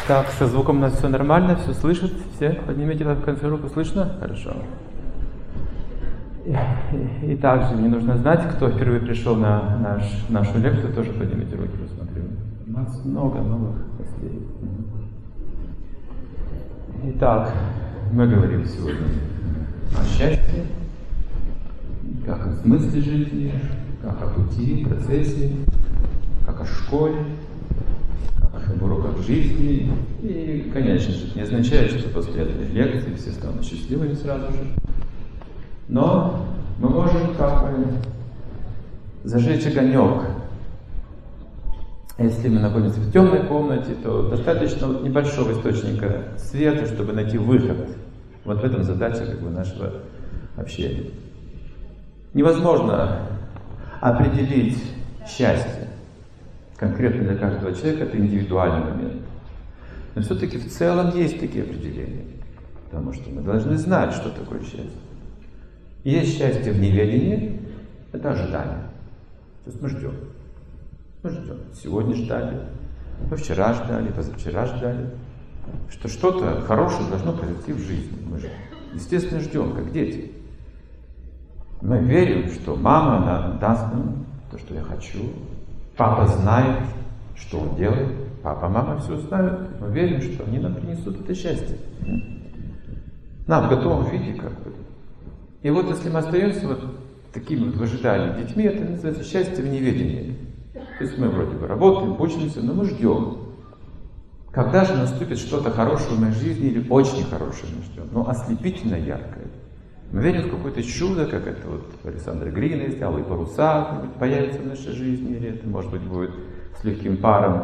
Так, со звуком у нас все нормально, все слышат, все? Поднимите конференцию руку, слышно? Хорошо. И также мне нужно знать, кто впервые пришел на нашу лекцию, тоже поднимите руки, посмотрю. У нас много новых гостей. Итак, мы говорим сегодня о счастье, как о смысле жизни, как о пути, процессе, как о школе, об уроках жизни. И, конечно же, не означает, что после этой лекции все станут счастливыми сразу же. Но мы можем как бы зажечь огонек. Если мы находимся в темной комнате, то достаточно небольшого источника света, чтобы найти выход. Вот в этом задача как бы нашего общения. Невозможно определить счастье. Конкретно для каждого человека это индивидуальный момент. Но все-таки в целом есть такие определения. Потому что мы должны знать, что такое счастье. Есть счастье в неведении, это ожидание. То есть мы ждем. Мы ждем. Сегодня ждали, вчера ждали, позавчера ждали, что что-то хорошее должно произойти в жизни. Мы же, естественно, ждем, как дети. Мы верим, что мама даст нам то, что я хочу. Папа знает, что он делает. Папа, мама все знают. Мы верим, что они нам принесут это счастье. Нам в готовом виде как бы. И вот если мы остаемся вот такими вот в ожидании детьми, это называется счастье в неведении. То есть мы вроде бы работаем, учимся, но мы ждем. Когда же наступит что-то хорошее в моей жизни или очень хорошее мы ждем, но ослепительно яркое. Мы верим в какое-то чудо, как это вот Александр Грин есть, алые паруса появятся в нашей жизни, или это, может быть, будет с легким паром.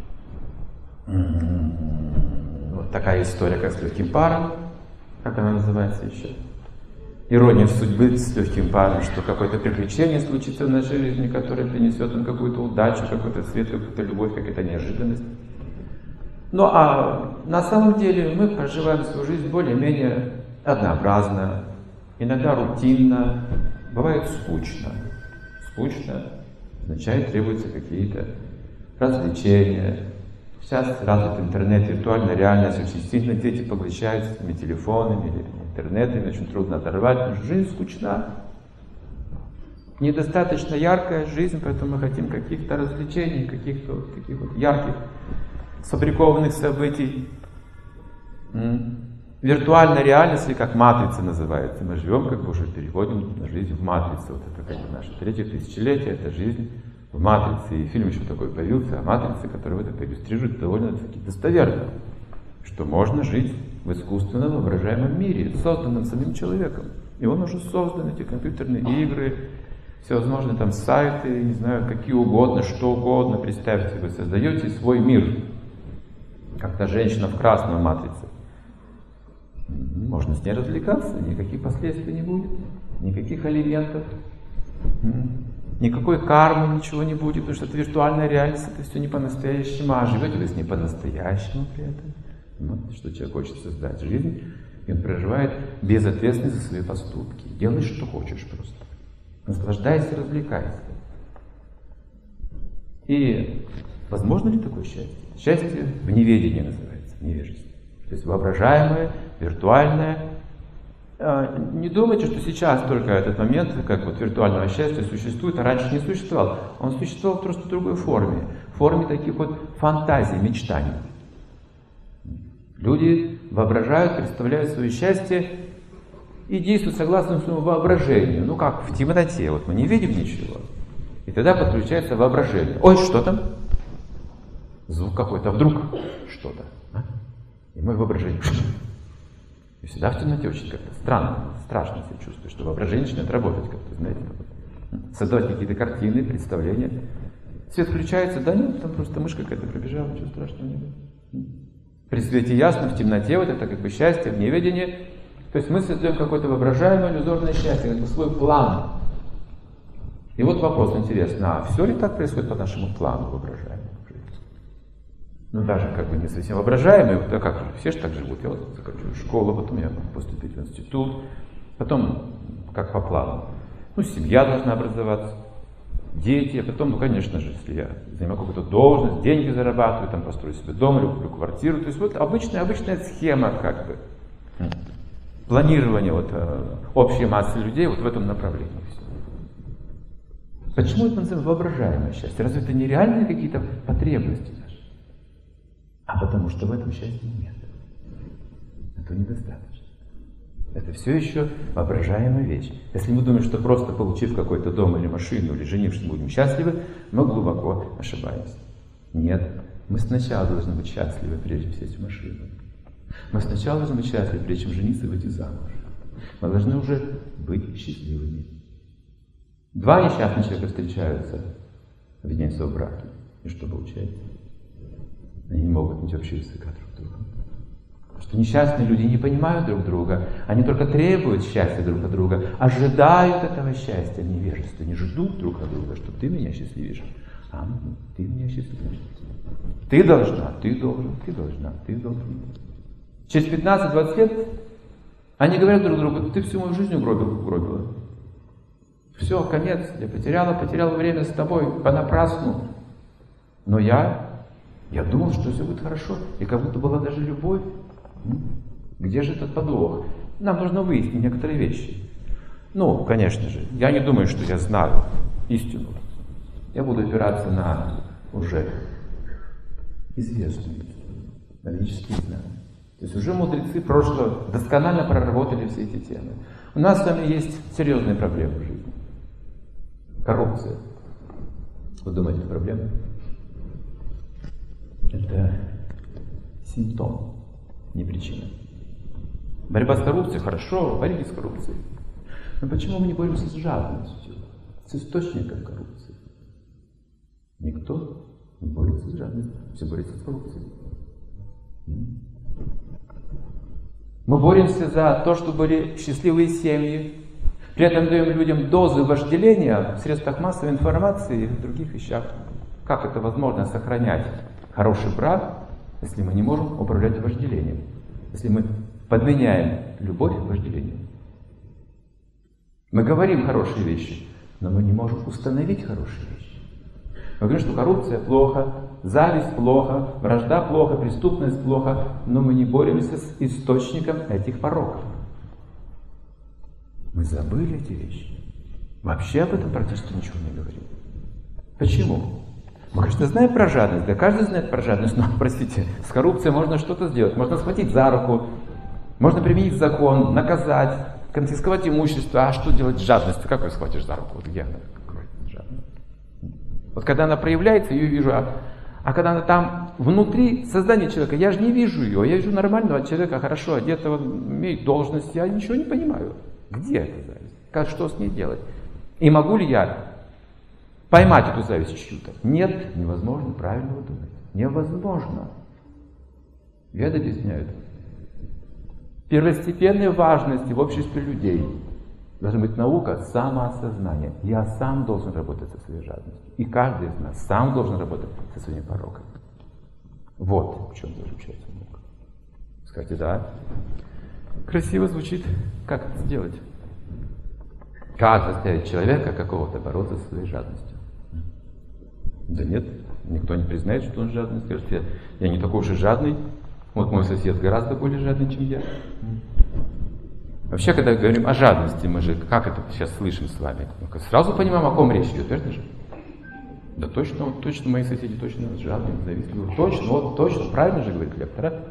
Вот такая история, как с легким паром. Как она называется еще? Ирония судьбы с легким паром, что какое-то приключение случится в нашей жизни, которое принесет нам какую-то удачу, какой-то свет, какую-то любовь, какая-то неожиданность. Ну а на самом деле мы проживаем свою жизнь более-менее однообразно, иногда рутинно, бывает скучно. Скучно означает, требуются какие-то развлечения. Сейчас развит интернет, виртуальная реальность, очень сильно дети поглощают своими телефонами или интернетами, очень трудно оторвать, потому что жизнь скучна. Недостаточно яркая жизнь, поэтому мы хотим каких-то развлечений, каких-то вот таких вот ярких, сфабрикованных событий. Виртуальная реальность, или как матрица называется. Мы живем, как бы уже переходим на жизнь в матрицу. Вот это как бы наше третье тысячелетие, это жизнь в матрице. И фильм еще такой появился о матрице, который вот это иллюстрирует довольно-таки достоверно. Что можно жить в искусственном воображаемом мире, созданном самим человеком. И он уже создан, эти компьютерные игры, всевозможные там сайты, не знаю, какие угодно, что угодно. Представьте, вы создаете свой мир. Как та женщина в красном матрице. Можно с ней развлекаться, никаких последствий не будет, никаких алиментов, никакой кармы, ничего не будет, потому что это виртуальная реальность, это все не по-настоящему, а живете вы с ней по-настоящему при этом. Вот, что человек хочет создать жизнь, и он проживает без ответственности за свои поступки. Делай, что хочешь просто. Наслаждайся, развлекайся. И возможно ли такое счастье? Счастье в неведении называется, в невежестве. То есть воображаемое, виртуальное. Не думайте, что сейчас только этот момент, как вот виртуального счастья существует, а раньше не существовал. Он существовал просто в другой форме. В форме таких вот фантазий, мечтаний. Люди воображают, представляют свое счастье и действуют согласно своему воображению. Ну как в темноте, вот мы не видим ничего. И тогда подключается воображение. Ой, что там? Звук какой-то, а вдруг что-то. И мое воображение. И всегда в темноте очень как-то странно, страшно себя чувствую, что воображение начинает работать как-то, знаете, создавать какие-то картины, представления. Свет включается, да нет, там просто мышь какая-то пробежала, ничего страшного не было. При свете ясно, в темноте, вот это как бы счастье, в неведении. То есть мы создаем какое-то воображаемое иллюзорное счастье, как бы свой план. И вот вопрос интересный, а все ли так происходит по нашему плану воображаемому? Ну, даже как бы не совсем воображаемый, вот, а как же, все же так живут. Я вот заканчиваю школу, потом я могу поступить в институт, потом как по плану. Ну, семья должна образоваться, дети, а потом, ну, конечно же, если я занимаю какую-то должность, деньги зарабатываю, там, построю себе дом или куплю квартиру. То есть вот обычная схема, как бы, планирования вот, общей массы людей вот в этом направлении. Почему это называется воображаемое счастье? Разве это не реальные какие-то потребности наши? А потому что в этом счастья нет. Этого недостаточно. Это все еще воображаемая вещь. Если мы думаем, что просто получив какой-то дом или машину, или женившись, будем счастливы, мы глубоко ошибаемся. Нет. Мы сначала должны быть счастливы, прежде чем сесть в машину. Мы сначала должны быть счастливы, прежде чем жениться и выйти замуж. Мы должны уже быть счастливыми. Два несчастных человека встречаются, объединяются в браке. И что получается? Они не могут найти общего языка друг с другом. Потому что несчастные люди не понимают друг друга. Они только требуют счастья друг от друга, ожидают этого счастья, невежества. Не ждут друг от друга, что ты меня счастливишь, а ты меня счастливишь. Ты должна, ты должен, ты должна, ты должен. Через 15-20 лет они говорят друг другу: ты всю мою жизнь угробила. Все, конец, я потеряла время с тобой понапрасну. Но я думал, что все будет хорошо, и как будто была даже любовь. Где же этот подвох? Нам нужно выяснить некоторые вещи. Ну, конечно же, я не думаю, что я знаю истину. Я буду опираться на уже известные логические знания. То есть уже мудрецы прошлого досконально проработали все эти темы. У нас с вами есть серьезные проблемы в жизни. Коррупция. Вы думаете, это проблема? Это симптом, не причина. Борьба с коррупцией хорошо, боритесь с коррупцией. Но почему мы не боремся с жадностью, с источником коррупции? Никто не борется с жадностью, все борются с коррупцией. Мы боремся за то, чтобы были счастливые семьи. При этом даем людям дозы вожделения в средствах массовой информации и в других вещах. Как это возможно сохранять хороший брак, если мы не можем управлять вожделением? Если мы подменяем любовь вожделением. Мы говорим хорошие вещи, но мы не можем установить хорошие вещи. Мы говорим, что коррупция плохо, зависть плохо, вражда плохо, преступность плохо, но мы не боремся с источником этих пороков. Мы забыли эти вещи. Вообще об этом практически ничего не говорим. Почему? Мы, конечно, знаем про жадность, да каждый знает про жадность, но, простите, с коррупцией можно что-то сделать. Можно схватить за руку, можно применить закон, наказать, конфисковать имущество. А что делать с жадностью? Как ее схватишь за руку? Вот где она? Жадность. Вот когда она проявляется, ее вижу, а когда она там внутри сознания человека, я же не вижу ее, я вижу нормального человека, хорошо одетого, имеет должность, я ничего не понимаю. Где эта зависть? Как, что с ней делать? И могу ли я поймать эту зависть чью-то? Нет, невозможно, правильно вы думаете. Невозможно. Веды объясняют. Первостепенной важности в обществе людей должна быть наука самоосознания. Я сам должен работать со своей жадностью. И каждый из нас сам должен работать со своими пороками. Вот в чем заключается наука. Скажите, да? Красиво звучит. Как это сделать? Как заставить человека какого-то бороться со своей жадностью? Да нет, никто не признает, что он жадный. Скажет, я не такой уж и жадный. Вот мой сосед гораздо более жадный, чем я. Вообще, когда говорим о жадности, мы же как это сейчас слышим с вами? Мы сразу понимаем, о ком речь идет, верно же? Да точно, вот, точно мои соседи точно жадные, завистливые. Точно, вот точно, правильно же говорит лектор, а?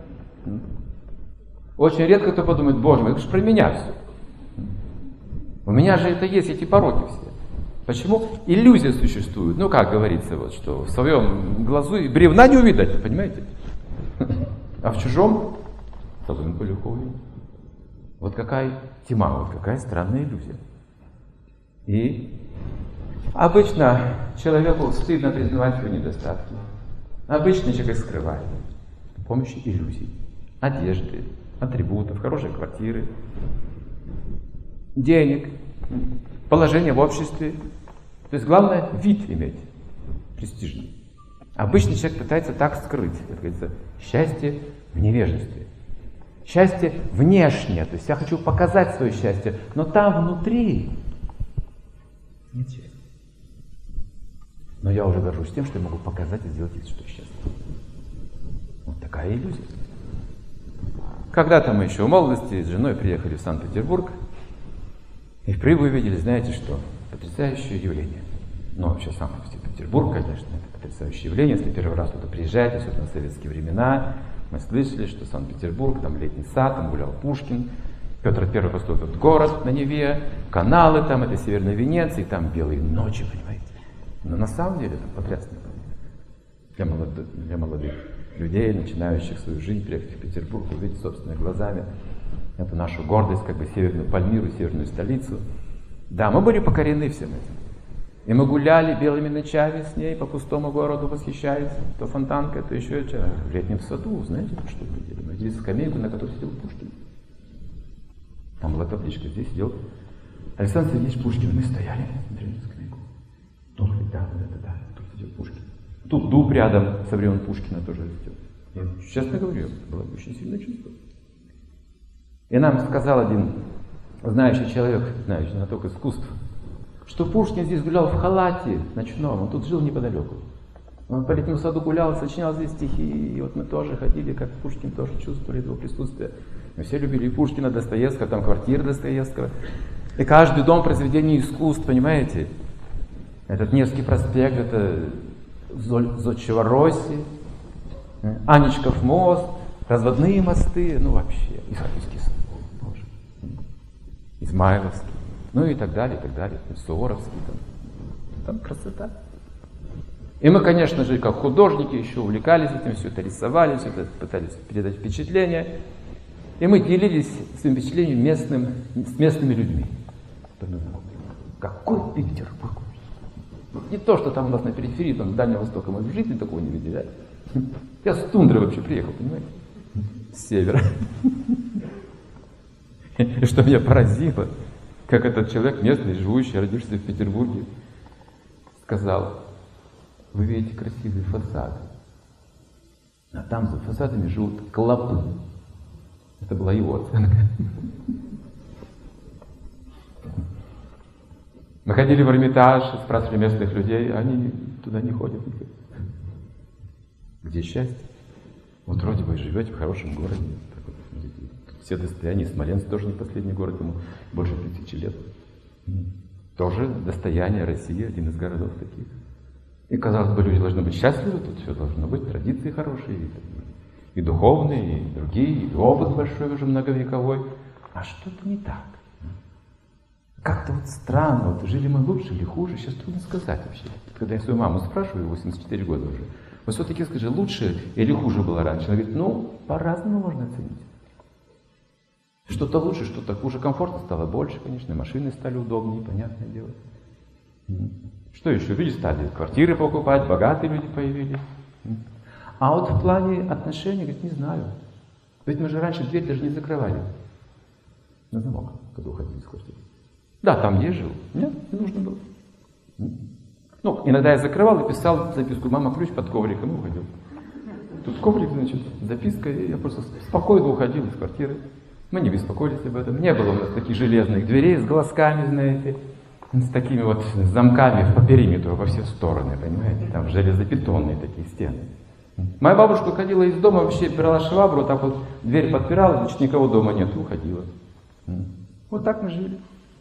Очень редко кто подумает: боже мой, это же про меня все. У меня же это есть, эти пороки все. Почему? Иллюзия существует. Ну, как говорится, вот, что в своем глазу и бревна не увидать, понимаете? А в чужом соломинку легко увидеть. Вот какая тьма, вот какая странная иллюзия. И обычно человеку стыдно признавать свои недостатки. Обычно человек их скрывает с помощью иллюзий, одежды, атрибутов, хорошей квартиры, денег, положения в обществе. То есть главное вид иметь престижный. Обычный человек пытается так скрыть, как говорится, счастье в невежестве. Счастье внешнее, то есть я хочу показать свое счастье, но там внутри нет счастья. Но я уже горжусь тем, что я могу показать и сделать вид, что счастлив. Вот такая иллюзия. Когда-то мы еще в молодости с женой приехали в Санкт-Петербург, и впервые увидели, знаете что, потрясающее явление. Ну, вообще Санкт-Петербург, конечно, это потрясающее явление. Если первый раз туда приезжаете, особенно в советские времена, мы слышали, что Санкт-Петербург, там летний сад, там гулял Пушкин, Петр I построил этот город на Неве, каналы там, это Северная Венеция, и там белые ночи, понимаете. Но на самом деле это потрясно. Для молодых людей, начинающих свою жизнь, приехать в Петербург, увидеть собственными глазами эту нашу гордость, как бы северную Пальмиру, северную столицу. Да, мы были покорены всем этим. И мы гуляли белыми ночами с ней по пустому городу, восхищаясь. То фонтанка, то еще что. В летнем саду, знаете, что мы делали? Мы видели скамейку, на которой сидел Пушкин. Там была табличка, здесь сидел Александр Сергеевич Пушкин. Мы стояли, смотрели на скамейку. Думали, да, тут сидел Пушкин. Тут дуб рядом со времен Пушкина тоже растет. Я честно говорю, было очень сильное чувство. И нам сказал один знающий человек, знающий знаток искусств, что Пушкин здесь гулял в халате ночном, он тут жил неподалеку. Он по летнему саду гулял, сочинял здесь стихи, и вот мы тоже ходили, как Пушкин, тоже чувствовали его присутствие. Мы все любили и Пушкина, Достоевского, там квартира Достоевского. И каждый дом произведения искусств, понимаете? Этот Невский проспект, это Зодчего Росси, Анечков мост, разводные мосты, ну вообще, Исаакиевский собор, Боже, Измайловский, ну и так далее, Суворовский, там красота. И мы, конечно же, как художники еще увлекались этим, все это рисовали, все это пытались передать впечатление. И мы делились своим впечатлением с местными людьми. Какой Петербург! Не то, что там у нас на периферии, там с Дальнего Востока, мы в жизни такого не видели. Да? Я с тундры вообще приехал, понимаете? С севера. И что меня поразило, как этот человек местный, живущий, родившийся в Петербурге, сказал: вы видите красивые фасады, а там за фасадами живут клопы. Это была его оценка. Мы ходили в Эрмитаж, спрашивали местных людей, они туда не ходят. Где счастье? Вот вроде вы живете в хорошем городе. Все достояния. Смоленск тоже не последний город, ему больше 1000 лет. Тоже достояние России, один из городов таких. И, казалось бы, люди должны быть счастливы, тут все должно быть, традиции хорошие, и духовные, и другие, и опыт большой уже многовековой. А что-то не так. Как-то вот странно, вот жили мы лучше или хуже, сейчас трудно сказать вообще. Когда я свою маму спрашиваю, 84 года уже, вот все-таки скажи, лучше или хуже было раньше? Она говорит, ну, по-разному можно оценить. Что-то лучше, что-то хуже. Комфортно стало больше, конечно, машины стали удобнее, понятное дело. Что еще? Люди стали квартиры покупать, богатые люди появились. А вот в плане отношений, говорит, не знаю. Ведь мы же раньше дверь даже не закрывали на замок, когда уходили из квартиры. Да, там я жил. Нет, не нужно было. Ну, иногда я закрывал и писал записку: мама, ключ под ковриком, и уходил. Тут коврик, значит, записка, и я просто спокойно уходил из квартиры. Мы не беспокоились об этом. Не было у нас таких железных дверей с глазками, знаете, с такими вот замками по периметру во все стороны, понимаете, там железобетонные такие стены. Моя бабушка ходила из дома, вообще брала швабру, так вот дверь подпирала, значит, никого дома нет, и уходила. Вот так мы жили.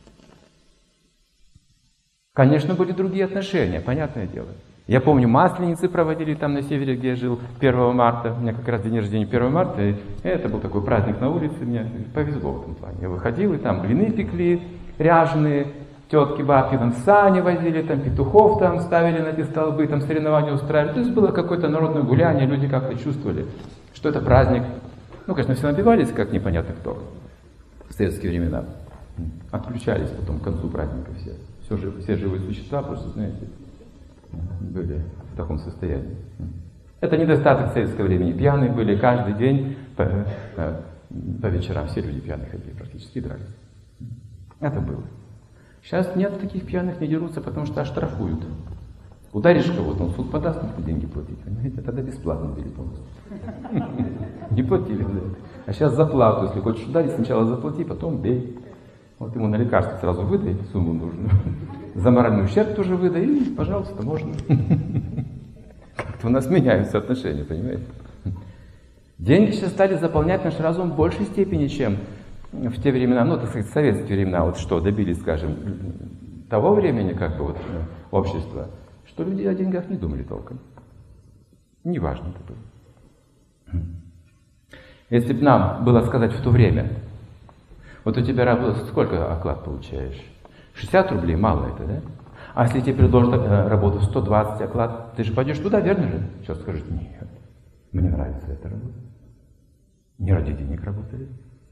Конечно, были другие отношения, понятное дело. Я помню, масленицы проводили там на севере, где я жил, 1 марта. У меня как раз день рождения 1 марта, и это был такой праздник на улице, мне повезло в этом плане. Я выходил, и там блины пекли, ряженые, тетки, бабки там сани возили, там петухов там ставили на эти столбы, там соревнования устраивали. То есть было какое-то народное гуляние, люди как-то чувствовали, что это праздник. Ну, конечно, все напивались, как непонятно кто, в советские времена. Отключались потом к концу праздника все. Все живые существа просто, знаете, были в таком состоянии. Это недостаток советского времени. Пьяные были каждый день, по вечерам все люди пьяные ходили, практически дрались. Это было. Сейчас нет таких пьяных, не дерутся, потому что оштрафуют. Ударишь кого-то, он в суд подаст, нужно деньги платить. Понимаете? Тогда бесплатно били полностью. Не платили за это. А сейчас за плату, если хочешь ударить, сначала заплати, потом бей. Вот ему на лекарство сразу выдай сумму нужную. За моральный ущерб тоже выдай, и, пожалуйста, можно. Как-то у нас меняются отношения, понимаете? Деньги сейчас стали заполнять наш разум в большей степени, чем в те времена, ну, так сказать, советские времена, вот что добились, скажем, того времени, как бы, вот, общества, что люди о деньгах не думали толком. Неважно это было. Если бы нам было сказать в то время, вот у тебя работа, сколько оклад получаешь? 60 рублей, мало это, да? А если тебе предложат работу 120 оклад, ты же пойдешь туда, верно же? Сейчас скажешь, нет, мне нравится эта работа. Не ради денег работали.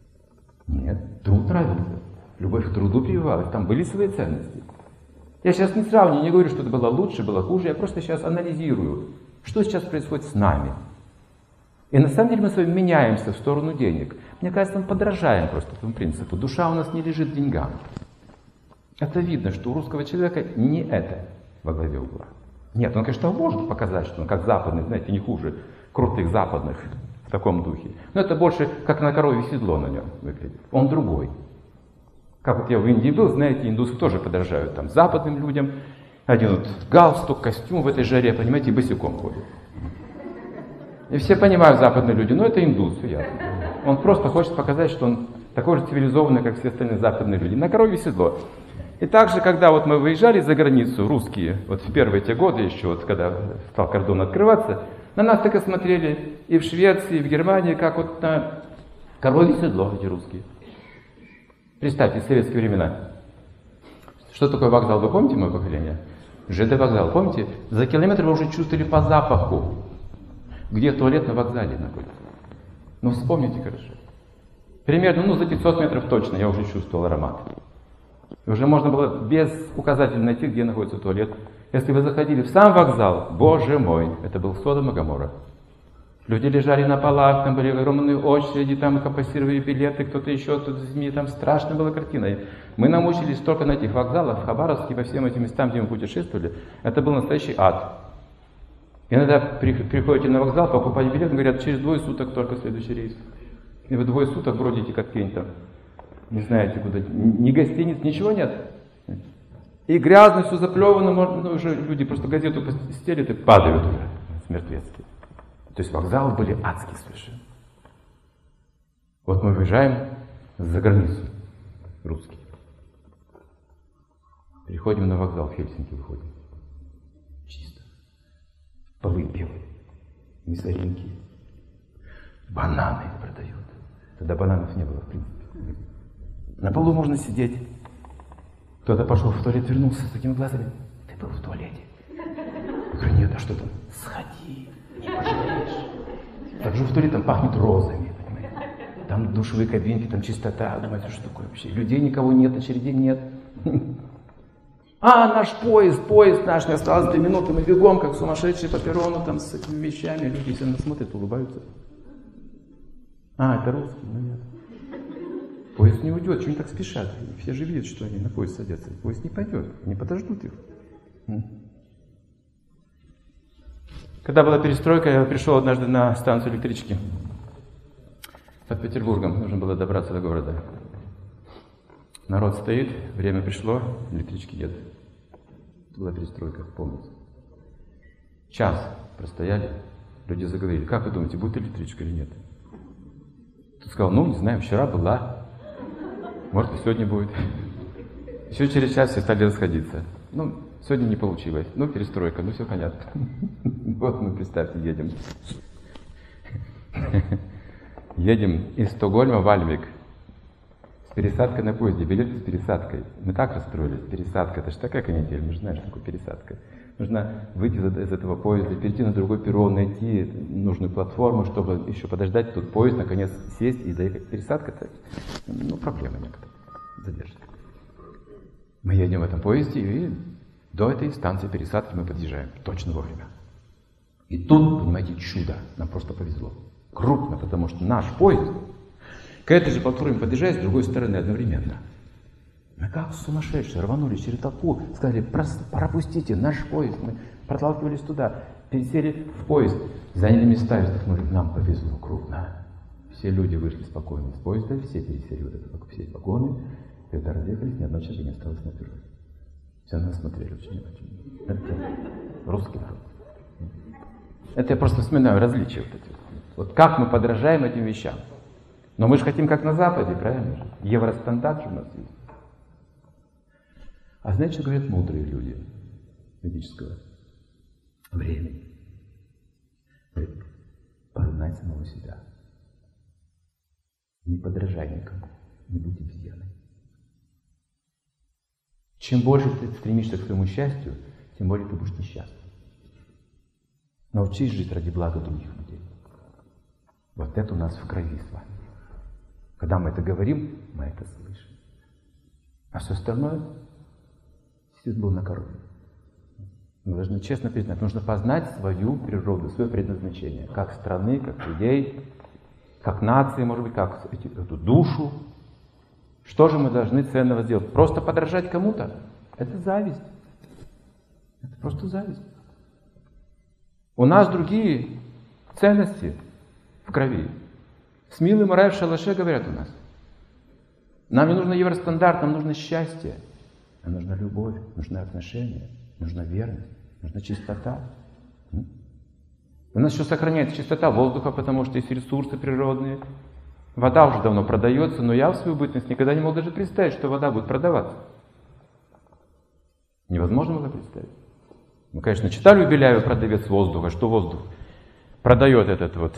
Нет, труд нравился. Любовь к труду прививалась, там были свои ценности. Я сейчас не сравниваю, не говорю, что это было лучше, было хуже, я просто сейчас анализирую, что сейчас происходит с нами. И на самом деле мы с вами меняемся в сторону денег. Мне кажется, мы подражаем просто этому принципу. Душа у нас не лежит в деньгах. Это видно, что у русского человека не это во главе угла. Нет, он, конечно, может показать, что он как западный, знаете, не хуже крутых западных в таком духе. Но это больше как на коровье седло на нем выглядит. Он другой. Как вот я в Индии был, знаете, индусы тоже подражают там западным людям. Один вот галстук, костюм в этой жаре, понимаете, и босиком ходит. И все понимают, западные люди, но это индус, все ясно. Он просто хочет показать, что он такой же цивилизованный, как все остальные западные люди. На коровье седло. И также, когда вот мы выезжали за границу, русские, вот в первые те годы еще, вот когда стал кордон открываться, на нас так и смотрели и в Швеции, и в Германии, как вот на коровье седло эти русские. Представьте, советские времена. Что такое вокзал, вы помните мое поколение? ЖД вокзал, помните? За километр вы уже чувствовали по запаху, где туалет на вокзале находится. Ну вспомните хорошо. Примерно, за 500 метров точно я уже чувствовал аромат. И уже можно было без указателя найти, где находится туалет. Если вы заходили в сам вокзал, боже мой, это был Содом и Гоморра. Люди лежали на полах, там были огромные очереди, там кассировали билеты, кто-то еще, тут с ними, там страшная была картина. Мы намучились только на этих вокзалах, в Хабаровске, по всем этим местам, где мы путешествовали. Это был настоящий ад. Иногда приходите на вокзал, покупаете билет, говорят, через 2 суток только следующий рейс. И вы 2 суток бродите, как пень там. Не знаете куда, ни гостиниц, ничего нет. И грязно, все заплевано, можно, уже люди просто газету стелят и падают уже мертвецки. То есть вокзалы были адские совершенно. Вот мы выезжаем за границу, русские. Переходим на вокзал, в Хельсинки выходим. Чисто. Полы белые, не соринки. Бананы продают. Тогда бананов не было, в принципе. На полу можно сидеть. Кто-то пошел в туалет, вернулся с такими глазами. Ты был в туалете? Я говорю, нет, а что там? Сходи, не пожалеешь. Захожу в туалет, там пахнет розами, понимаете? Там душевые кабинки, там чистота. Думаете, что такое вообще? Людей никого нет, очередей нет. А, наш поезд наш, не осталось 2 минуты, мы бегом, как сумасшедшие по перрону, там с этими вещами. Люди все на нас смотрят, улыбаются. А, это русский? Ну нет. Поезд не уйдет, что они так спешат? Все же видят, что они на поезд садятся. Поезд не пойдет, не подождут их. Когда была перестройка, я пришел однажды на станцию электрички под Петербургом. Нужно было добраться до города. Народ стоит, время пришло, электрички едут. Это была перестройка, помните. Час простояли, люди заговорили. Как вы думаете, будет электричка или нет? Кто сказал, не знаю, вчера была. Может, и сегодня будет. Еще через час все стали расходиться. Сегодня не получилось. Перестройка, все понятно. Вот мы, представьте, едем. Едем из Стокгольма в Альвик. С пересадкой на поезде, билеты с пересадкой. Мы так расстроились. Пересадка, это же такая канитель, мы же знаем, что такое пересадка. Нужно выйти из этого поезда, перейти на другой перрон, найти нужную платформу, чтобы еще подождать тут поезд, наконец сесть и доехать. Пересадка-то, проблема некоторая, задержка. Мы едем в этом поезде, и до этой станции пересадки мы подъезжаем точно вовремя. И тут, понимаете, чудо, нам просто повезло. Крупно, потому что наш поезд к этой же платформе подъезжает с другой стороны одновременно. Мы как сумасшедшие рванулись через толпу, сказали, пропустите наш поезд. Мы проталкивались туда, пересели в поезд, заняли места и вздохнули, нам повезло крупно. Все люди вышли спокойно из поезда, все пересели все вагоны, Когда разъехались, ни одного человека не осталось на природе. Все на нас смотрели очень. Это русский народ. Это я просто вспоминаю различия вот эти. Вот как мы подражаем этим вещам. Но мы же хотим как на Западе, правильно же? Евростандарт же у нас есть. А знаете, что говорят мудрые люди ведического времени? Говорят, познай самого себя. Не подражай никому, не будь обезьяной. Чем больше ты стремишься к своему счастью, тем более ты будешь несчастным. Научись жить ради блага других людей. Вот это у нас в крови с вами. Когда мы это говорим, мы это слышим. А все остальное сидит был на корове. Мы должны честно признать, нужно познать свою природу, свое предназначение. Как страны, как людей, как нации, может быть, как эту душу. Что же мы должны ценного сделать? Просто подражать кому-то? Это зависть. Это просто зависть. У нас другие ценности в крови. С милым рай в шалаше, говорят у нас. Нам не нужно евростандарт, нам нужно счастье. Нам нужна любовь, нужны отношения, нужна верность, нужна чистота. У нас еще сохраняется чистота воздуха, потому что есть ресурсы природные. Вода уже давно продается, но я в свою бытность никогда не мог даже представить, что вода будет продаваться. Невозможно было представить. Мы, конечно, читали у Беляева «Продавец воздуха», что воздух продает этот вот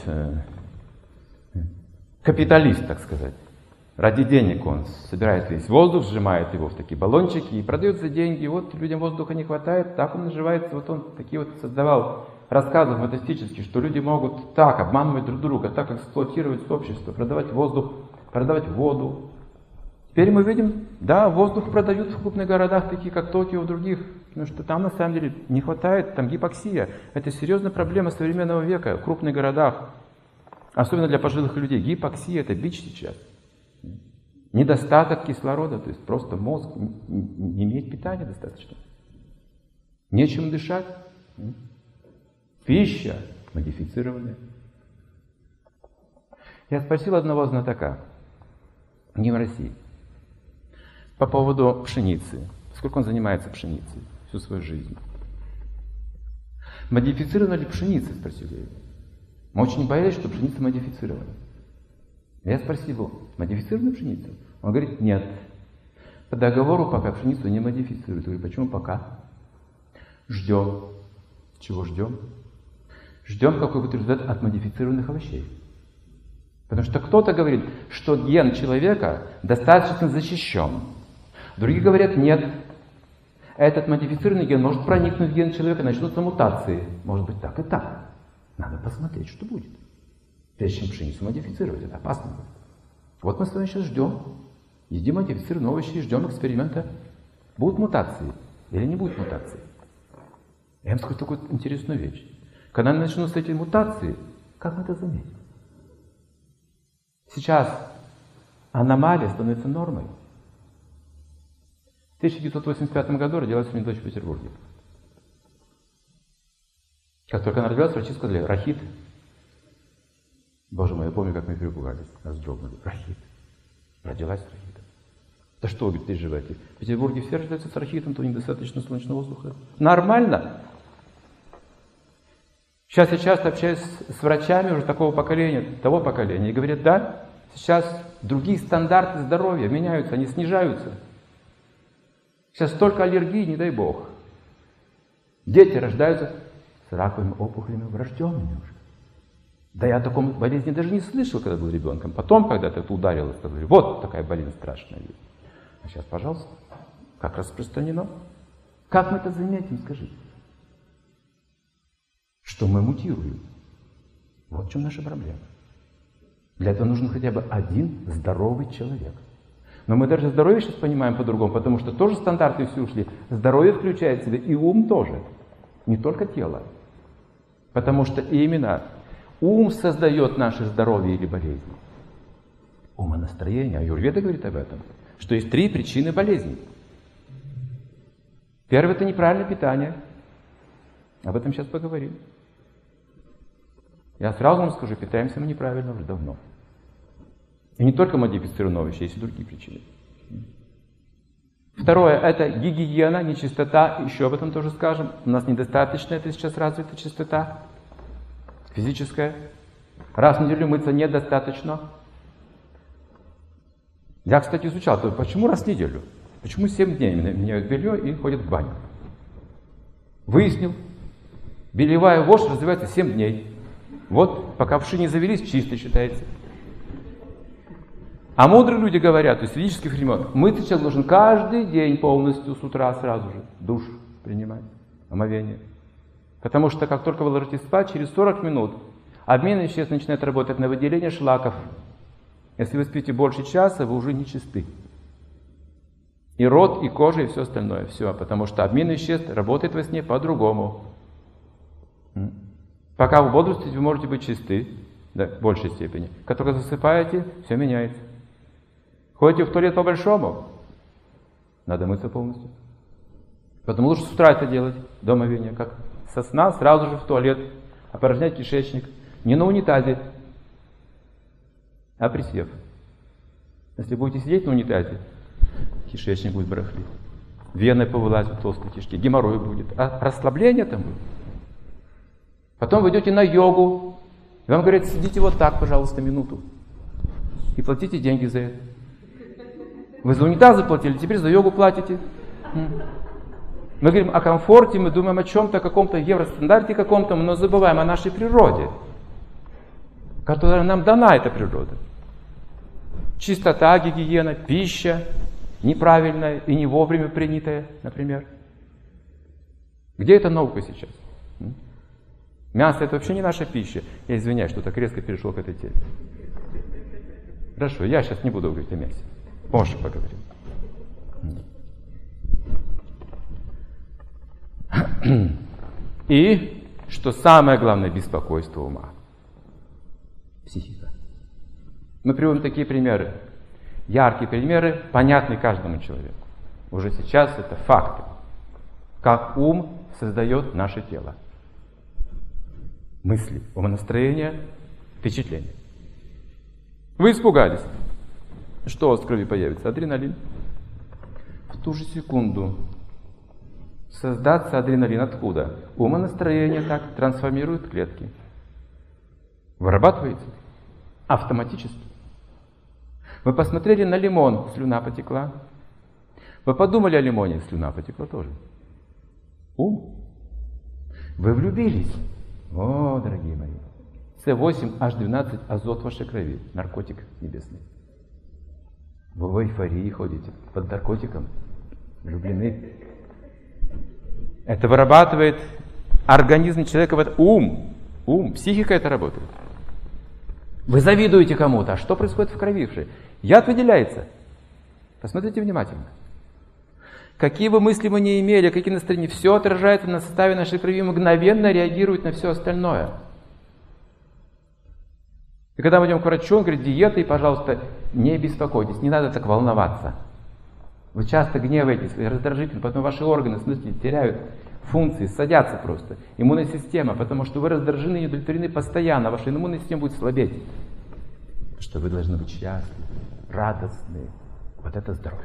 капиталист, так сказать. Ради денег он собирает весь воздух, сжимает его в такие баллончики и продает за деньги. Вот людям воздуха не хватает, так он наживается. Вот он такие вот создавал рассказы фантастические, что люди могут так обманывать друг друга, так эксплуатировать общество, продавать воздух, продавать воду. Теперь мы видим, да, воздух продают в крупных городах, такие как Токио, в других, потому что там на самом деле не хватает, там гипоксия. Это серьезная проблема современного века в крупных городах, особенно для пожилых людей. Гипоксия – это бич сейчас. Недостаток кислорода, то есть просто мозг не имеет питания достаточно. Нечем дышать. Пища модифицированная. Я спросил одного знатока, не в России, по поводу пшеницы. Сколько он занимается пшеницей всю свою жизнь. Модифицирована ли пшеница, спросил я его. Мы очень боялись, что пшеница модифицирована. Я спросил его, модифицирована пшеница? Он говорит, нет. По договору пока пшеницу не модифицируют. Я говорю, почему пока? Ждем. Чего ждем? Ждем, какой будет результат от модифицированных овощей. Потому что кто-то говорит, что ген человека достаточно защищен. Другие говорят, нет. Этот модифицированный ген может проникнуть в ген человека, начнутся мутации. Может быть так и так. Надо посмотреть, что будет. Прежде чем пшеницу модифицировать, это опасно. Вот мы с вами сейчас ждем. Едим модифицированные овощи и ждем эксперимента. Будут мутации или не будет мутации? Я вам скажу такую интересную вещь. Когда начнутся эти мутации, как мы это заметим? Сейчас аномалия становится нормой. В 1985 году родилась у меня дочь в Петербурге. Как только она родилась, врачи сказали, рахит. Боже мой, я помню, как мы перепугались, нас дрогнули. Рахит. Родилась с рахитом. Да что вы переживаете? В Петербурге все рождаются с рахитом, то недостаточно солнечного воздуха. Нормально. Сейчас я часто общаюсь с врачами уже такого поколения, того поколения, и говорят, да, сейчас другие стандарты здоровья меняются, они снижаются. Сейчас столько аллергий, не дай бог. Дети рождаются с раковыми опухолями врожденными уже. Да я о таком болезни даже не слышал, когда был ребенком. Потом, когда это ударило, сказали, вот такая болезнь страшная. А сейчас, пожалуйста, как распространено. Как мы это заметим, скажите? Что мы мутируем. Вот в чем наша проблема. Для этого нужен хотя бы один здоровый человек. Но мы даже здоровье сейчас понимаем по-другому, потому что тоже стандарты все ушли. Здоровье включает в себя и ум тоже. Не только тело. Потому что именно ум создает наше здоровье или болезни. Умонастроение. Аюрведа говорит об этом. Что есть 3 причины болезней. Первое – это неправильное питание. Об этом сейчас поговорим. Я сразу вам скажу, питаемся мы неправильно уже давно. И не только модифицированные овощи, есть и другие причины. Второе, это гигиена, нечистота, еще об этом тоже скажем. У нас недостаточно это сейчас развита чистота физическая. Раз в неделю мыться недостаточно. Я, кстати, изучал, почему раз в неделю? Почему 7 дней меняют белье и ходят в баню? Выяснил, бельевая вошь развивается 7 дней. Вот, пока вши не завелись, чисто считается. А мудрые люди говорят, то есть физических времен, мыться человек должен каждый день полностью с утра сразу же душ принимать, омовение. Потому что как только вы ложитесь спать, через 40 минут обмен веществ начинает работать на выделение шлаков. Если вы спите больше часа, вы уже не чисты. И рот, и кожа, и все остальное. Все, потому что обмен веществ работает во сне по-другому. Пока вы бодрствуете, вы можете быть чисты, да, в большей степени. Как только засыпаете, все меняется. Ходите в туалет по-большому, надо мыться полностью. Поэтому лучше с утра это делать, до омовения, как со сна сразу же в туалет, опорожнять кишечник. Не на унитазе, а присев. Если будете сидеть на унитазе, кишечник будет барахлить, вены повылазят в толстой кишке, геморрой будет, а расслабление там будет. Потом вы идете на йогу, и вам говорят, сидите вот так, пожалуйста, минуту, и платите деньги за это. Вы за унитаз заплатили, теперь за йогу платите. Мы говорим о комфорте, мы думаем о чем-то, о каком-то евростандарте каком-то, но забываем о нашей природе, которая нам дана, эта природа. Чистота, гигиена, пища неправильная и не вовремя принятая, например. Где эта наука сейчас? Мясо — это вообще не наша пища. Я извиняюсь, что так резко перешел к этой теме. Хорошо, я сейчас не буду говорить о мясе. Позже поговорим. И, что самое главное, беспокойство ума. Психика. Мы приводим такие примеры. Яркие примеры, понятные каждому человеку. Уже сейчас это факты. Как ум создает наше тело. Мысли, умонастроение, впечатление. Вы испугались. Что у вас в крови появится? Адреналин. В ту же секунду создаться адреналин откуда? Умонастроение так трансформирует клетки. Вырабатывается автоматически. Вы посмотрели на лимон, слюна потекла. Вы подумали о лимоне, слюна потекла тоже. Ум. Вы влюбились. О, дорогие мои. С8H12 азот в вашей крови. Наркотик небесный. Вы в эйфории ходите, под наркотиком, влюблены. Это вырабатывает организм человека, ум, психика это работает. Вы завидуете кому-то, а что происходит в крови? Яд выделяется. Посмотрите внимательно. Какие бы мысли мы ни имели, какие настроения, все отражается на составе нашей крови, мгновенно реагирует на все остальное. И когда мы идем к врачу, он говорит, диета, и, пожалуйста, не беспокойтесь, не надо так волноваться. Вы часто гневаетесь, вы раздражительны, потом ваши органы, в смысле, теряют функции, садятся просто. Иммунная система, потому что вы раздражены и удовлетворены постоянно, ваша иммунная система будет слабеть. Потому что вы должны быть счастливы, радостны. Вот это здоровье.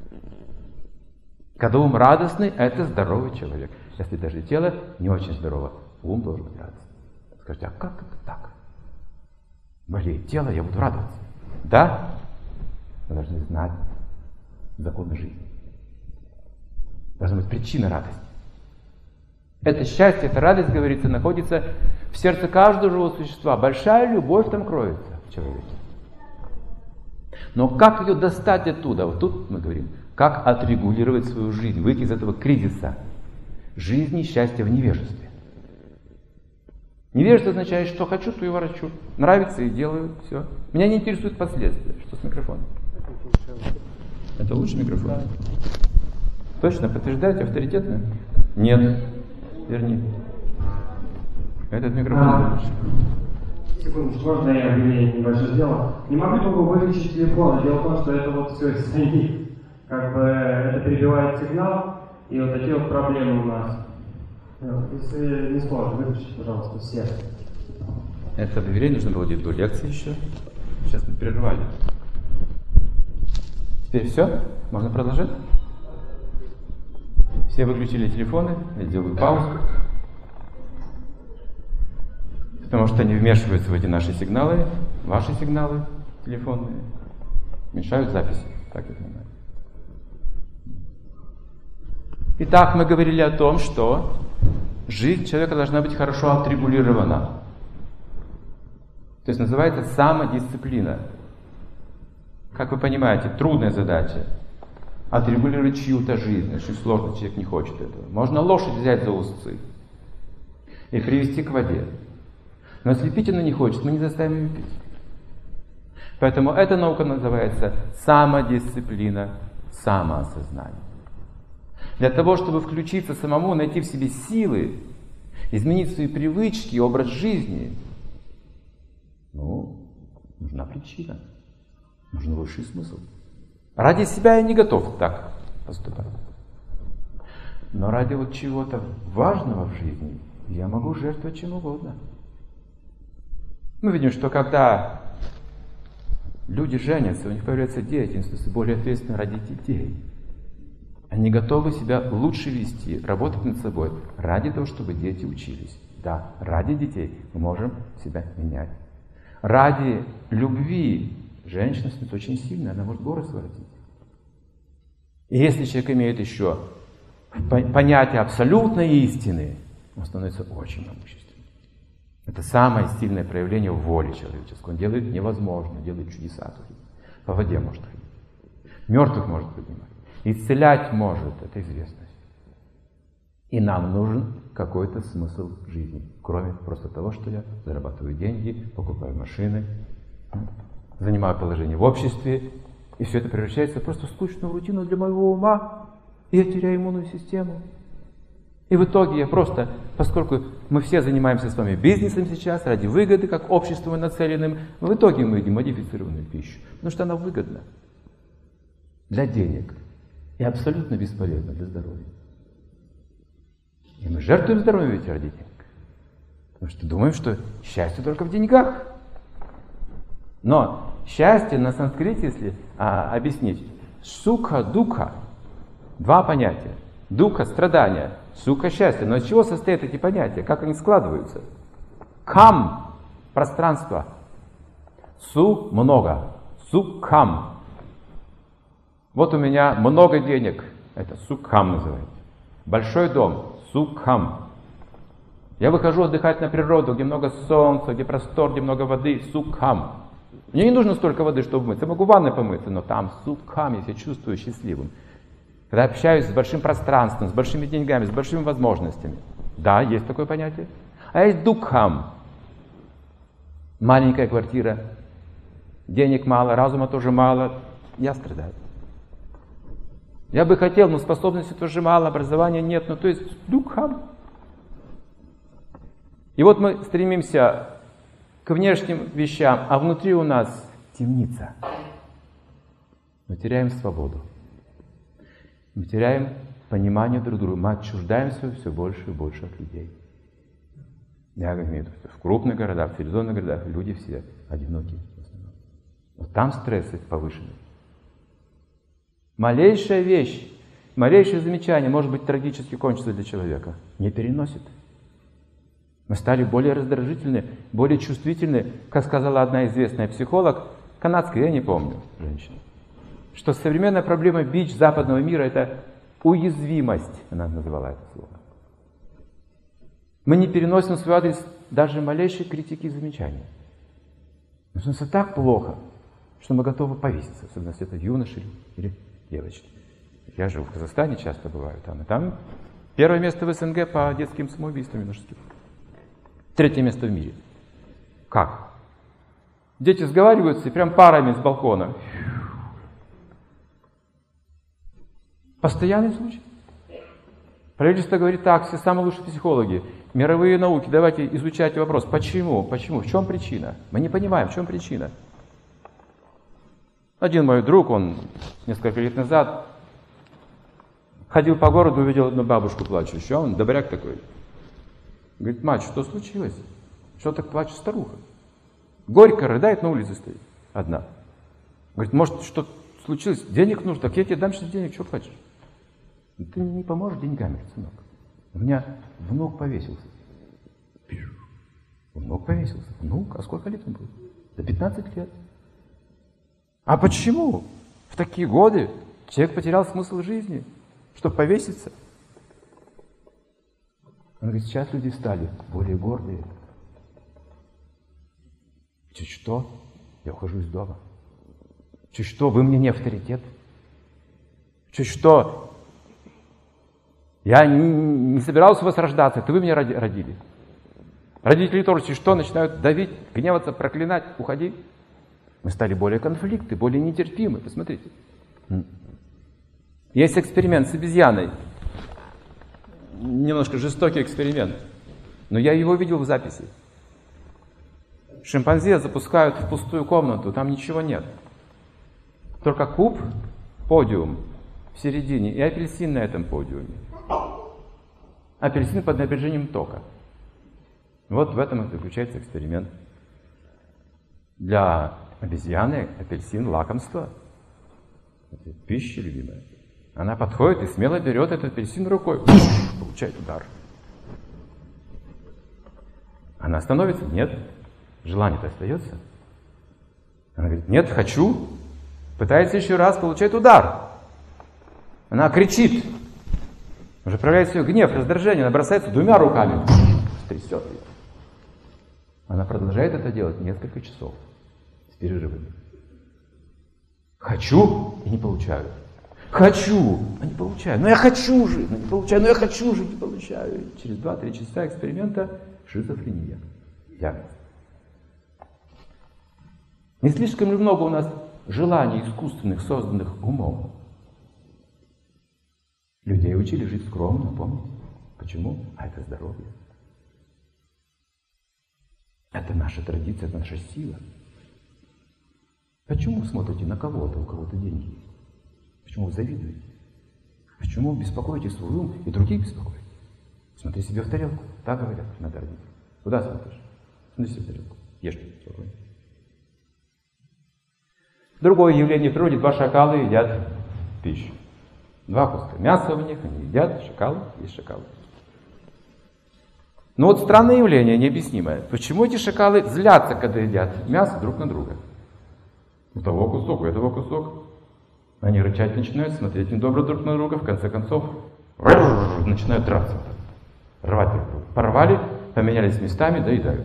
Когда ум радостный, это здоровый человек. Если даже тело не очень здорово, ум должен быть радостный. Скажите, а как это так? Болеет тело, я буду радоваться. Да? Вы должны знать законы жизни. Должна быть причина радости. Это счастье, эта радость, говорится, находится в сердце каждого живого существа. Большая любовь там кроется в человеке. Но как ее достать оттуда? Вот тут мы говорим, как отрегулировать свою жизнь, выйти из этого кризиса жизни и счастья в невежестве. Невежество означает, что хочу, то и ворочу. Нравится и делаю, все. Меня не интересуют последствия. Что с микрофоном? Это лучше микрофон? Да. Точно? Подтверждаете? Авторитетно? Нет. Верни. Этот микрофон лучше. Секундочку, можно я объявление небольшое сделал? Не могу только выключить телефон. Дело в том, что это вот все стоит. Как бы это перебивает сигнал, и вот такие вот проблемы у нас. Если не сможешь, выключите, пожалуйста, все. Это объявление нужно было делать до лекции еще. Сейчас мы прервали. Теперь все? Можно продолжать? Все выключили телефоны, я делаю паузу. Потому что они вмешиваются в эти наши сигналы, ваши сигналы телефонные, мешают записи. Так я понимаю. Итак, мы говорили о том, что жизнь человека должна быть хорошо отрегулирована. То есть называется самодисциплина. Как вы понимаете, трудная задача. Отрегулировать чью-то жизнь. Очень сложно, человек не хочет этого. Можно лошадь взять за узцы и привести к воде. Но если пить она не хочет, мы не заставим ее пить. Поэтому эта наука называется самодисциплина, самоосознание. Для того, чтобы включиться самому, найти в себе силы, изменить свои привычки, образ жизни, нужна причина, нужен высший смысл. Ради себя я не готов так поступать. Но ради вот чего-то важного в жизни я могу жертвовать чем угодно. Мы видим, что когда люди женятся, у них появляется деятельность, более ответственно ради детей. Они готовы себя лучше вести, работать над собой, ради того, чтобы дети учились. Да, ради детей мы можем себя менять. Ради любви женщина становится очень сильной, она может горы своротить. И если человек имеет еще понятие абсолютной истины, он становится очень могущественным. Это самое сильное проявление воли человеческой. Он делает невозможное, делает чудеса. По воде может ходить. Мертвых может поднимать. Исцелять может, это известно. И нам нужен какой-то смысл жизни, кроме просто того, что я зарабатываю деньги, покупаю машины, занимаю положение в обществе, и все это превращается просто в скучную рутину для моего ума, и я теряю иммунную систему. И в итоге я просто, поскольку мы все занимаемся с вами бизнесом сейчас, ради выгоды, как общество мы нацеленным, в итоге мы едим модифицированную пищу, потому что она выгодна для денег и абсолютно бесполезна для здоровья. И мы жертвуем здоровьем ведь ради денег, потому что думаем, что счастье только в деньгах. Но счастье на санскрите, если объяснить, суха-духа, два понятия. Духа – страдания, суха – счастье. Но из чего состоят эти понятия? Как они складываются? Кам – пространство. Су – много. Сукхам. Вот у меня много денег. Это сукхам называется. Большой дом. Сукхам. Я выхожу отдыхать на природу, где много солнца, где простор, где много воды. Сукхам. Мне не нужно столько воды, чтобы мыться. Я могу в ванной помыться, но там сукхам, я себя чувствую счастливым. Когда общаюсь с большим пространством, с большими деньгами, с большими возможностями. Да, есть такое понятие. А есть дукхам. Маленькая квартира, денег мало, разума тоже мало. Я страдаю. Я бы хотел, но способностей тоже мало, образования нет. Ну, то есть дукхам. И вот мы стремимся к внешним вещам, а внутри у нас темница. Мы теряем свободу. Мы теряем понимание друг друга. Мы отчуждаемся все больше и больше от людей. Я имею в виду, в крупных городах, в цивилизованных городах люди все одинокие. Вот там стрессы повышены. Малейшая вещь, малейшее замечание может быть трагически кончиться для человека. Не переносит. Мы стали более раздражительны, более чувствительны, как сказала одна известная психолог, канадская, я не помню, женщина, что современная проблема бич западного мира – это уязвимость, она называла это слово. Мы не переносим в свой адрес даже малейшей критики и замечания. Мы становится так плохо, что мы готовы повеситься, особенно если это юноши или девочки. Я живу в Казахстане, часто бываю там, и там первое место в СНГ по детским самоубийствам юношеским. Третье место в мире. Как? Дети сговариваются и прям парами с балкона. Постоянный случай. Правительство говорит так, все самые лучшие психологи, мировые науки, давайте изучать вопрос. Почему? Почему? В чем причина? Мы не понимаем, в чем причина. Один мой друг, он несколько лет назад ходил по городу, увидел одну бабушку плачущую, он добряк такой. Говорит, мать, что случилось? Что так плачет старуха? Горько рыдает, на улице стоит одна. Говорит, может, что случилось? Денег нужно? Так я тебе дам сейчас денег, что плачешь? Ты мне не поможешь деньгами, сынок. У меня внук повесился. Внук повесился. Внук? А сколько лет ему было? Да 15 лет. А почему в такие годы человек потерял смысл жизни, чтобы повеситься? Он говорит, сейчас люди стали более гордые. Чуть что, я ухожу из дома. Чуть что, вы мне не авторитет. Чуть что, я не собирался у вас рождаться, это вы меня родили. Родители тоже чуть что начинают давить, гневаться, проклинать, уходи. Мы стали более конфликтны, более нетерпимы. Посмотрите. Есть эксперимент с обезьяной. Немножко жестокий эксперимент. Но я его видел в записи. Шимпанзе запускают в пустую комнату, там ничего нет. Только куб, подиум в середине и апельсин на этом подиуме. Апельсин под напряжением тока. Вот в этом и заключается эксперимент. Для обезьяны апельсин – лакомство. Это пища любимая. Она подходит и смело берет этот апельсин рукой. Получает удар. Она остановится? Нет. Желание-то остается. Она говорит, нет, хочу. Пытается еще раз, получает удар. Она кричит. Уже проявляет свой гнев, раздражение. Она бросается двумя руками. Стрясет ее. Она продолжает это делать несколько часов. С перерывами. Хочу и не получаю. Хочу, но не получаю. Но я хочу же, но не получаю. Но я хочу же, не получаю. И через 2-3 часа эксперимента шизофрения. Диагноз. Не слишком ли много у нас желаний искусственных, созданных умом? Людей учили жить скромно, помните? Почему? А это здоровье. Это наша традиция, это наша сила. Почему вы смотрите на кого-то, у кого-то деньги есть? Почему вы завидуете? Почему беспокоите свой ум и других беспокоите? Смотри себе в тарелку. Так говорят, надо родить. Куда смотришь? Смотри себе в тарелку. Ешь спокойно. Другое явление в природе. 2 шакала едят пищу. 2 куска мяса в них, они едят шакалы, есть шакалы. Но вот странное явление, необъяснимое. Почему эти шакалы злятся, когда едят мясо друг на друга? У того кусок, у этого кусок. Они рычать начинают, смотреть недобро друг на друга, в конце концов начинают драться. Рвать друг друга. Порвали, поменялись местами, доедают.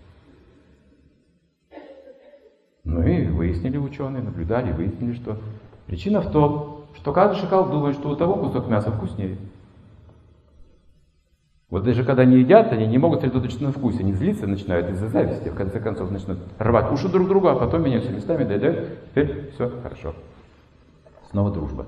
Ну и выяснили ученые, наблюдали, выяснили, что причина в том, что каждый шакал думает, что у того кусок мяса вкуснее. Вот даже когда они едят, они не могут сосредоточиться на вкусе, они злиться начинают из-за зависти, в конце концов начинают рвать уши друг другу, а потом меняются местами, доедают, теперь все хорошо. Снова дружба.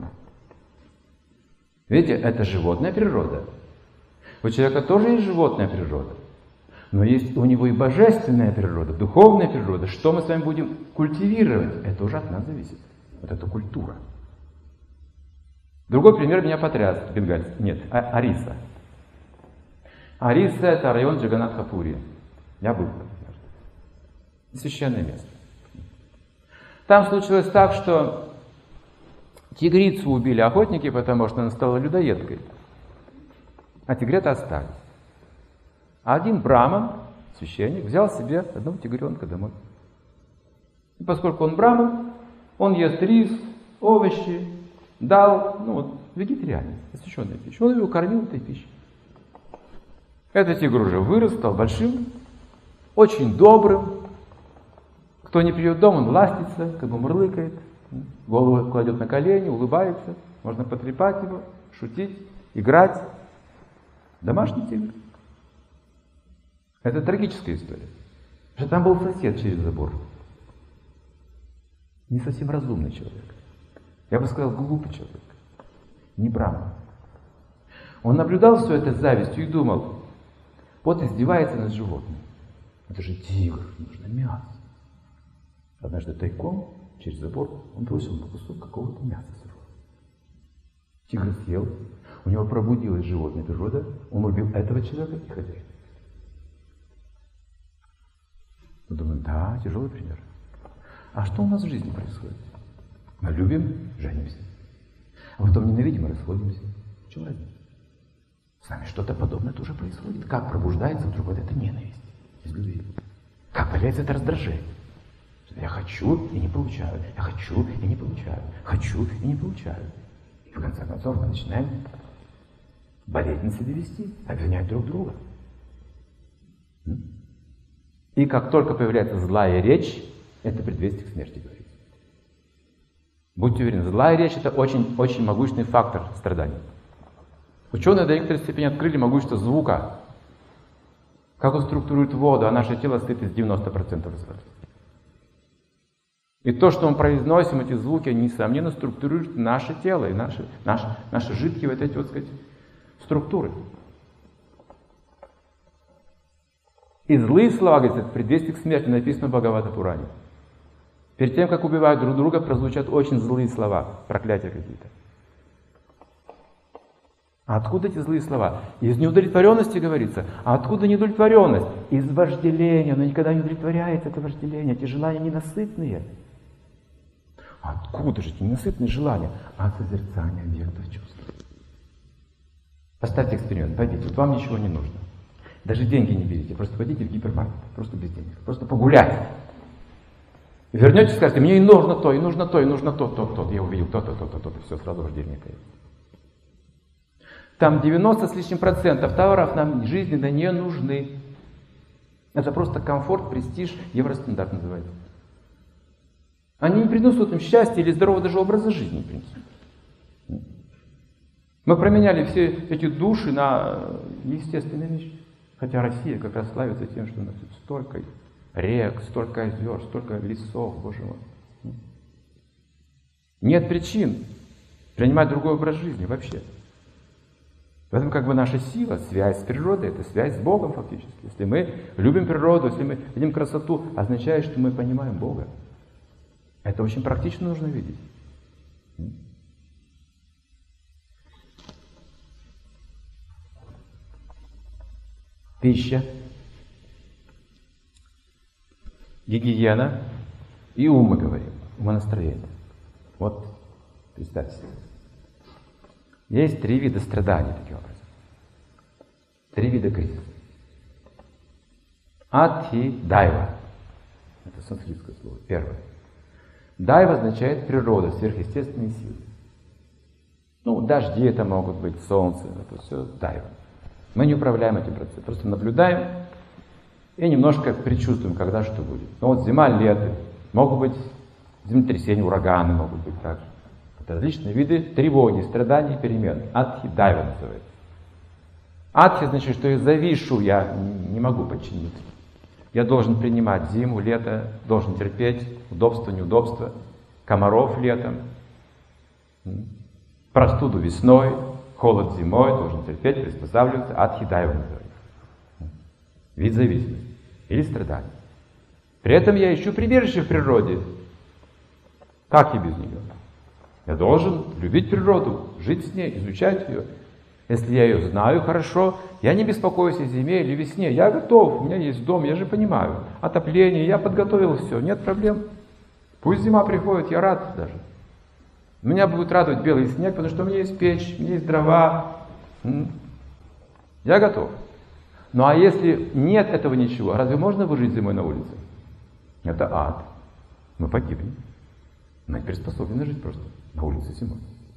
Видите, это животная природа. У человека тоже есть животная природа, но есть у него и божественная природа, духовная природа. Что мы с вами будем культивировать, это уже от нас зависит. Вот это культура. Другой пример меня потряс. Бенгальский. Нет, Ариса. Ариса — это район Джаганнатха-Пури. Я был там. Священное место. Там случилось так, что тигрицу убили охотники, потому что она стала людоедкой. А тигрята остались. А один браман, священник, взял себе одного тигренка домой. И поскольку он браман, он ест рис, овощи, дал, вегетарианец, освященная пища. Он его кормил этой пищей. Этот тигр уже вырос, стал большим, очень добрым. Кто не придет в дом, он ластится, как бы мурлыкает, голову кладет на колени, улыбается. Можно потрепать его, шутить, играть. Домашний тигр. Это трагическая история. Потому что там был сосед через забор. Не совсем разумный человек. Я бы сказал, глупый человек. Не браман. Он наблюдал все это с завистью и думал, вот издевается над животным. Это же тигр, нужно мясо. Однажды тайком, через забор, он бросил на кусок какого-то мяса сырого. Тигр съел, у него пробудилась животная природа, он убил этого человека и хозяина. Мы думаем, да, тяжелый пример. А что у нас в жизни происходит? Мы любим, женимся. а потом ненавидим и расходимся. В чем разница? С нами что-то подобное тоже происходит. Как пробуждается вдруг вот эта ненависть из любви? Как появляется это раздражение? Я хочу и не получаю, я хочу и не получаю, хочу и не получаю. И в конце концов мы начинаем болезненно себя вести, обвинять друг друга. И как только появляется злая речь, это предвестник смерти, говорится. Будьте уверены, злая речь — это очень могущественный фактор страданий. Ученые до некоторой степени открыли могущество звука. Как он структурирует воду, а наше тело состоит из 90% воды. И то, что мы произносим, эти звуки, они, несомненно, структурируют наше тело и наши жидкие вот эти, вот сказать, структуры. И злые слова, говорится, это предвестник смерти, написано в Бхагавата-пуране. Перед тем, как убивают друг друга, прозвучат очень злые слова, проклятия какие-то. А откуда эти злые слова? Из неудовлетворенности, говорится. А откуда неудовлетворенность? Из вожделения. Но никогда не удовлетворяется это вожделение. Эти желания ненасытные. Откуда же эти ненасытные желания? От созерцания объектов чувств. Поставьте эксперимент, пойдите, вот вам ничего не нужно. Даже деньги не берите, просто пойдите в гипермаркет, просто без денег, просто погулять. Вернетесь и скажете, мне и нужно то, и нужно то, и нужно то. Я увидел то, и все, сразу вожделение появится. Там 90 с лишним процентов товаров нам жизненно не нужны. Это просто комфорт, престиж, евростандарт называется. Они не принесут им счастья или здорового даже образа жизни, в принципе. Мы променяли все эти души на естественные вещи. Хотя Россия как раз славится тем, что у нас тут столько рек, столько озер, столько лесов, боже мой. Нет причин принимать другой образ жизни вообще. Поэтому как бы наша сила, связь с природой, это связь с Богом фактически. Если мы любим природу, если мы видим красоту, означает, что мы понимаем Бога. Это очень практично нужно видеть. Пища, гигиена и ум, мы говорим, умонастроение. Вот, представьте себе. Есть 3 вида страданий, таким образом. 3 вида кризиса. Адхи дайва. Это санскритское слово. Первое. Дайва означает природа, сверхъестественные силы. Дожди это могут быть, солнце, это все дайва. Мы не управляем этим процессом, просто наблюдаем и немножко предчувствуем, когда что будет. Зима, лето, могут быть землетрясения, ураганы могут быть также. Это различные виды тревоги, страданий, перемен. Адхи дайва называется. Адхи значит, что я завишу, я не могу подчиниться. Я должен принимать зиму, лето, должен терпеть удобства, неудобства, комаров летом, простуду весной, холод зимой, должен терпеть, приспосабливаться. Адхи дайва называется. Вид зависимости или страдания. При этом я ищу прибежище в природе. Как я без нее? Я должен любить природу, жить с ней, изучать ее. Если я ее знаю хорошо, я не беспокоюсь о зиме или весне. Я готов, у меня есть дом, я же понимаю. Отопление, я подготовил все, нет проблем. Пусть зима приходит, я рад даже. Меня будет радовать белый снег, потому что у меня есть печь, у меня есть дрова. Я готов. Ну а если нет этого ничего, разве можно выжить зимой на улице? Это ад. Мы погибнем. Мы приспособлены жить просто на улице зимой.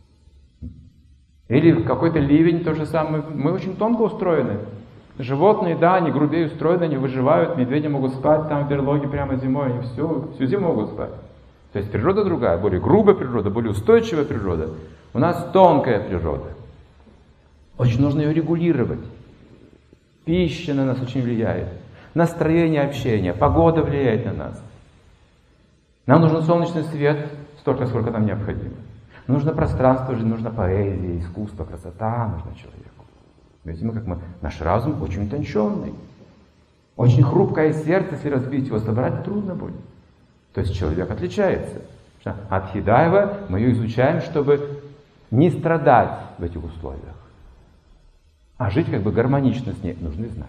Или какой-то ливень, то же самое. Мы очень тонко устроены. Животные, да, они грубее устроены, они выживают, медведи могут спать там в берлоге прямо зимой, они всю зиму могут спать. То есть природа другая, более грубая природа, более устойчивая природа. У нас тонкая природа. Очень нужно ее регулировать. Пища на нас очень влияет. Настроение общения, погода влияет на нас. Нам нужен солнечный свет столько, сколько нам необходимо. Нужно пространство, нужна поэзия, искусство, красота нужна человеку. Видите, наш разум очень утонченный. Очень хрупкое сердце, если разбить его, собрать трудно будет. То есть человек отличается. Адхи дайва мы ее изучаем, чтобы не страдать в этих условиях. А жить гармонично с ней нужны знания.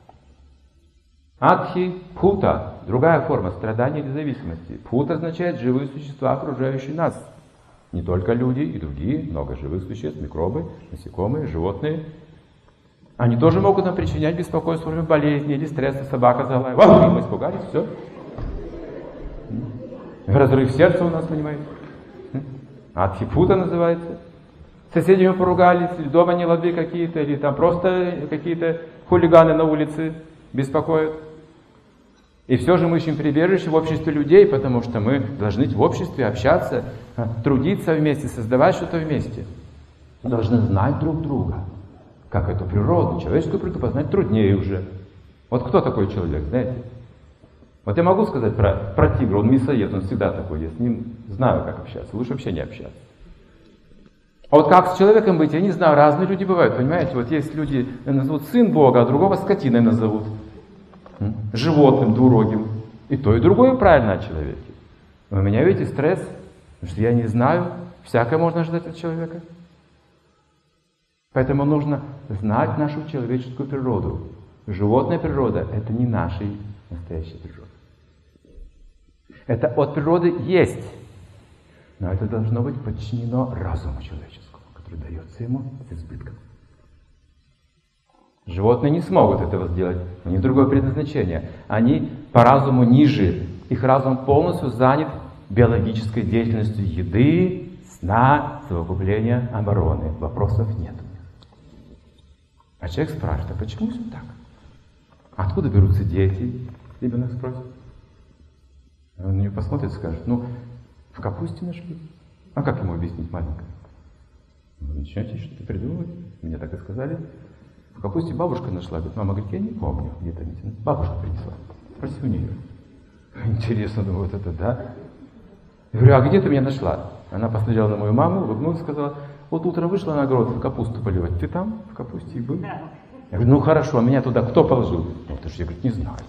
Адхи пута, другая форма страдания или зависимости. Пута означает живые существа, окружающие нас. Не только люди, и другие, много живых существ, микробы, насекомые, животные. Они тоже могут нам причинять беспокойство во время болезни или стресса. Собака залаяла, мы испугались, все. Разрыв сердца у нас, понимаете? Адхипута называется. С соседями поругались, или дома нелады какие-то, или там просто какие-то хулиганы на улице беспокоят. И все же мы ищем прибежище в обществе людей, потому что мы должны в обществе общаться, трудиться вместе, создавать что-то вместе. Мы должны знать друг друга. Как эту природу, человеческую природу познать труднее уже. Вот кто такой человек, знаете? Вот я могу сказать про тигра, он мясоед, он всегда такой, я с ним знаю, как общаться, лучше вообще не общаться. А вот как с человеком быть, я не знаю, разные люди бывают, понимаете? Вот есть люди, назовут сын Бога, а другого скотиной назовут. Животным, двурогим. И то, и другое правильно о человеке. Но у меня, видите, стресс, потому что я не знаю, всякое можно ждать от человека. Поэтому нужно знать нашу человеческую природу. Животная природа – это не наша настоящая природа. Это от природы есть, но это должно быть подчинено разуму человеческому, который дается ему с избытком. Животные не смогут этого сделать, у них другое предназначение. Они по разуму ниже, их разум полностью занят биологической деятельностью еды, сна, совокупления, обороны. Вопросов нет. А человек спрашивает, а почему все так? Откуда берутся дети? Ребенок спросит. Он на нее посмотрит и скажет, ну, в капусте нашли. А как ему объяснить маленькому? Вы начнете что-то придумывать. Мне так и сказали. В капусте бабушка нашла. Говорит, мама говорит, я не помню, где-то бабушка принесла. Спроси у нее. Интересно, думаю, вот это да. Я говорю, а где ты меня нашла? Она посмотрела на мою маму, улыбнулась и сказала, вот утром вышла на огород капусту поливать. Ты там в капусте и был? Я говорю, ну хорошо, а меня туда кто положил? Ну, ты же, я говорю, не знаю.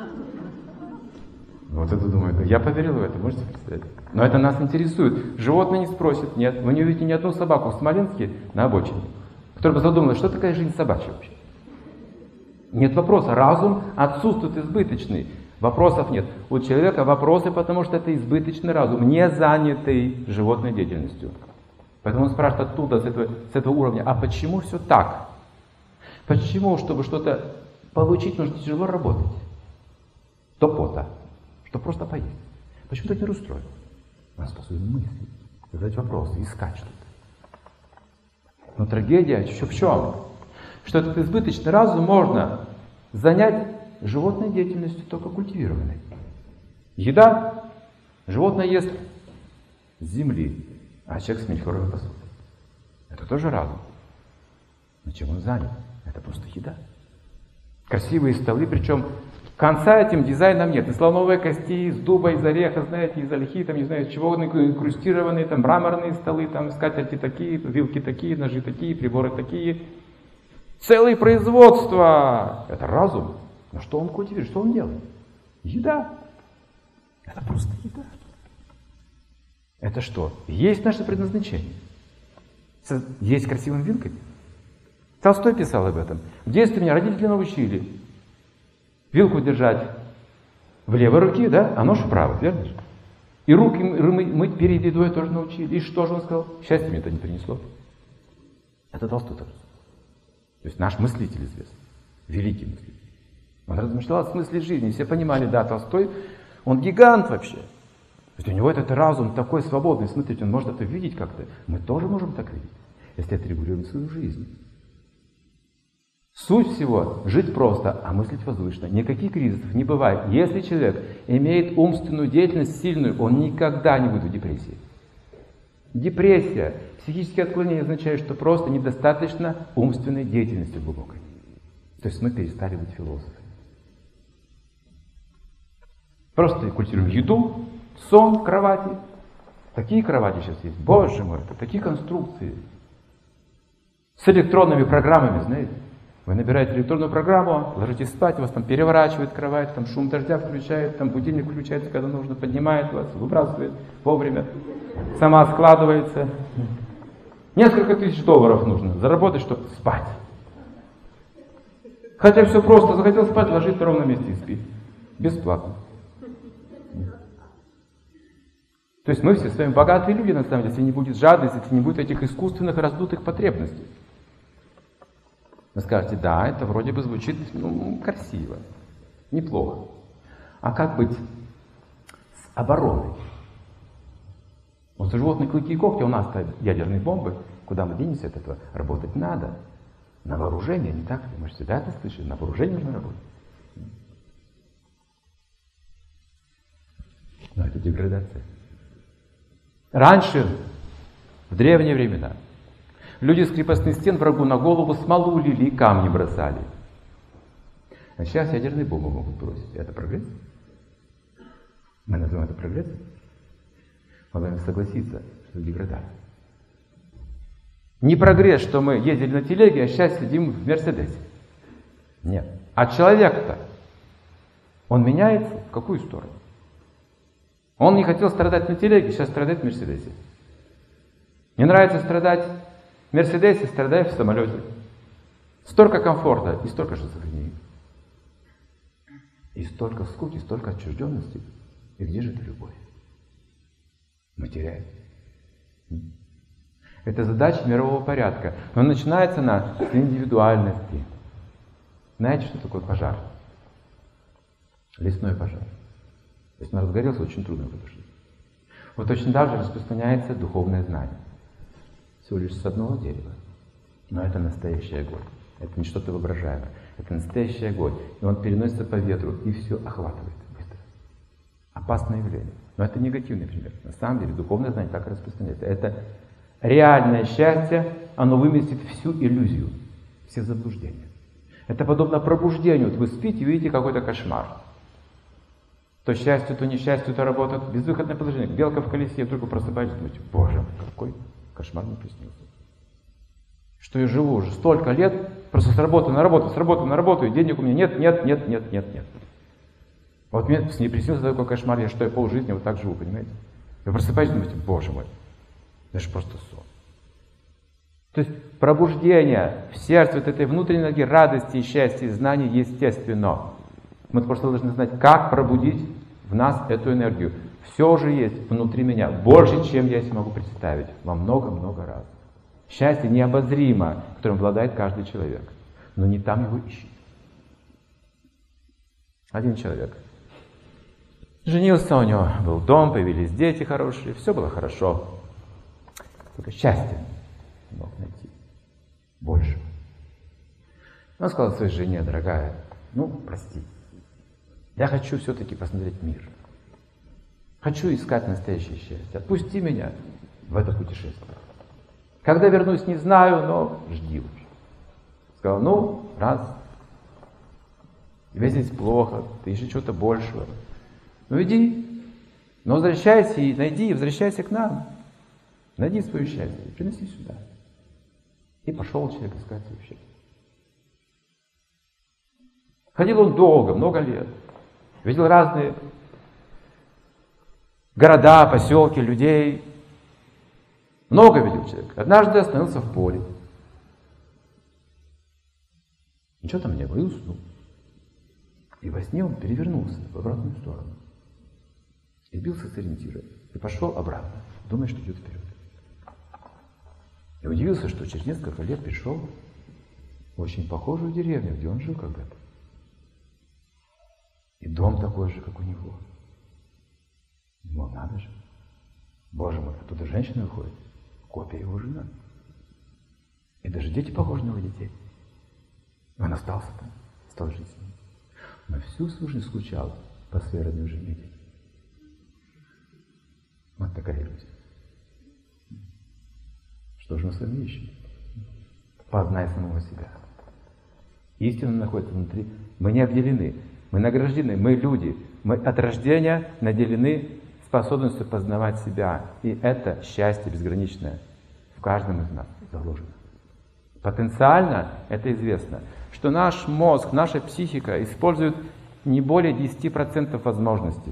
Вот это думаю, я поверил в это, можете представить? Но это нас интересует. Животное не спросит, нет. Вы не увидите ни одну собаку в Смоленске на обочине, которая бы задумалась, что такая жизнь собачья вообще. Нет вопроса. Разум отсутствует избыточный. Вопросов нет. У человека вопросы, потому что это избыточный разум, не занятый животной деятельностью. Поэтому он спрашивает оттуда, с этого уровня, а почему все так? Почему, чтобы что-то получить, нужно тяжело работать? До пота, чтобы просто поесть. Почему так не устроен? Он способен мыслить, задать вопросы, искать что-то. Но трагедия еще в чем? Что этот избыточный разум можно занять животной деятельностью, только культивированной. Еда. Животное ест с земли, а человек с мельхиоровой посуды. Это тоже разум. Но чем он занят? Это просто еда. Красивые столы, причем конца этим дизайном нет. Из слоновой кости, из дуба, из ореха, знаете, из ольхи, там, не знаю, из чего, инкрустированные, там, мраморные столы, там, скатерти такие, вилки такие, ножи такие, приборы такие. Целое производство. Это разум. Но что он культивирует, что он делает? Еда. Это просто еда. Это что? Есть наше предназначение. Есть красивым вилкой. Толстой писал об этом. В детстве меня родители научили вилку держать в левой руке, да, а нож в правой, верно же? И руки мыть перед едой тоже научили. И что же он сказал? Счастья мне это не принесло. Это Толстой тоже. То есть наш мыслитель известный. Великий мыслитель. Он размышлял о смысле жизни. Все понимали, да, Толстой, он гигант вообще. То есть у него этот разум такой свободный. Смотрите, он может это видеть как-то. Мы тоже можем так видеть, если отрегулируем свою жизнь. Суть всего – жить просто, а мыслить возвышенно. Никаких кризисов не бывает. Если человек имеет умственную деятельность сильную, он никогда не будет в депрессии. Депрессия, психические отклонения означают, что просто недостаточно умственной деятельности глубокой. То есть мы перестали быть философами. Просто культивируем еду, сон, кровати. Такие кровати сейчас есть. Боже мой, это такие конструкции. С электронными программами, знаете. Вы набираете электронную программу, ложитесь спать, вас там переворачивает кровать, там шум дождя включает, там будильник включается, когда нужно, поднимает вас, выбрасывает вовремя, сама складывается. Несколько тысяч долларов нужно заработать, чтобы спать. Хотя все просто, захотел спать, ложись на ровном месте и спи. Бесплатно. То есть мы все с вами богатые люди, на самом деле, если не будет жадности, если не будет этих искусственных раздутых потребностей. Вы скажете, да, это вроде бы звучит красиво, неплохо. А как быть с обороной? Вот животные клыки и когти, у нас-то ядерные бомбы, куда мы денемся от этого? Работать надо. На вооружение, не так ли? Мы же всегда это слышали, на вооружение нужно работать. Но это деградация. Раньше, в древние времена, люди с крепостных стен врагу на голову смолу лили и камни бросали. А сейчас ядерные бомбы могут бросить. Это прогресс? Мы называем это прогресс? Мы должны согласиться, что это деградация. Не прогресс, что мы ездили на телеге, а сейчас сидим в Мерседесе. Нет. А человек-то, он меняется в какую сторону? Он не хотел страдать на телеге, сейчас страдает в Мерседесе. Не нравится страдать в Мерседесе, страдай в самолете. Столько комфорта и столько же шизофрении. И столько скуки, столько отчужденности. И где же эта любовь? Мы теряем. Это задача мирового порядка. Но начинается она с индивидуальности. Знаете, что такое пожар? Лесной пожар. Если он разгорелся, очень трудно потушить. Вот точно так же распространяется духовное знание. Всего лишь с одного дерева. Но это настоящий огонь. Это не что-то воображаемое. Это настоящий огонь. И он переносится по ветру и все охватывает быстро. Опасное явление. Но это негативный пример. На самом деле духовное знание так и распространяется. Это реальное счастье, оно выместит всю иллюзию, все заблуждения. Это подобно пробуждению. Вот вы спите и видите какой-то кошмар. То счастье, то несчастье, то работа, безвыходное положение. Белка в колесе, и вдруг вы просыпаетесь и думаете, боже, какой кошмар мне приснился. Что я живу уже столько лет, просто с работы на работу, и денег у меня нет. Вот мне не приснился такой кошмар, я полжизни вот так живу, понимаете? Вы просыпаетесь и думаете, боже мой, это же просто сон. То есть пробуждение в сердце вот этой внутренней энергии радости, счастья и знаний естественно. Мы просто должны знать, как пробудить в нас эту энергию. Все уже есть внутри меня, больше, чем я себе могу представить, во много-много раз. Счастье необозримо, которым обладает каждый человек, но не там его ищет. Один человек. Женился, у него был дом, появились дети хорошие, все было хорошо. Только счастье не мог найти. Больше. Он сказал своей жене, дорогая, прости. Я хочу все-таки посмотреть мир. Хочу искать настоящее счастье. Отпусти меня в это путешествие. Когда вернусь, не знаю, но жди уже. Сказал, раз. Тебе здесь плохо, ты ищешь чего-то большего. Иди. Но возвращайся и найди, и возвращайся к нам. Найди свое счастье, приноси сюда. И пошел человек искать свое счастье. Ходил он долго, много лет. Видел разные города, поселки, людей. Много видел человек. Однажды остановился в поле. Ничего там не было, и уснул. И во сне он перевернулся в обратную сторону. И сбился с ориентира. И пошел обратно, думая, что идет вперед. И удивился, что через несколько лет пришел в очень похожую деревню, где он жил когда-то. И дом такой же, как у него. Думал, надо же. Боже мой, оттуда женщина выходит. Копия его жена. И даже дети похожи на его детей. И он остался там, стал жить с ним. Но всю свою жизнь скучал по своей родной жене. Вот такая иллюзия. Что же мы с вами ищем? Познай самого себя. Истина находится внутри. Мы не обделены. Мы награждены. Мы люди. Мы от рождения наделены способностью познавать себя. И это счастье безграничное в каждом из нас заложено. Потенциально это известно, что наш мозг, наша психика использует не более 10% возможностей.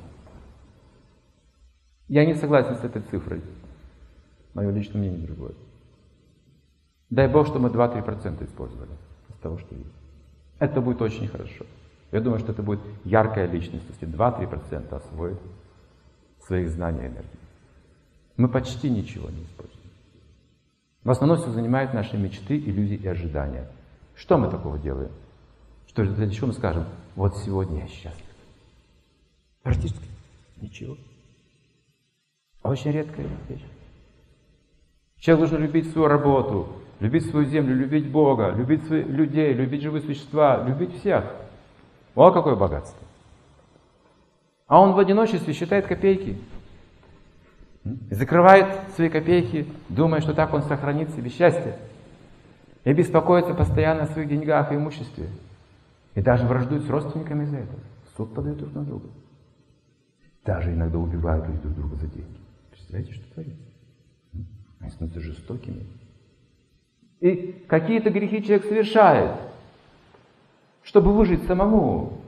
Я не согласен с этой цифрой. Мое личное мнение другое. Дай Бог, что мы 2-3% использовали из того, что есть. Это будет очень хорошо. Я думаю, что это будет яркая личность, если 2-3% освоит своих знаний и энергии. Мы почти ничего не используем. В основном все занимает наши мечты, иллюзии и ожидания. Что мы такого делаем? Что в результате чего мы скажем, вот сегодня я счастлив? Практически ничего. Очень редкая вещь. Человек должен любить свою работу, любить свою землю, любить Бога, любить своих людей, любить живые существа, любить всех. О, какое богатство! А он в одиночестве считает копейки. Закрывает свои копейки, думая, что так он сохранит себе счастье. И беспокоится постоянно о своих деньгах и имуществе. И даже враждует с родственниками из-за этого. Суд подают друг на друга. Даже иногда убивают друг друга за деньги. Представляете, что творится? Они становятся жестокими. И какие-то грехи человек совершает, чтобы выжить самому.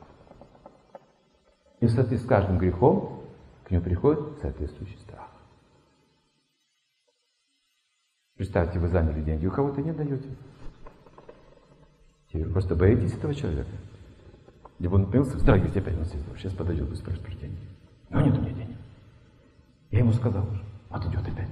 И в соответствии с каждым грехом к нему приходит соответствующий страх. Представьте, вы заняли деньги, у кого-то не даете. Теперь вы просто боитесь этого человека. Либо он напился, здравствуйте, опять он сидит, сейчас подойдет, вы спрашиваете деньги. Но нет у меня денег. Я ему сказал уже, отойдет опять.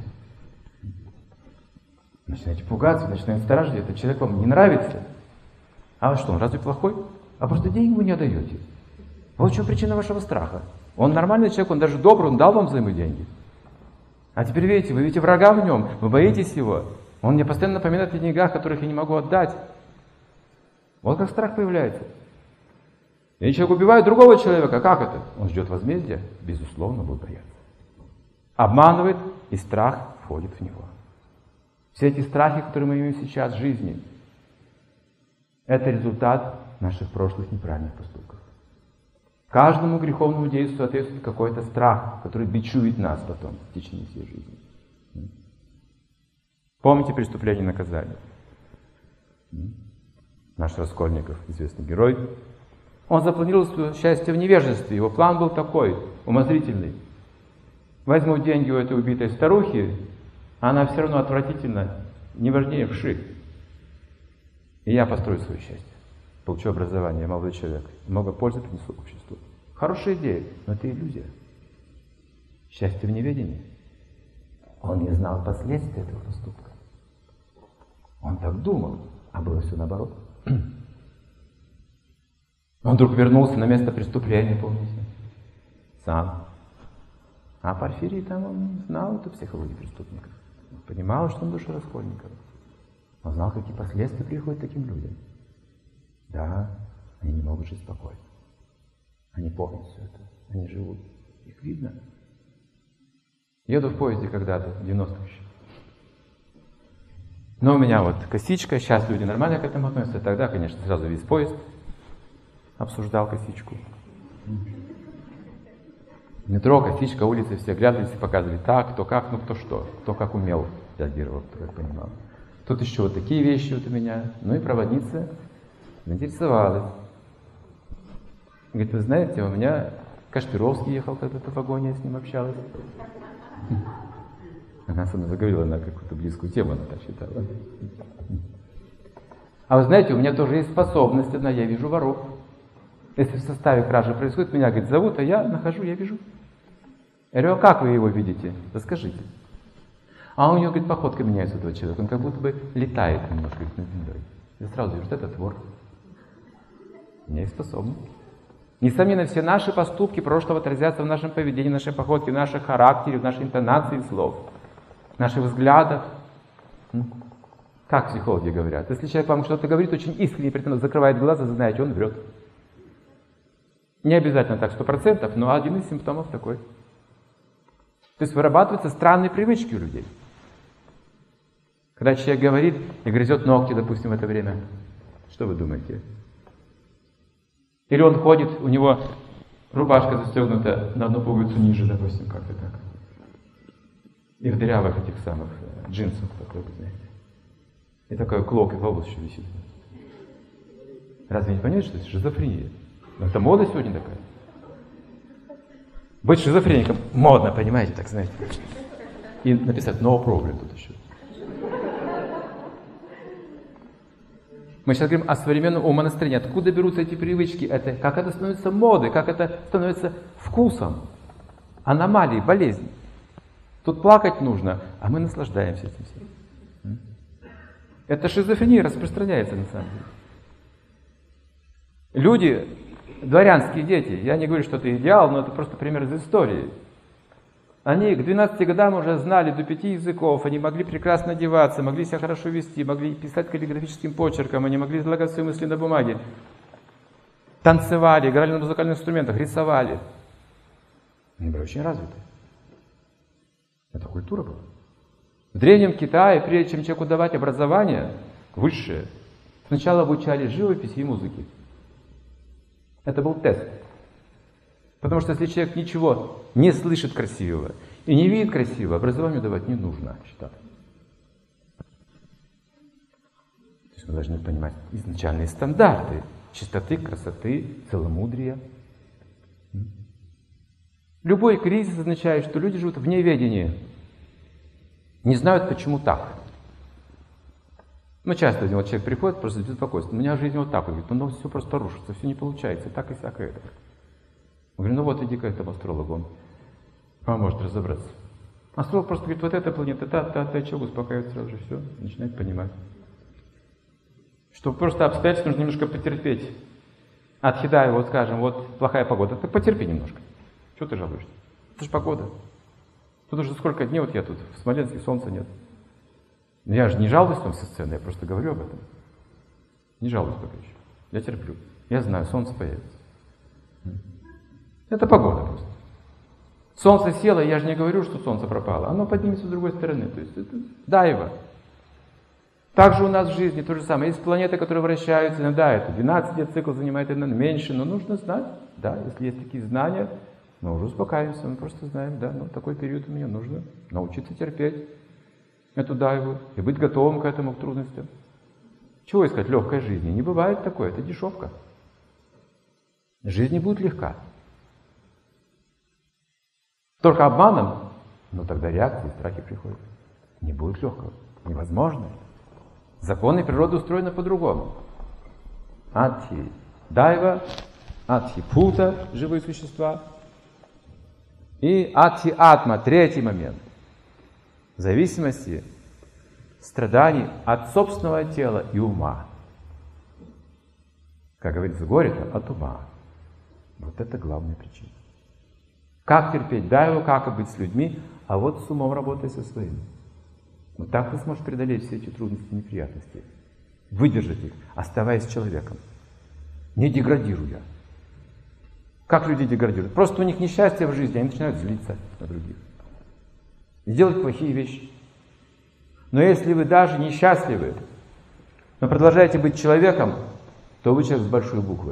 Начинаете пугаться, начинаете сторожить, этот человек вам не нравится. А что, он разве плохой? А просто деньги вы не отдаете. Вот в чем причина вашего страха. Он нормальный человек, он даже добрый, он дал вам взаймы деньги. А теперь видите, вы видите врага в нем, вы боитесь его. Он мне постоянно напоминает о деньгах, которых я не могу отдать. Вот как страх появляется. И человек убивает другого человека, как это? Он ждет возмездия? Безусловно, будет бояться. Обманывает, и страх входит в него. Все эти страхи, которые мы имеем сейчас в жизни, это результат наших прошлых неправильных поступков. Каждому греховному действию соответствует какой-то страх, который бичует нас потом в течение всей жизни. Помните преступление и наказание? Наш Раскольников, известный герой, он запланировал свое счастье в невежестве. Его план был такой, умозрительный. Возьму деньги у этой убитой старухи, а она все равно отвратительна, не важнее вши. И я построю свое счастье. Получу образование, я молодой человек. Много пользы принесу обществу. Хорошая идея, но это иллюзия. Счастье в неведении. Он не знал последствий этого поступка. Он так думал, а было все наоборот. Он вдруг вернулся на место преступления, помните? Сам. А Порфирий там, он знал эту психологию преступников. Он понимал, что он душа раскольников. Он знал, какие последствия приходят таким людям. Да, они не могут жить спокойно. Они помнят все это. Они живут. Их видно. Еду в поезде когда-то, в 90-х еще. Но у меня вот косичка, сейчас люди нормально к этому относятся. Тогда, конечно, сразу весь поезд обсуждал косичку. Метро, косичка, улицы, все глядывались и показывали так, кто как, ну кто что, кто как умел, реагировал, кто как понимал. Тут еще вот такие вещи вот у меня. Ну и проводница заинтересовалась. Говорит, вы знаете, у меня Кашпировский ехал когда-то в вагоне, я с ним общалась. Она со мной заговорила на какую-то близкую тему, она так считала. А вы знаете, у меня тоже есть способность одна, я вижу воров. Если в составе кражи происходит, меня, говорит, зовут, а я нахожу, я вижу. Я говорю, а как вы его видите? Расскажите. А у него, говорит, походка меняется у этого человека, он как будто бы летает немножко над землей. Я сразу вижу, что это твор. У меня есть способность. Несомненно, все наши поступки прошлого отразятся в нашем поведении, в нашей походке, в нашем характере, в нашей интонации слов, в наших взглядах. Как психологи говорят? Если человек вам что-то говорит очень искренне, при этом закрывает глаза, знаете, он врет. Не обязательно так 100%, но один из симптомов такой. То есть вырабатываются странные привычки у людей. Когда человек говорит и грызет ногти, допустим, в это время, что вы думаете? Или он ходит, у него рубашка застегнута на одну пуговицу ниже, допустим, как-то так. И в дырявых этих самых джинсах, такой, знаете. И такой клок и волос еще висит. Разве не понимаете, что это шизофрения? Но это мода сегодня такая. Быть шизофреником модно, понимаете, так знаете. И написать no problem тут еще. Мы сейчас говорим о современном умонастроении. Откуда берутся эти привычки? Это, как это становится модой, как это становится вкусом, аномалией, болезнью. Тут плакать нужно, а мы наслаждаемся этим всем. Эта шизофрения распространяется на самом деле. Люди, дворянские дети, я не говорю, что это идеал, но это просто пример из истории. Они к 12 годам уже знали до 5 языков, они могли прекрасно одеваться, могли себя хорошо вести, могли писать каллиграфическим почерком, они могли излагать свои мысли на бумаге. Танцевали, играли на музыкальных инструментах, рисовали. Они были очень развиты. Это культура была. В Древнем Китае, прежде чем человеку давать образование высшее, сначала обучали живописи и музыке. Это был тест. Потому что если человек ничего не слышит красивого и не видит красивого, образование давать не нужно, считать. То есть мы должны понимать изначальные стандарты чистоты, красоты, целомудрия. Любой кризис означает, что люди живут в неведении, не знают, почему так. Ну, часто вот человек приходит, просто беспокойство. У меня жизнь вот так, он говорит, ну все просто рушится, все не получается, так и всякое это. Я говорю, ну вот иди к этому астрологу, он поможет разобраться. Астролог просто говорит, вот эта планета, та, человек успокаивается сразу же, все, начинает понимать. Что просто обстоятельства нужно немножко потерпеть. Отхидая, вот скажем, вот плохая погода, так потерпи немножко. Чего ты жалуешься? Это же погода. Тут уже сколько дней, вот я тут, в Смоленске солнца нет. Я же не жалуюсь там со сцены, я просто говорю об этом. Не жалуюсь пока еще. Я терплю. Я знаю, солнце появится. Это погода просто. Солнце село, я же не говорю, что солнце пропало. Оно поднимется с другой стороны. То есть это дайва. Также у нас в жизни то же самое. Есть планеты, которые вращаются, иногда это 12 лет цикл занимает, иногда меньше, но нужно знать. Да, если есть такие знания, мы уже успокаиваемся, мы просто знаем, да, ну такой период у меня нужно научиться терпеть эту дайву и быть готовым к этому, к трудностям. Чего искать легкой жизни? Не бывает такое, это дешевка. Жизнь не будет легка. Только обманом, но тогда реакции, страхи приходят. Не будет легкого. Невозможно. Законы природы устроены по-другому. Адхи дайва, адхи пута, живые существа. И адхи атма, третий момент. В зависимости страданий от собственного тела и ума. Как говорится, горе-то от ума. Вот это главная причина. Как терпеть дайву, как быть с людьми, а вот с умом работай со своим. Вот так ты сможешь преодолеть все эти трудности и неприятности. Выдержать их, оставаясь человеком. Не деградируя. Как люди деградируют? Просто у них несчастье в жизни, они начинают злиться на других. И делать плохие вещи. Но если вы даже несчастливы, но продолжаете быть человеком, то вы человек с большой буквы.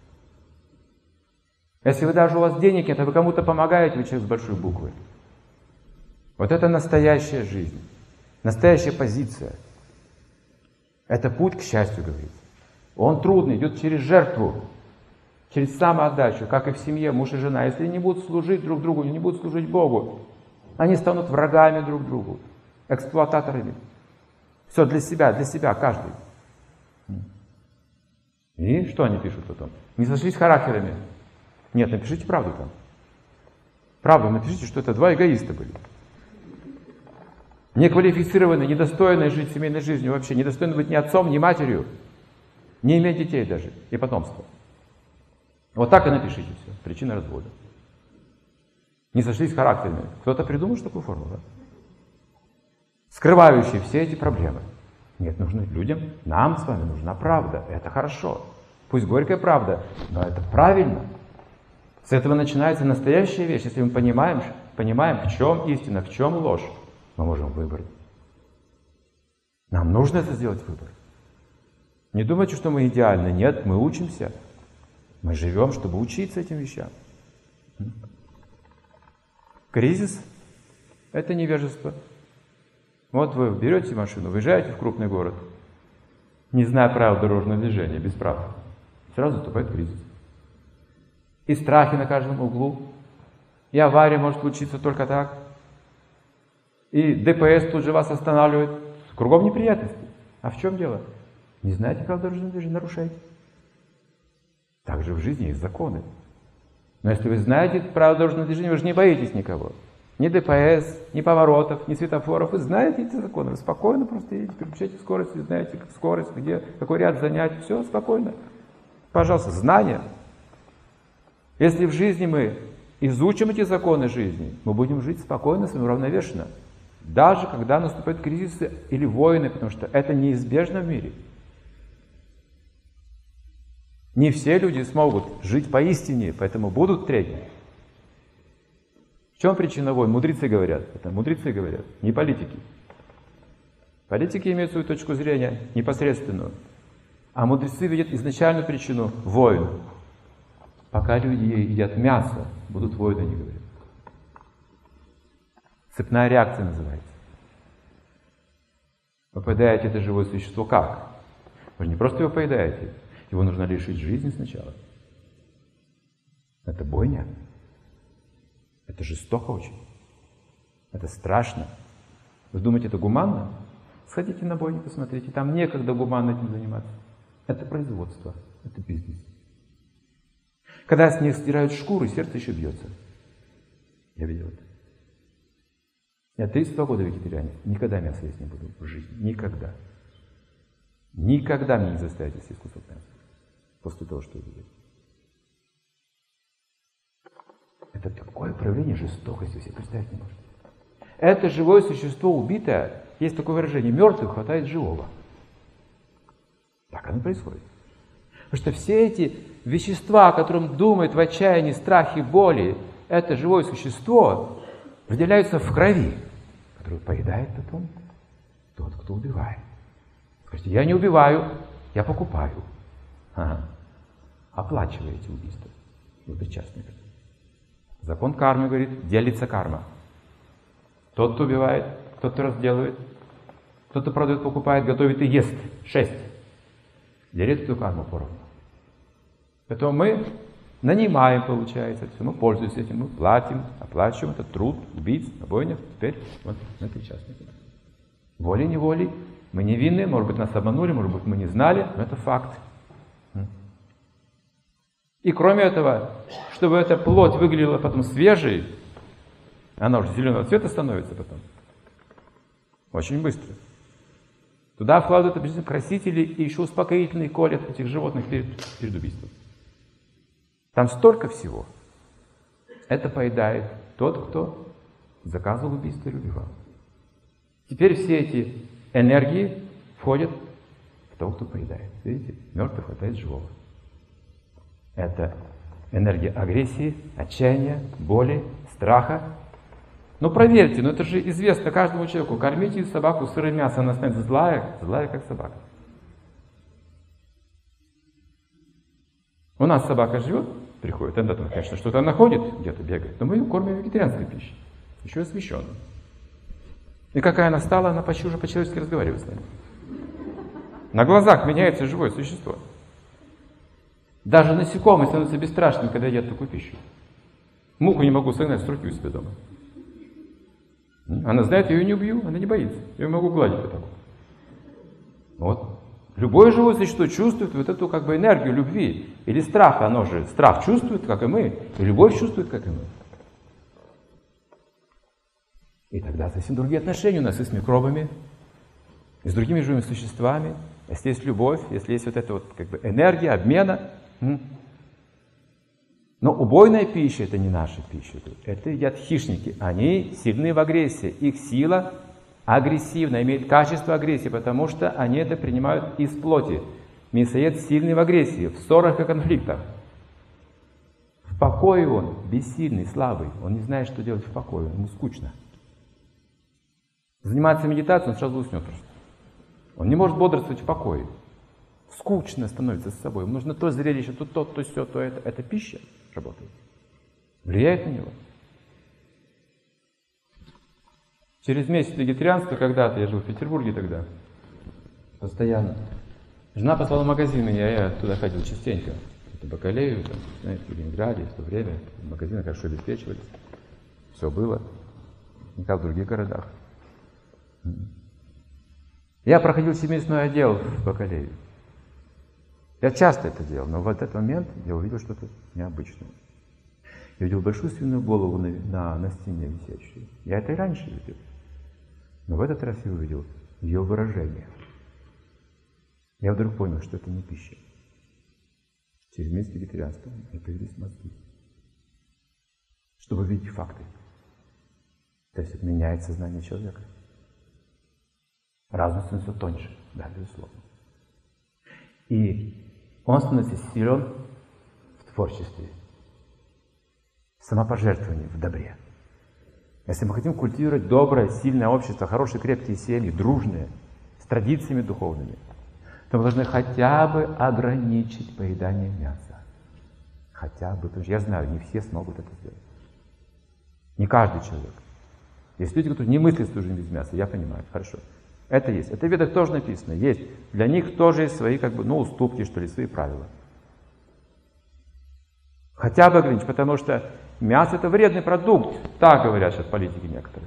Если вы даже у вас денег нет, а вы кому-то помогаете, вы человек с большой буквы. Вот это настоящая жизнь. Настоящая позиция. Это путь к счастью, говорится. Он трудный, идет через жертву, через самоотдачу, как и в семье муж и жена. Если они не будут служить друг другу, не будут служить Богу, они станут врагами друг другу, эксплуататорами. Все для себя, каждый. И что они пишут потом? Не сошлись характерами. Нет, напишите правду там. Правду напишите, что это два эгоиста были. Неквалифицированные, недостойные жить семейной жизнью вообще, недостойны быть ни отцом, ни матерью, не иметь детей даже и потомства. Вот так и напишите все. Причина развода. Не сошлись характерами. Кто-то придумал такую формулу, да? Скрывающие все эти проблемы. Нет, нужно людям, нам с вами нужна правда. Это хорошо. Пусть горькая правда, но это правильно. С этого начинается настоящая вещь. Если мы понимаем, в чем истина, в чем ложь, мы можем выбрать. Нам нужно это сделать выбор. Не думайте, что мы идеальны. Нет, мы учимся. Мы живем, чтобы учиться этим вещам. Кризис – это невежество. Вот вы берете машину, выезжаете в крупный город, не зная правил дорожного движения, без прав. Сразу наступает кризис. И страхи на каждом углу. И авария может случиться только так. И ДПС тут же вас останавливает. Кругом неприятности. А в чем дело? Не знаете правил дорожного движения, нарушаете. Также в жизни есть законы. Но если вы знаете правила дорожного движения, вы же не боитесь никого. Ни ДПС, ни поворотов, ни светофоров. Вы знаете эти законы. Вы спокойно просто едете, переключаете скорость, вы знаете скорость, где, какой ряд занять. Все, спокойно. Пожалуйста, знания. Если в жизни мы изучим эти законы жизни, мы будем жить спокойно, уравновешенно. Даже когда наступают кризисы или войны, потому что это неизбежно в мире. Не все люди смогут жить поистине, поэтому будут трения. В чем причина войн? Мудрецы говорят. Это мудрецы говорят, не политики. Политики имеют свою точку зрения непосредственную. А мудрецы видят изначальную причину войн. Пока люди едят мясо, будут войны, они говорят. Цепная реакция называется. Вы поедаете это живое существо как? Вы же не просто его поедаете. Его нужно лишить жизни сначала. Это бойня. Это жестоко очень. Это страшно. Вы думаете, это гуманно? Сходите на бойню, посмотрите. Там некогда гуманно этим заниматься. Это производство. Это бизнес. Когда с них стирают шкуры, сердце еще бьется. Я видел это. Я 32 года вегетарианец. Никогда мясо есть не буду в жизни. Никогда. Никогда меня не заставите съесть кусок мяса. После того, что я видел. Это такое проявление жестокости, вы себе представить не можете. Это живое существо убитое, есть такое выражение, мертвый хватает живого. Так оно происходит. Потому что все эти вещества, о которых думает в отчаянии, страхе, боли, это живое существо, выделяются в крови, которую поедает потом тот, кто убивает. Скажите, я не убиваю, я покупаю. Ага. Оплачиваете убийство. Вы причастны к этому. Закон кармы говорит, делится карма. Тот, кто убивает, кто-то разделывает, кто-то продает, покупает, готовит и ест. 6. Делит эту карму поровну. Поэтому мы нанимаем, получается, все, мы пользуемся этим, мы платим, оплачиваем этот труд, убийц, на бойнях. Теперь вот мы причастны. Волей-неволей мы невинны, может быть, нас обманули, может быть, мы не знали, но это факт. И кроме этого, чтобы эта плоть выглядела потом свежей, она уже зеленого цвета становится потом. Очень быстро. Туда вкладывают обычно красители и еще успокоительные колят этих животных перед убийством. Там столько всего. Это поедает тот, кто заказывал убийство или убивал. Теперь все эти энергии входят в того, кто поедает. Видите? Мертвый хватает живого. Это энергия агрессии, отчаяния, боли, страха. Но проверьте, это же известно каждому человеку. Кормите собаку сырым мясом, она становится злая как собака. У нас собака живет, приходит, иногда там, конечно, что-то находит, где-то бегает, но мы ее кормим вегетарианской пищей, еще и освященной. И какая она стала, она почти уже по-человечески разговаривает с нами. На глазах меняется живое существо. Даже насекомые становятся бесстрашными, когда едят такую пищу. Муху не могу согнать с руки у себя дома. Она знает, я ее не убью, она не боится. Я ее могу гладить вот так. Вот. Любое живое существо чувствует вот эту как бы энергию любви или страха. Оно же страх чувствует, как и мы, и любовь чувствует, как и мы. И тогда совсем другие отношения у нас и с микробами, и с другими живыми существами. Если есть любовь, если есть вот эта вот как бы энергия обмена. Но убойная пища — это не наша пища. Это едят хищники. Они сильны в агрессии. Их сила агрессивна, имеет качество агрессии, потому что они это принимают из плоти. Мясоед сильный в агрессии, в ссорах и конфликтах. В покое он бессильный, слабый. Он не знает, что делать в покое. Ему скучно. Заниматься медитацией, он сразу уснет просто. Он не может бодрствовать в покое. Скучно становится с собой. Ему нужно то зрелище, то сё, то это. Это пища работает. Влияет на него. Через месяц вегетарианства когда-то, я жил в Петербурге тогда, постоянно. Жена послала в магазин, и я туда ходил частенько. Это Бакалею, там, знаете, в Ленинграде в то время. Магазины хорошо обеспечивались. Все было. Не как в других городах. Я проходил семейный отдел в Бакалею. Я часто это делал, но в этот момент я увидел что-то необычное. Я видел большую свиную голову на стене висящую. Я это и раньше видел. Но в этот раз я увидел ее выражение. Я вдруг понял, что это не пища. Через месяц вегетарианства мне появились мозги. Чтобы видеть факты. То есть это меняет сознание человека. Разум становится тоньше, да, безусловно. И он становится силен в творчестве, в самопожертвовании, в добре. Если мы хотим культивировать доброе, сильное общество, хорошие, крепкие семьи, дружные, с традициями духовными, то мы должны хотя бы ограничить поедание мяса. Хотя бы, потому что я знаю, не все смогут это сделать. Не каждый человек. Есть люди, которые не мыслят свою жизнь без мяса, я понимаю, хорошо. Это есть. Это в Ведах тоже написано. Есть. Для них тоже есть свои, уступки, что ли, свои правила. Хотя бы ограничить, потому что мясо — это вредный продукт. Так говорят сейчас политики некоторые.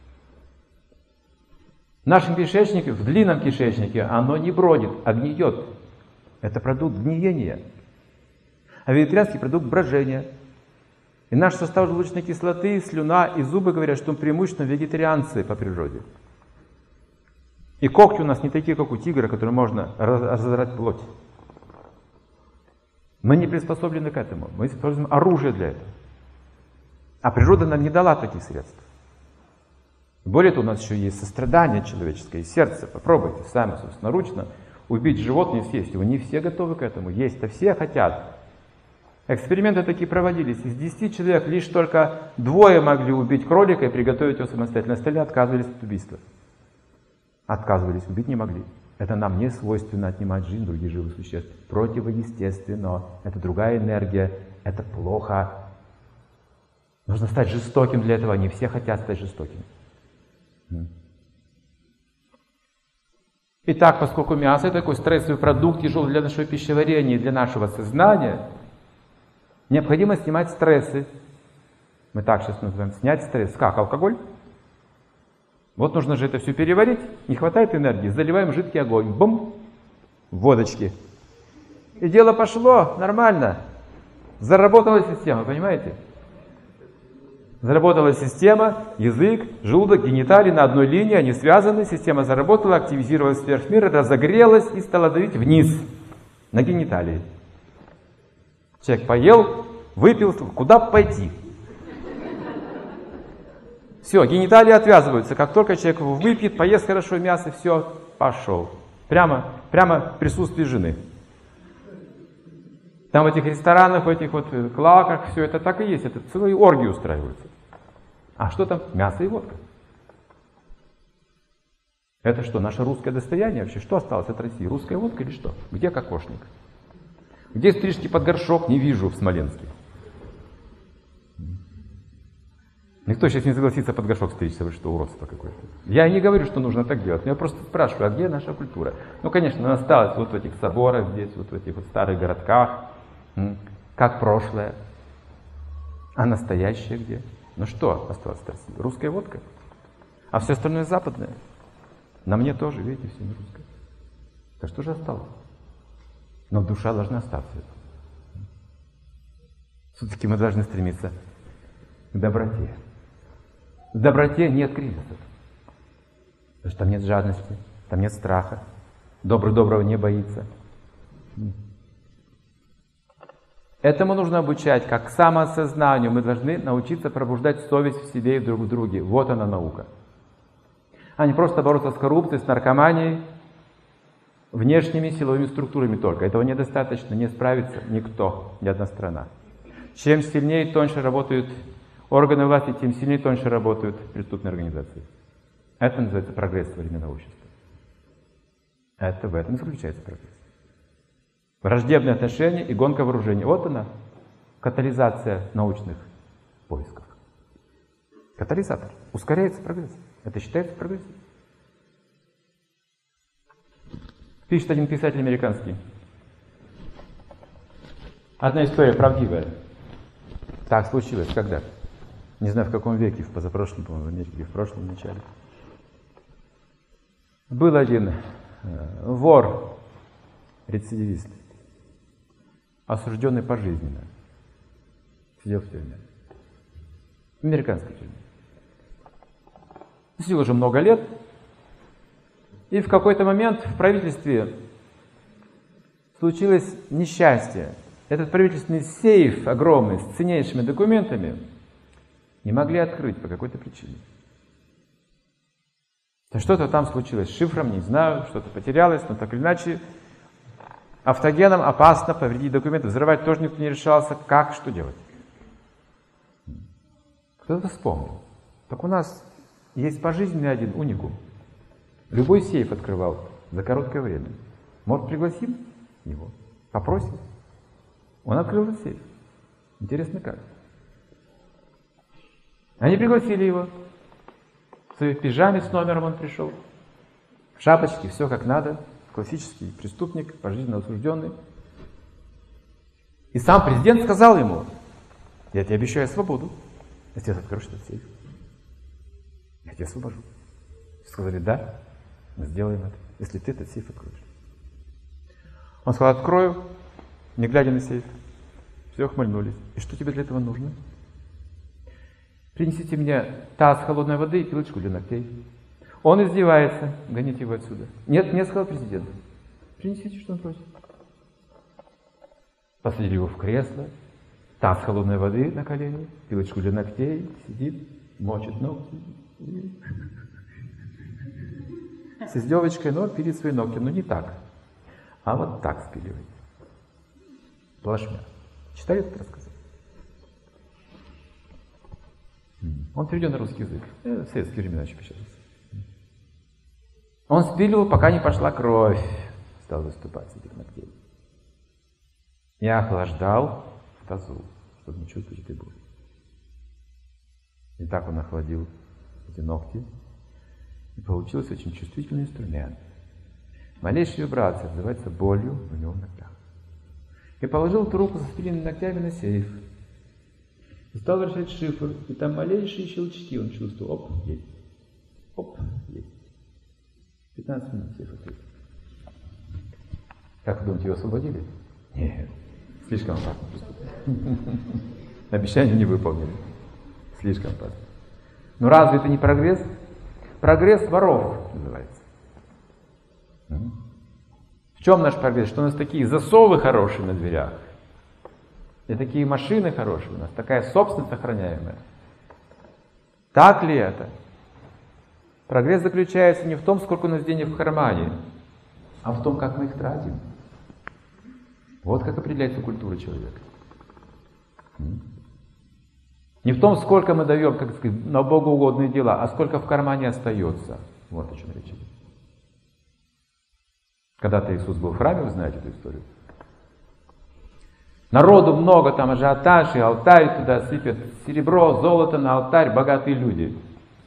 В нашем кишечнике, в длинном кишечнике, оно не бродит, а гниет. Это продукт гниения. А вегетарианский продукт брожения. И наш состав желудочной кислоты, слюна и зубы говорят, что мы преимущественно вегетарианцы по природе. И когти у нас не такие, как у тигра, которые можно разодрать плоть. Мы не приспособлены к этому. Мы используем оружие для этого. А природа нам не дала таких средств. Более того, у нас еще есть сострадание человеческое и сердце. Попробуйте сами собственноручно убить животное и съесть его. Не все готовы к этому. Есть-то все хотят. Эксперименты такие проводились. Из 10 человек лишь только 2 могли убить кролика и приготовить его самостоятельно. Остальные отказывались от убийства. Отказывались, убить не могли. Это нам не свойственно отнимать жизнь других живых существ. Противоестественно. Это другая энергия. Это плохо. Нужно стать жестоким для этого. Не все хотят стать жестокими. Итак, поскольку мясо — это такой стрессовый продукт, тяжелый для нашего пищеварения и для нашего сознания, необходимо снимать стрессы. Мы так сейчас называем. Снять стресс. Как? Алкоголь? Вот нужно же это все переварить. Не хватает энергии. Заливаем жидкий огонь. Бум! Водочки. И дело пошло. Нормально. Заработала система, понимаете? Заработала система, язык, желудок, гениталии на одной линии, они связаны. Система заработала, активизировалась сверхмир, разогрелась и стала давить вниз, на гениталии. Человек поел, выпил, куда пойти? Все, гениталии отвязываются. Как только человек выпьет, поест хорошо мясо, все, пошел. Прямо в присутствии жены. Там в этих ресторанах, в этих вот клаках, все это так и есть. Это целые оргии устраиваются. А что там? Мясо и водка. Это что, наше русское достояние вообще? Что осталось от России? Русская водка или что? Где кокошник? Где стрижки под горшок? Не вижу в Смоленске. Никто сейчас не согласится под горшок стричься. Вы что, уродство какое-то? Я не говорю, что нужно так делать. Я просто спрашиваю, а где наша культура? Ну, конечно, она осталась вот в этих соборах здесь, вот в этих вот старых городках. Как прошлое. А настоящее где? Ну что осталось в России? Русская водка. А все остальное западное. На мне тоже, видите, все не русское. Так что же осталось? Но душа должна остаться. Все-таки мы должны стремиться к доброте. В доброте нет кризисов. Потому что там нет жадности, там нет страха. Добрый доброго не боится. Этому нужно обучать, как к самоосознанию. Мы должны научиться пробуждать совесть в себе и друг в друге. Вот она наука. А не просто бороться с коррупцией, с наркоманией, внешними силовыми структурами только. Этого недостаточно, не справится никто, ни одна страна. Чем сильнее и тоньше работают органы власти, тем сильнее и тоньше работают преступные организации. Это называется прогресс современного общества. Это в этом заключается прогресс. Враждебные отношения и гонка вооружений. Вот она, катализация научных поисков. Катализатор. Ускоряется прогресс. Это считается прогрессом. Пишет один писатель американский. Одна история правдивая. Так случилось. Когда? Не знаю, в каком веке, в позапрошлом, по-моему, в Америке, в прошлом начале. Был один вор, рецидивист, осужденный пожизненно. Сидел в тюрьме. В американской тюрьме. Сидел уже много лет. И в какой-то момент в правительстве случилось несчастье. Этот правительственный сейф огромный с ценнейшими документами не могли открыть по какой-то причине. Что-то там случилось с шифром, не знаю, что-то потерялось, но так или иначе автогеном опасно повредить документы, взрывать тоже никто не решался, как, что делать. Кто-то вспомнил. Так у нас есть пожизненный один уникум. Любой сейф открывал за короткое время. Может, пригласим его? Попросим? Он открыл этот сейф. Интересно как? Они пригласили его. В своей пижаме с номером он пришел. В шапочке, все как надо. Классический преступник, пожизненно осужденный. И сам президент сказал ему: я тебе обещаю свободу, если ты откроешь этот сейф. Я тебя освобожу. Сказали: да, мы сделаем это, если ты этот сейф откроешь. Он сказал: открою, не глядя на сейф. Все ухмыльнулись. И что тебе для этого нужно? Принесите мне таз холодной воды и пилочку для ногтей. Он издевается, гоните его отсюда. Нет, нет, сказал президент. Принесите, что он просит. Посадили его в кресло, таз холодной воды на колени, пилочку для ногтей, сидит, мочит ногти. С издевочкой, но пилит свои ногти. Но не так, а вот так спиливает. Плашмя. Читали этот рассказ? Он переведен на русский язык. В советские времена еще печатался. Он спиливал, пока не пошла кровь. Стал выступать с этих ногтей. Я охлаждал в тазу, чтобы не чувствовать этой боли. И так он охладил эти ногти. И получился очень чувствительный инструмент. Малейшая вибрация отзывается болью у него в ногтях. И положил эту руку со спиленными ногтями на сейф. И стал вращать шифр. И там малейшие щелчки он чувствовал. Оп, есть. Оп, есть. 15 минут сейф открыт. Как вы думаете, его освободили? Нет. Слишком опасно поступить. Обещание не выполнили. Слишком опасно. Но разве это не прогресс? Прогресс воров называется. В чем наш прогресс? Что у нас такие засовы хорошие на дверях. И такие машины хорошие у нас. Такая собственность охраняемая. Так ли это? Прогресс заключается не в том, сколько у нас денег в кармане, а в том, как мы их тратим. Вот как определяется культура человека. Не в том, сколько мы даем, как сказать, на богоугодные дела, а сколько в кармане остается. Вот о чем речь идет. Когда-то Иисус был в храме, вы знаете эту историю. Народу много, там ажиотаж, и алтарь туда сыпят серебро, золото на алтарь, богатые люди.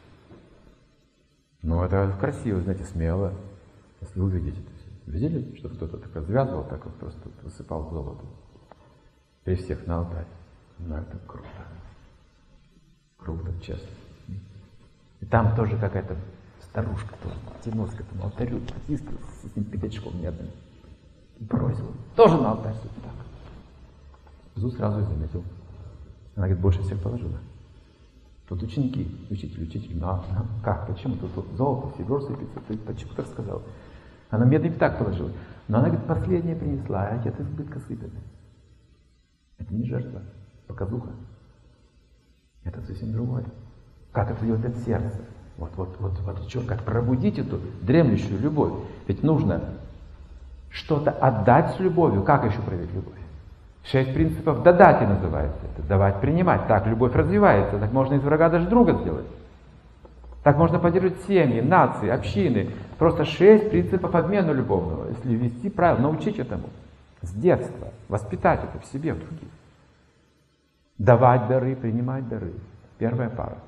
Ну, это красиво, знаете, смело, если вы увидите это все. Видели, что кто-то так развязывал, так вот просто высыпал золото при всех на алтарь? Ну, это круто. Круто, честно. И там тоже какая-то старушка тоже тянулась к этому алтарю, с этим пятачком медным. Бросила. Тоже на алтарь все так. Иисус сразу и заметил. Она говорит, больше всех положила. Тут ученики, учитель, как, почему? Тут золото, серебро сыпется, ты почему так сказал? Она медный пятак положила. Но она, говорит, последнее принесла, а эти от избытка сыпят. Это не жертва, показуха. Это совсем другое. Как это делать от сердца? Вот что, как пробудить эту дремлющую любовь. Ведь нужно что-то отдать с любовью. Как еще проявить любовь? 6 принципов дадати называется. Это давать, принимать. Так любовь развивается. Так можно из врага даже друга сделать. Так можно поддерживать семьи, нации, общины. Просто 6 принципов обмена любовного. Если вести правильно, научить этому. С детства. Воспитать это в себе, в других. Давать дары, принимать дары. Первая пара.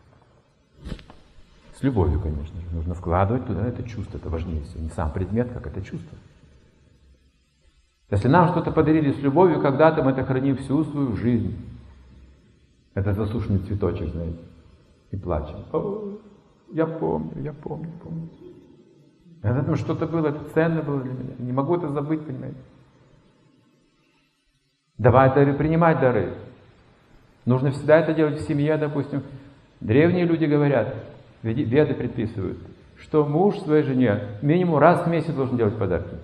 С любовью, конечно же. Нужно вкладывать туда это чувство. Это важнее всего. Не сам предмет, как это чувство. Если нам что-то подарили с любовью, когда-то мы это храним всю свою жизнь. Это засушенный цветочек, знаете. И плачем. О, я помню. Это что-то было, это ценно было для меня. Не могу это забыть, понимаете. Давать дары, принимать дары. Нужно всегда это делать в семье, допустим. Древние люди говорят, веды предписывают, что муж своей жене минимум раз в месяц должен делать подарки.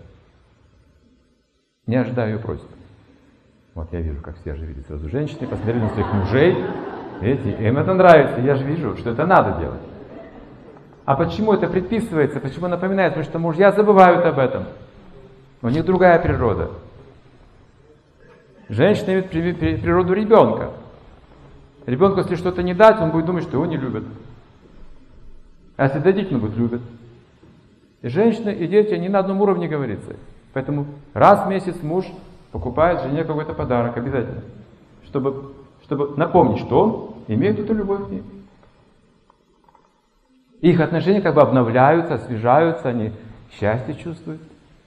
Не ожидая ее просьб. Вот я вижу, как все же видят сразу женщины, посмотрели на своих мужей, видите, им это нравится, я же вижу, что это надо делать. А почему это предписывается, почему напоминается? Потому что мужья забывают об этом. У них другая природа. Женщина имеет природу ребенка. Ребенку, если что-то не дать, он будет думать, что его не любят. А если дадите, он будет любят. И женщины, и дети, они на одном уровне, говорится. Поэтому раз в месяц муж покупает жене какой-то подарок обязательно. Чтобы напомнить, что он имеет эту любовь к ней. Их отношения как бы обновляются, освежаются, они счастье чувствуют.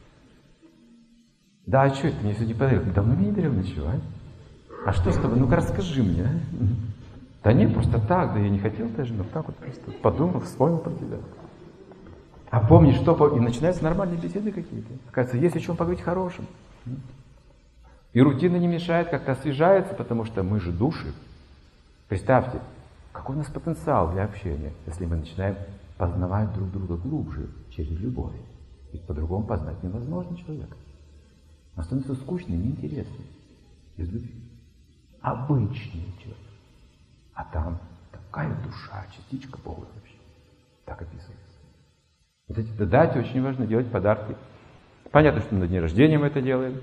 Да, а что это мне сегодня подарил? Давно мне не дарил ничего, а? А что с тобой? Ну-ка расскажи мне, а? Да нет, просто так, да я не хотел даже, но так вот просто подумал, вспомнил про тебя. А помни, что... И начинаются нормальные беседы какие-то. Оказывается, есть о чем поговорить хорошим. И рутина не мешает, как-то освежается, потому что мы же души. Представьте, какой у нас потенциал для общения, если мы начинаем познавать друг друга глубже, через любовь. Ведь по-другому познать невозможно человека. Он становится скучным, неинтересным. Без любви. Обычный человек. А там такая душа, частичка Бога вообще. Так описывается. Вот эти дате очень важно делать подарки. Понятно, что на день рождения мы это делаем.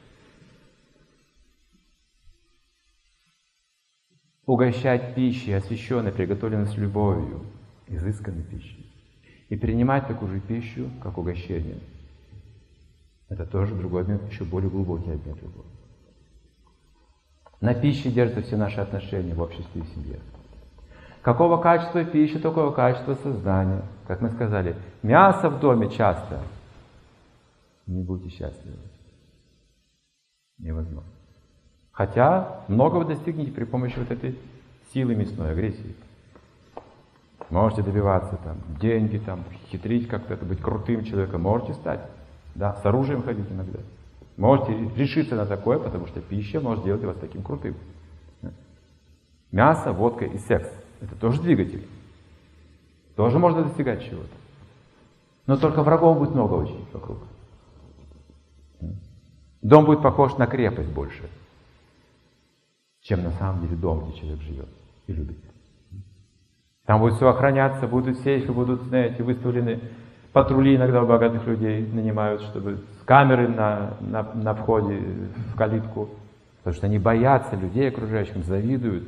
Угощать пищей, освященной, приготовленной с любовью, изысканной пищей. И принимать такую же пищу, как угощение. Это тоже другой обмен, еще более глубокий обмен любовью. На пище держатся все наши отношения в обществе и в семье. Какого качества пищи, такого качества сознания. Как мы сказали, мясо в доме часто. Не будьте счастливы. Невозможно. Хотя многого достигнете при помощи вот этой силы мясной агрессии. Можете добиваться там деньги, там, хитрить как-то, быть крутым человеком. Можете стать. Да, с оружием ходить иногда. Можете решиться на такое, потому что пища может сделать вас таким крутым. Мясо, водка и секс. Это тоже двигатель. Тоже можно достигать чего-то. Но только врагов будет много очень вокруг. Дом будет похож на крепость больше, чем на самом деле дом, где человек живет и любит. Там будет все охраняться, будут сейфы, будут, знаете, выставлены патрули, иногда у богатых людей нанимают, чтобы камеры на входе в калитку. Потому что они боятся людей окружающих, завидуют.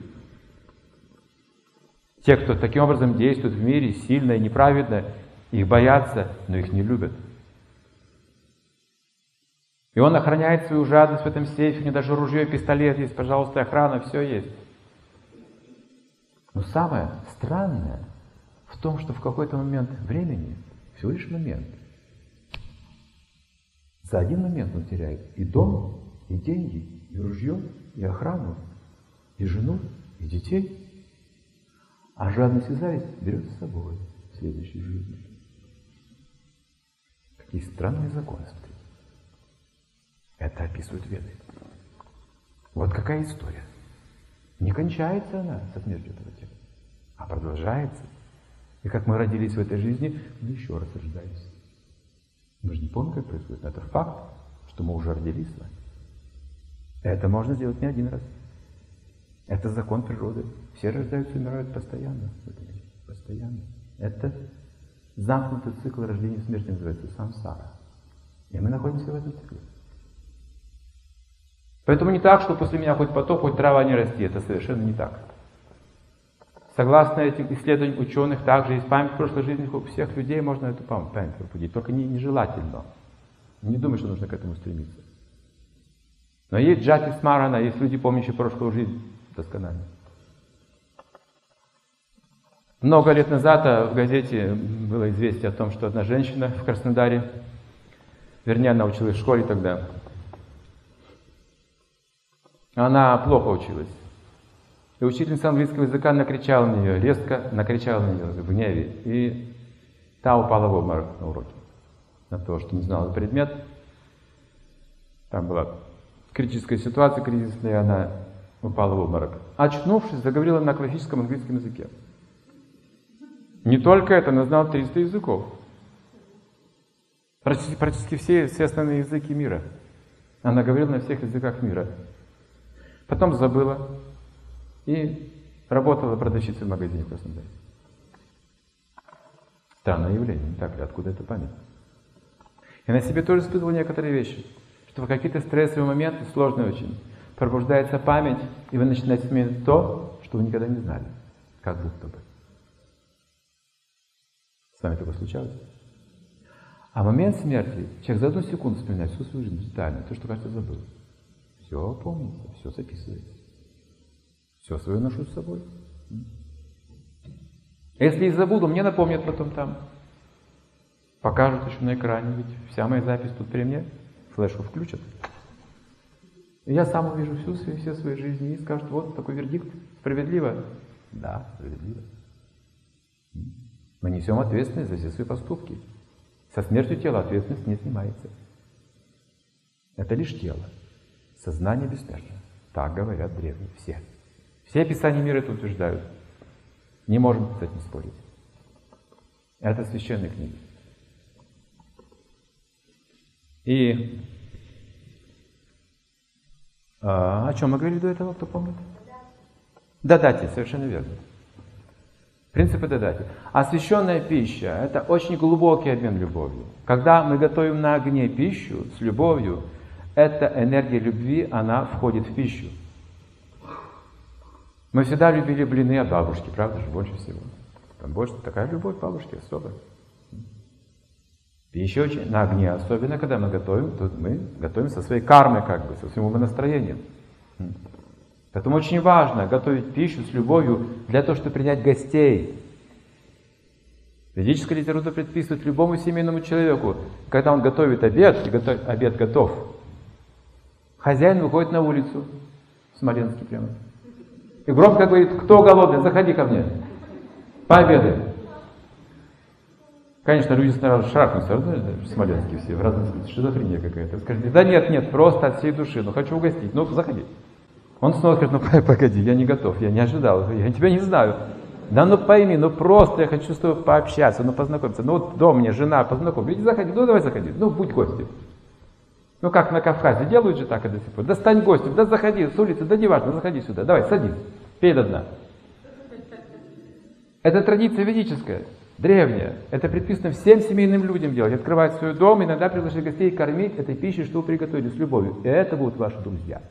Те, кто таким образом действует в мире сильно и неправедно, их боятся, но их не любят. И он охраняет свою жадность в этом сейфе, у него даже ружье, пистолет есть, пожалуйста, охрана, все есть. Но самое странное в том, что в какой-то момент времени, всего лишь момент, за один момент он теряет и дом, и деньги, и ружье, и охрану, и жену, и детей. А жадность и зависть берет с собой в следующей жизни. Какие странные законы, смотрите. Это описывают Веды. Вот какая история. Не кончается она со смертью этого тела, а продолжается. И как мы родились в этой жизни, мы еще раз рождаемся. Мы же не помним, как происходит, но это факт, что мы уже родились с вами. Это можно сделать не один раз. Это закон природы. Все рождаются и умирают постоянно. Постоянно. Это замкнутый цикл рождения и смерти называется самсара. И мы находимся в этом цикле. Поэтому не так, что после меня хоть потоп, хоть трава не расти. Это совершенно не так. Согласно этим исследованиям ученых, также есть память прошлой жизни. У всех людей можно эту память пробудить. Только нежелательно. Не думай, что нужно к этому стремиться. Но есть джати смарана, есть люди, помнящие прошлую жизнь досконально. Много лет назад в газете было известие о том, что одна женщина в Краснодаре, вернее, она училась в школе тогда, она плохо училась. И учительница английского языка накричала на нее, резко накричала на нее в гневе. И та упала в обморок на уроке. На то, что не знала предмет. Там была критическая ситуация, кризисная, она упала в обморок. Очнувшись, заговорила на классическом английском языке. Не только это, она знала 300 языков. Практически все основные языки мира. Она говорила на всех языках мира. Потом забыла и работала продавщицей в магазине в Краснодаре. Странное явление, не так ли? Откуда эта память? Я на себе тоже испытывал некоторые вещи, что в какие-то стрессовые моменты, сложные очень, пробуждается память, и вы начинаете вспоминать то, что вы никогда не знали. Как будто бы. С вами такое случалось? А в момент смерти человек за одну секунду вспоминает всю свою жизнь детально, то, что, кажется, забыл. Все помнится, все записывается. Все свое ношу с собой. А если и забуду, мне напомнят потом там. Покажут еще на экране, ведь вся моя запись тут при мне. Флешку включат. И я сам увижу все свои жизни и скажут, вот такой вердикт. Справедливо? Да, справедливо. Мы несем ответственность за все свои поступки. Со смертью тела ответственность не снимается. Это лишь тело. Сознание бессмертно. Так говорят древние. Все. Все описания мира это утверждают. Не можем с этим спорить. Это священные книги. И о чем мы говорили до этого, кто помнит? Дадати, совершенно верно. Принципы дадати. Освященная пища – это очень глубокий обмен любовью. Когда мы готовим на огне пищу с любовью, эта энергия любви, она входит в пищу. Мы всегда любили блины от бабушки, правда же, больше всего. Там больше такая любовь к бабушке особая. Пища очень на огне, особенно когда мы готовим со своей кармой, как бы, со своим умонастроением. Поэтому очень важно готовить пищу с любовью для того, чтобы принять гостей. Ведическая литература предписывает любому семейному человеку, когда он готовит обед, и обед готов, хозяин выходит на улицу, в Смоленске прямо, и громко говорит: кто голодный, заходи ко мне, пообедай. Конечно, люди сразу шаркнутся, в Смоленске все, в разных смыслах, шизофрения какая-то. Скажите: да нет, просто от всей души, хочу угостить, заходи. Он снова скажет: погоди, я не готов, я не ожидал, я тебя не знаю. Да пойми, просто я хочу с тобой пообщаться, познакомиться. Дом мне, жена, познакомь. Иди заходи, давай заходи, будь гостем. Как на Кавказе делают же так и до сих пор. Да стань гостем, да заходи с улицы, да неважно, заходи сюда, давай, садись, пей до дна. Это традиция ведическая, древняя. Это предписано всем семейным людям делать. Открывать свой дом, иногда приглашать гостей, кормить этой пищей, что вы приготовили, с любовью. И это будут ваши друзья.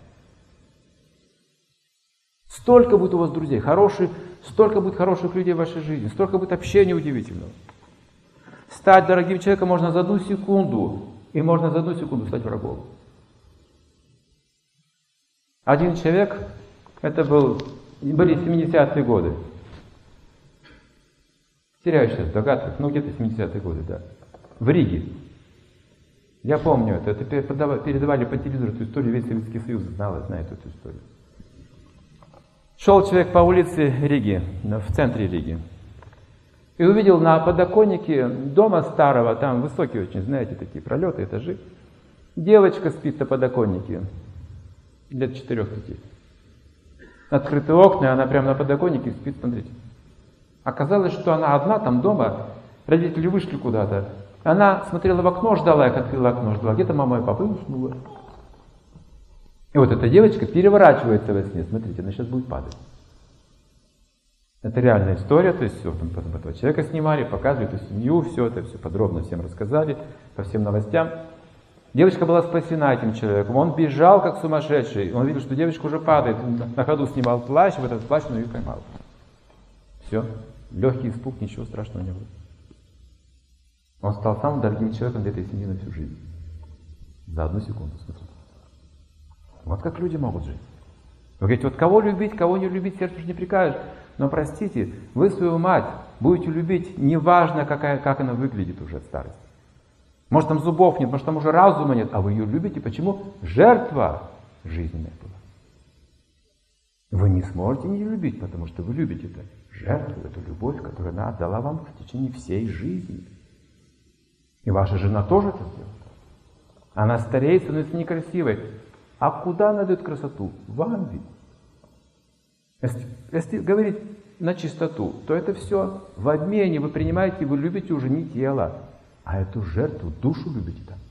Столько будет у вас друзей, столько будет хороших людей в вашей жизни, столько будет общения удивительного. Стать дорогим человеком можно за одну секунду, и можно за одну секунду стать врагом. Один человек, были 70-е годы. Теряю сейчас догадках, где-то 70-е годы, да. В Риге. Я помню это передавали по телевизору эту историю, весь Советский Союз знает эту историю. Шел человек по улице Риги, в центре Риги, и увидел на подоконнике дома старого, там высокие очень, знаете, такие пролеты, этажи, девочка спит на подоконнике, лет 4-5. Открытые окна, и она прямо на подоконнике спит, смотрите. Оказалось, что она одна там дома, родители вышли куда-то. Она смотрела в окно, ждала, их открыла окно, ждала, где-то мама и папа, и уснула. И эта девочка переворачивается во сне. Смотрите, она сейчас будет падать. Это реальная история, то есть все, потом этого человека снимали, показывали эту семью, все подробно всем рассказали, по всем новостям. Девочка была спасена этим человеком, он бежал как сумасшедший, он видел, что девочка уже падает, на ходу снимал плащ, в этот плащ он ее поймал. Все, легкий испуг, ничего страшного не было. Он стал самым дорогим человеком для этой семьи на всю жизнь. За одну секунду, смотрите. Вот как люди могут жить. Вы говорите, кого любить, кого не любить, сердцу же не прикажешь. Но простите, вы свою мать будете любить, неважно, как она выглядит уже от старости. Может, там зубов нет, может, там уже разума нет, а вы ее любите. Почему? Жертва жизненная была. Вы не сможете не любить, потому что вы любите это жертву, эту любовь, которую она отдала вам в течение всей жизни. И ваша жена тоже это сделала. Она стареет, становится некрасивой. А куда она дает красоту? Вам ведь. Если говорить на чистоту, то это все в обмене. Вы принимаете, вы любите уже не тело, а эту жертву, душу любите там.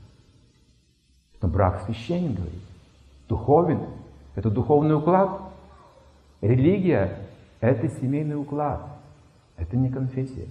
Но брак священен, говорит, духовен. Это духовный уклад. Религия – это семейный уклад. Это не конфессия.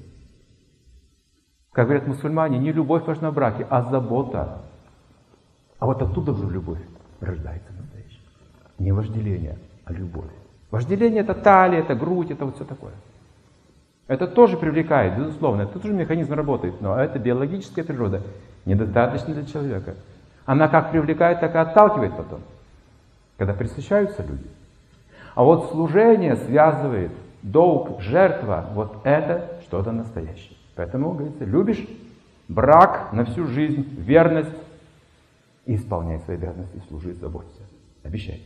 Как говорят мусульмане, не любовь важна в браке, а забота. А вот оттуда уже любовь рождается настоящая. Не вожделение, а любовь. Вожделение – это талия, это грудь, это вот все такое. Это тоже привлекает, безусловно, это тоже механизм работает, но это биологическая природа, недостаточно для человека. Она как привлекает, так и отталкивает потом, когда пресыщаются люди. А вот служение связывает, долг, жертва, вот это что-то настоящее. Поэтому, говорится, любишь брак на всю жизнь, верность, и исполняй свои обязанности, служи, заботься, обещай.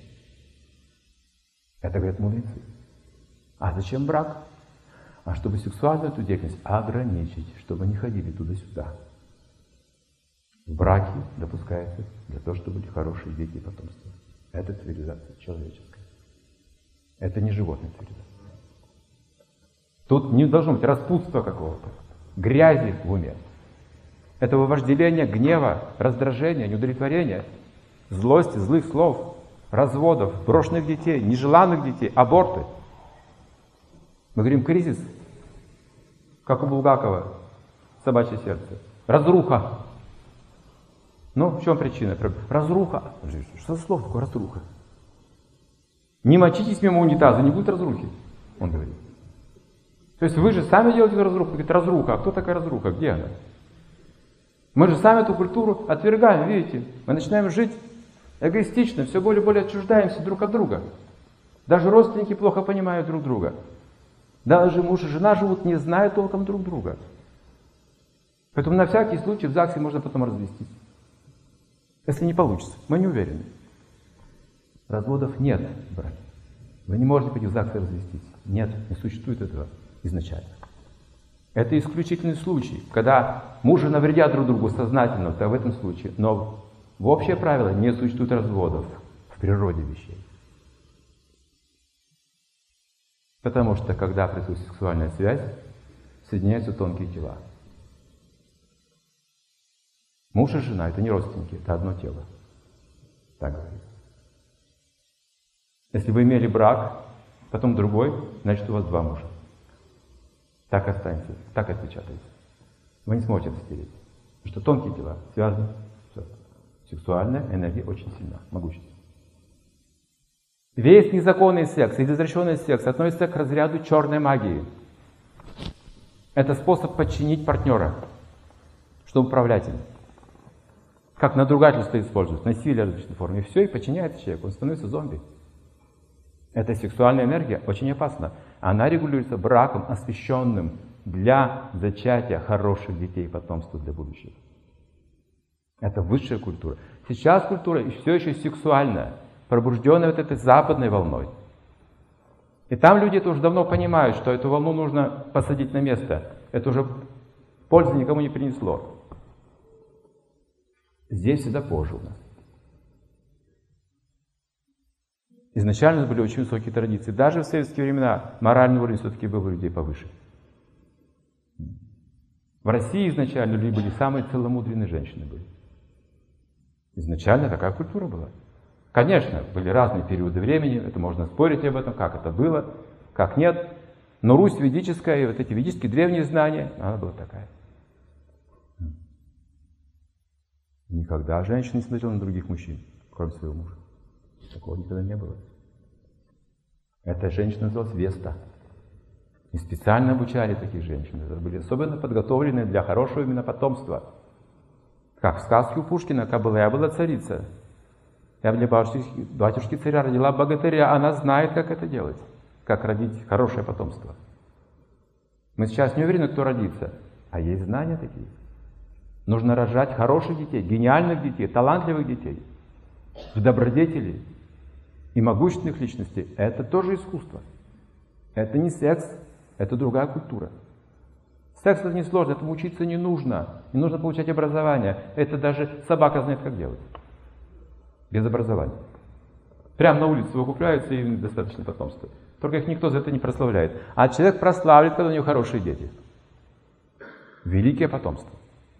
Это говорят мудрецы. А зачем брак? А чтобы сексуальную эту деятельность ограничить, чтобы не ходили туда-сюда. В браке допускается для того, чтобы были хорошие дети и потомство. Это цивилизация человеческая. Это не животная цивилизация. Тут не должно быть распутства какого-то, грязи в уме. Этого вожделения, гнева, раздражения, неудовлетворения, злости, злых слов, разводов, брошенных детей, нежеланных детей, аборты. Мы говорим кризис, как у Булгакова, собачье сердце. Разруха. Ну, в чем причина? Разруха. Что за слово такое разруха? Не мочитесь мимо унитаза, не будет разрухи, он говорит. То есть вы же сами делаете эту разруху. Говорит, разруха. А кто такая разруха? Где она? Мы же сами эту культуру отвергаем, видите? Мы начинаем жить эгоистично, все более и более отчуждаемся друг от друга. Даже родственники плохо понимают друг друга. Даже муж и жена живут, не зная толком друг друга. Поэтому на всякий случай в ЗАГСе можно потом развестись. Если не получится, мы не уверены. Разводов нет, братья. Вы не можете пойти в ЗАГС и развестись. Нет, не существует этого изначально. Это исключительный случай, когда муж и жена вредят друг другу сознательно, то в этом случае. Но в общее правило не существует разводов в природе вещей. Потому что, когда происходит сексуальная связь, соединяются тонкие тела. Муж и жена – это не родственники, это одно тело. Так говорится. Если вы имели брак, потом другой, значит у вас два мужа. Так останется, так отпечатается. Вы не сможете это стереть. Потому что тонкие тела связаны. Все. Сексуальная энергия очень сильна, могущественна. Весь незаконный секс или извращенный секс относится к разряду черной магии. Это способ подчинить партнера, чтобы управлять им. Как надругательство используют, насилие в различной форме. И все, и подчиняется человеку, он становится зомби. Эта сексуальная энергия очень опасна. Она регулируется браком, освященным для зачатия хороших детей и потомства для будущего. Это высшая культура. Сейчас культура все еще сексуальная, пробужденная вот этой западной волной. И там люди это уже давно понимают, что эту волну нужно посадить на место. Это уже пользы никому не принесло. Здесь всегда позже у нас. Изначально были очень высокие традиции. Даже в советские времена моральный уровень все-таки был у людей повыше. В России изначально люди были самые целомудренные женщины были. Изначально такая культура была. Конечно, были разные периоды времени, это можно спорить об этом, как это было, как нет. Но Русь ведическая и вот эти ведические древние знания, она была такая. Никогда женщина не смотрела на других мужчин, кроме своего мужа. Такого никогда не было. Эта женщина называлась Веста. И специально обучали таких женщин. Это были особенно подготовлены для хорошего именно потомства. Как в сказке у Пушкина «Кобылая была царица». Я для батюшки царя родила богатыря. Она знает, как это делать. Как родить хорошее потомство. Мы сейчас не уверены, кто родится. А есть знания такие. Нужно рожать хороших детей, гениальных детей, талантливых детей. В добродетели и могущественных личностей. Это тоже искусство. Это не секс, это другая культура. Секс это не сложно, этому учиться не нужно. Не нужно получать образование. Это даже собака знает, как делать. Без образования. Прямо на улице выкупляются и достаточно потомства. Только их никто за это не прославляет. А человек прославит, когда у него хорошие дети. Великие потомства.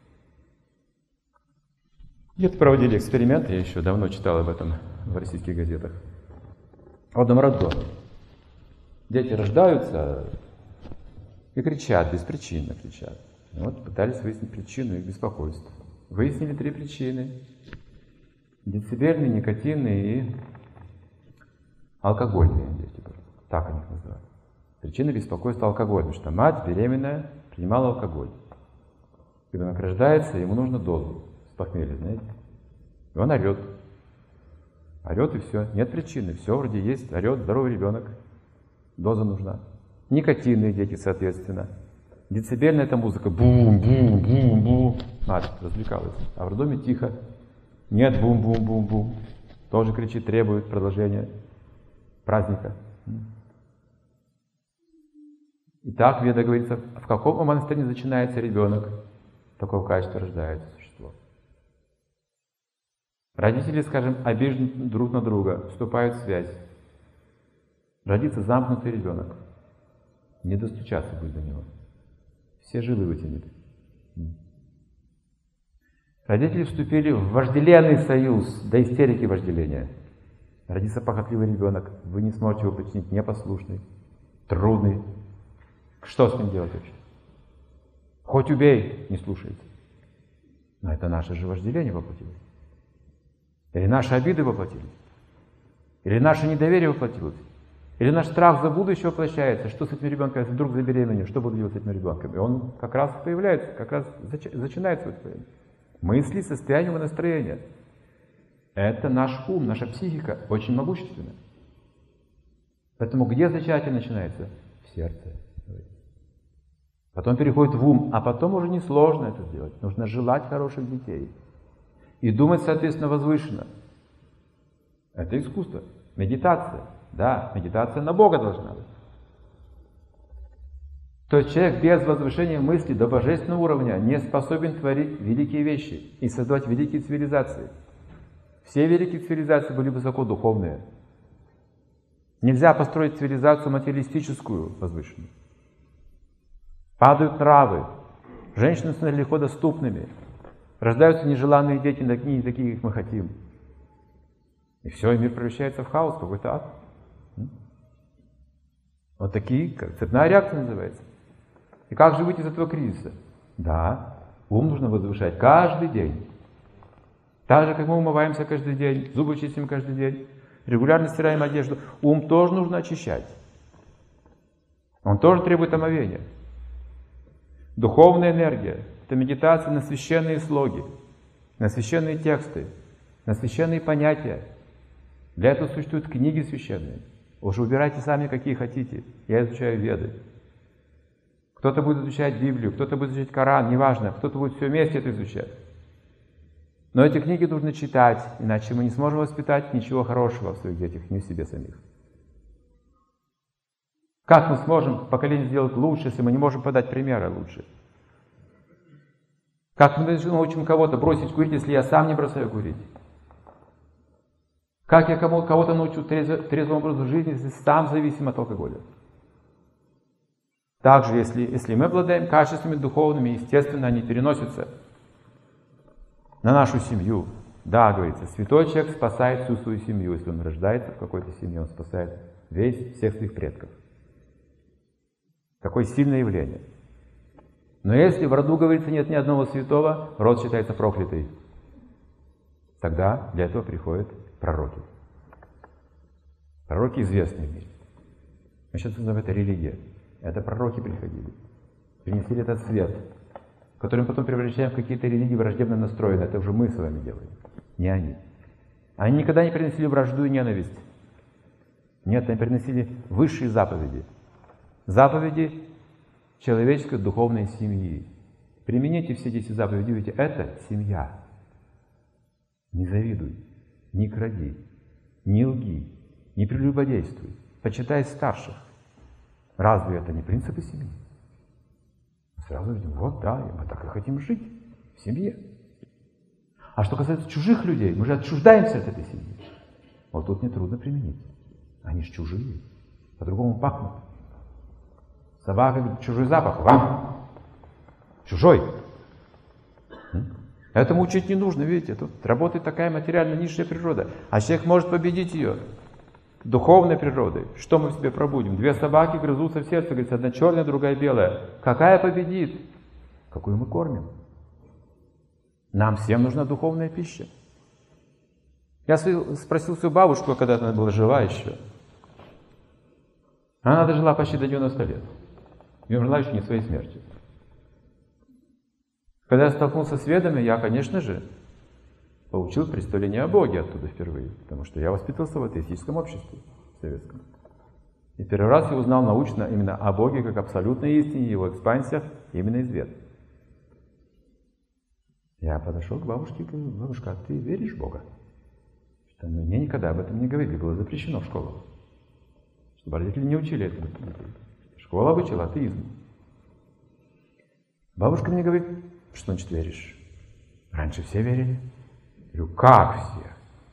Где-то проводили эксперимент, я еще давно читал об этом в российских газетах. В одном роддоме. Дети рождаются и кричат, беспричинно кричат. И вот пытались выяснить причину их беспокойства. Выяснили 3 причины. Децибельные, никотинные и алкогольные дети. Так они их называют. Причина беспокойства алкоголь, потому что мать беременная принимала алкоголь. Ребенок рождается, ему нужно дозу с похмелья, знаете. И он орет. Орет и все. Нет причины. Все вроде есть. Орет, здоровый ребенок. Доза нужна. Никотинные дети, соответственно. Децибельная это музыка. Бум-бум-бум-бум. Мать развлекалась. А в роддоме тихо. Нет бум-бум-бум-бум. Тоже кричит, требует продолжения праздника. Итак, в Ведах говорится, в каком умственном состоянии начинается ребенок, такого качества рождается существо. Родители, скажем, обижены друг на друга, вступают в связь. Родится замкнутый ребенок. Не достучаться будет до него. Все жилы вытянет. Родители вступили в вожделенный союз, до истерики вожделения. Родится похотливый ребенок, вы не сможете его починить, непослушный, трудный. Что с ним делать вообще? Хоть убей, не слушается. Но это наше же вожделение воплотилось. Или наши обиды воплотились. Или наше недоверие воплотилось. Или наш страх за будущее воплощается. Что с этим ребенком, если вдруг забеременею, что буду делать с этим ребенком? И он как раз появляется, как раз начинает свое состояние. Мысли, состояние и настроение. Это наш ум, наша психика очень могущественна. Поэтому где зачатие начинается? В сердце. Потом переходит в ум, а потом уже несложно это сделать. Нужно желать хороших детей. И думать, соответственно, возвышенно. Это искусство. Медитация. Да, медитация на Бога должна быть. То есть человек без возвышения мысли до божественного уровня не способен творить великие вещи и создавать великие цивилизации. Все великие цивилизации были высокодуховные. Нельзя построить цивилизацию материалистическую, возвышенную. Падают нравы, женщины становятся легко доступными, рождаются нежеланные дети, не такие, как мы хотим. И все, и мир превращается в хаос, какой-то ад. Вот такие, как цепная реакция называется. И как же выйти из этого кризиса? Да, ум нужно возвышать каждый день. Так же, как мы умываемся каждый день, зубы чистим каждый день, регулярно стираем одежду, ум тоже нужно очищать. Он тоже требует омовения. Духовная энергия – это медитация на священные слоги, на священные тексты, на священные понятия. Для этого существуют книги священные. Уже выбирайте сами, какие хотите. Я изучаю Веды. Кто-то будет изучать Библию, кто-то будет изучать Коран, неважно, кто-то будет все вместе это изучать. Но эти книги нужно читать, иначе мы не сможем воспитать ничего хорошего в своих детях, ни в себе самих. Как мы сможем поколение сделать лучше, если мы не можем подать примеры лучше? Как мы научим кого-то бросить курить, если я сам не бросаю курить? Как я кого-то научу трезвому образу жизни, если сам зависим от алкоголя? Также, если мы обладаем качествами духовными, естественно, они переносятся на нашу семью. Да, говорится, святой человек спасает всю свою семью. Если он рождается в какой-то семье, он спасает всех своих предков. Такое сильное явление. Но если в роду, говорится, нет ни одного святого, род считается проклятый. Тогда для этого приходят пророки. Пророки известны в мире. Мы сейчас называем это религия. Это пророки приходили. Принесли этот свет, который мы потом превращаем в какие-то религии враждебно настроенные. Это уже мы с вами делаем, не они. Они никогда не приносили вражду и ненависть. Нет, они приносили высшие заповеди. Заповеди человеческой духовной семьи. Примените все 10 заповедей, видите, это семья. Не завидуй, не кради, не лги, не прелюбодействуй, почитай старших. Разве это не принципы семьи? Сразу видим, вот да, мы так и хотим жить в семье. А что касается чужих людей, мы же отчуждаемся от этой семьи. Вот тут нетрудно применить. Они же чужие. по-другому пахнут. Собака говорит, чужой запах, вам, чужой. Этому учить не нужно, видите, тут работает такая материально низшая природа, а человек может победить ее духовной природой. Что мы в себе пробудим? Две собаки грызутся в сердце, говорится, одна черная, другая белая. Какая победит? Какую мы кормим? Нам всем нужна духовная пища. Я спросил свою бабушку, когда она была жива еще. Она дожила почти до 90 лет. И умерла еще не своей смертью. Когда я столкнулся с ведами, я, конечно же, получил представление о Боге оттуда впервые. Потому что я воспитывался в атеистическом обществе советском. И первый раз я узнал научно именно о Боге как абсолютной истине, его экспансиях именно из вед. Я подошел к бабушке и говорю, бабушка, а ты веришь в Бога? Что мне никогда об этом не говорили, было запрещено в школах. Чтобы родители не учили этому. Школа обучила атеизму. Бабушка мне говорит, что значит веришь? Раньше все верили. Я говорю, как все?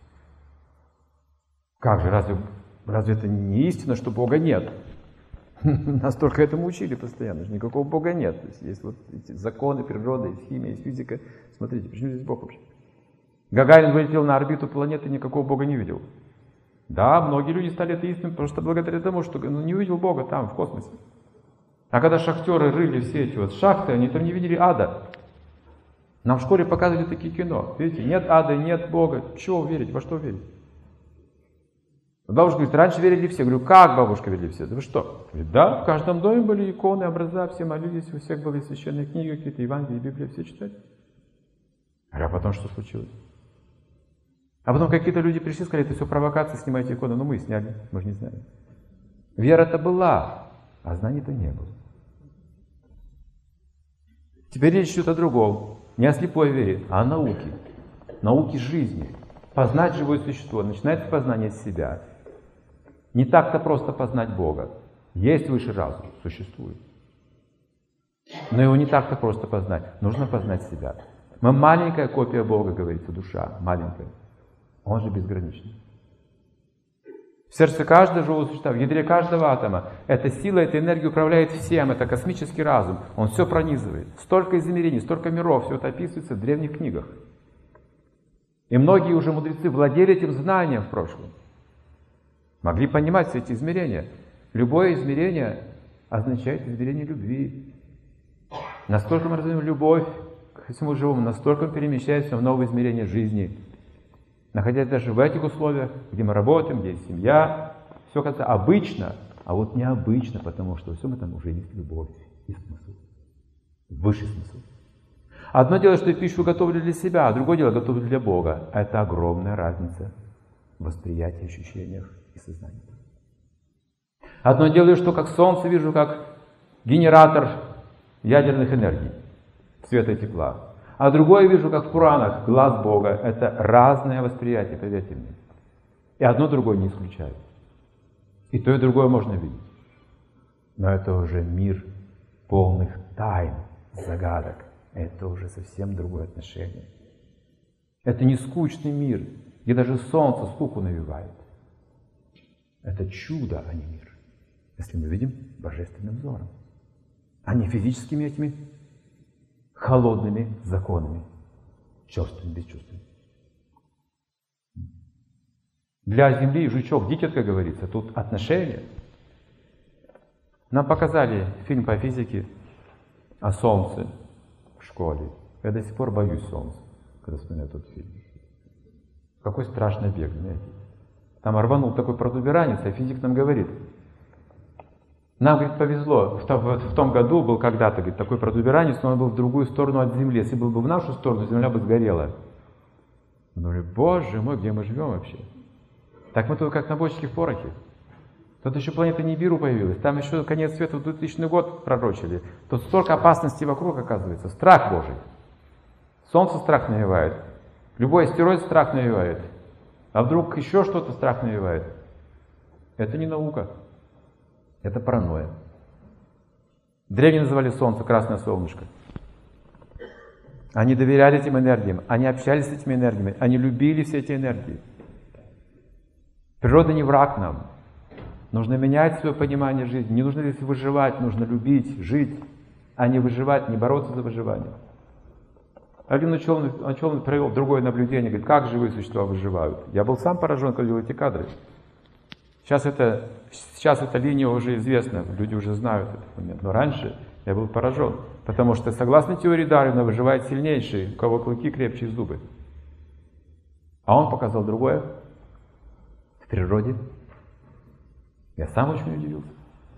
Как же, разве это не истина, что Бога нет? Нас только этому учили постоянно, что никакого Бога нет. То есть вот эти законы природы, есть химия, есть физика. Смотрите, почему здесь Бог вообще? Гагарин вылетел на орбиту планеты, никакого Бога не видел. Да, многие люди стали атеистами, просто благодаря тому, что не увидел Бога там, в космосе. А когда шахтеры рыли все эти вот шахты, они там не видели ада. Нам в школе показывали такие кино. Видите, нет ада, нет Бога. Чего верить, во что верить? Бабушка говорит, раньше верили все. Я говорю, как бабушка верили все? Да вы что? Говорит, да, в каждом доме были иконы, образа, все молились, у всех были священные книги, какие-то Евангелия, Библия, все читали. А потом что случилось? А потом какие-то люди пришли и сказали, это все провокация, снимайте иконы. Ну мы и сняли, мы же не знали. Вера-то была, а знаний-то не было. Теперь речь идет о другом. Не о слепой вере, а о науке. Науке жизни. Познать живое существо. Начинается познание себя. Не так-то просто познать Бога. Есть высший разум, существует. Но его не так-то просто познать. Нужно познать себя. Мы маленькая копия Бога, говорится, душа. Маленькая. Он же безграничный. В сердце каждого живого существа, в ядре каждого атома, эта сила, эта энергия управляет всем, это космический разум. Он все пронизывает. Столько измерений, столько миров, все это описывается в древних книгах. И многие уже мудрецы владели этим знанием в прошлом. Могли понимать все эти измерения. Любое измерение означает измерение любви. Насколько мы разумеем любовь к всему живому, настолько мы перемещаемся в новое измерение жизни. Находясь даже в этих условиях, где мы работаем, где есть семья, все кажется обычно, а вот необычно, потому что во всем этом уже есть любовь и смысл. Высший смысл. Одно дело, что пищу готовлю для себя, а другое дело готовлю для Бога. Это огромная разница в восприятии, ощущениях и сознании. Одно дело, что как солнце вижу, как генератор ядерных энергий, света и тепла. А другое вижу, как в Пуранах, глаз Бога. Это разное восприятие, поверьте мне. И одно другое не исключает. И то, и другое можно видеть. Но это уже мир полных тайн, загадок. Это уже совсем другое отношение. Это не скучный мир, где даже солнце скуку навевает. Это чудо, а не мир. Если мы видим божественным взором. А не физическими этими холодными законами, черствыми, бесчувственными. Для Земли жучок, дитятка, говорится, тут отношения. Нам показали фильм по физике о Солнце в школе. Я до сих пор боюсь Солнца, когда вспоминаю тот фильм. Какой страшный бег, знаете. Там рванул такой протуберанец, а физик нам говорит, нам, говорит, повезло. В том году был когда-то, говорит, такой протуберанец, но он был в другую сторону от Земли. Если был бы в нашу сторону, Земля бы сгорела. Мы думали, боже мой, где мы живем вообще? Так мы тут как на бочке в порохе. Тут еще планета Нибиру появилась. Там еще конец света в 2000 год пророчили. Тут столько опасностей вокруг, оказывается. Страх Божий. Солнце страх навевает. Любой астероид страх навевает. А вдруг еще что-то страх навевает. Это не наука. Это паранойя. Древние называли Солнце красное солнышко. Они доверяли этим энергиям, они общались с этими энергиями, они любили все эти энергии. Природа не враг нам. Нужно менять свое понимание жизни. Не нужно здесь выживать, нужно любить, жить, а не выживать, не бороться за выживание. Один ученый провел другое наблюдение, говорит, как живые существа выживают. Я был сам поражен, когда видел эти кадры. Сейчас эта линия уже известна, люди уже знают этот момент. Но раньше я был поражен, потому что, согласно теории Дарвина, выживает сильнейший, у кого клыки крепче зубы. А он показал другое в природе. Я сам очень удивился.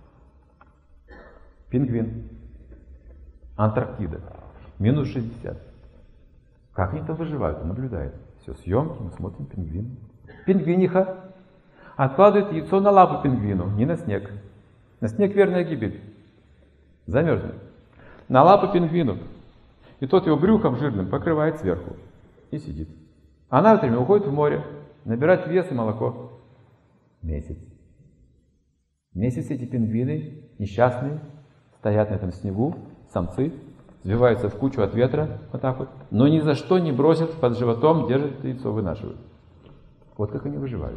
Пингвин. Антарктида. Минус 60. Как они там выживают? Наблюдает. Все, съемки, мы смотрим пингвин. Пингвиниха откладывает яйцо на лапу пингвину, не на снег. На снег верная гибель. Замерзнет. На лапу пингвину. И тот его брюхом жирным покрывает сверху. И сидит. Она в это время уходит в море, набирать вес и молоко. Месяц. Месяц эти пингвины, несчастные, стоят на этом снегу, самцы, сбиваются в кучу от ветра, вот так вот, но ни за что не бросят под животом, держат яйцо, вынашивают. Вот как они выживают.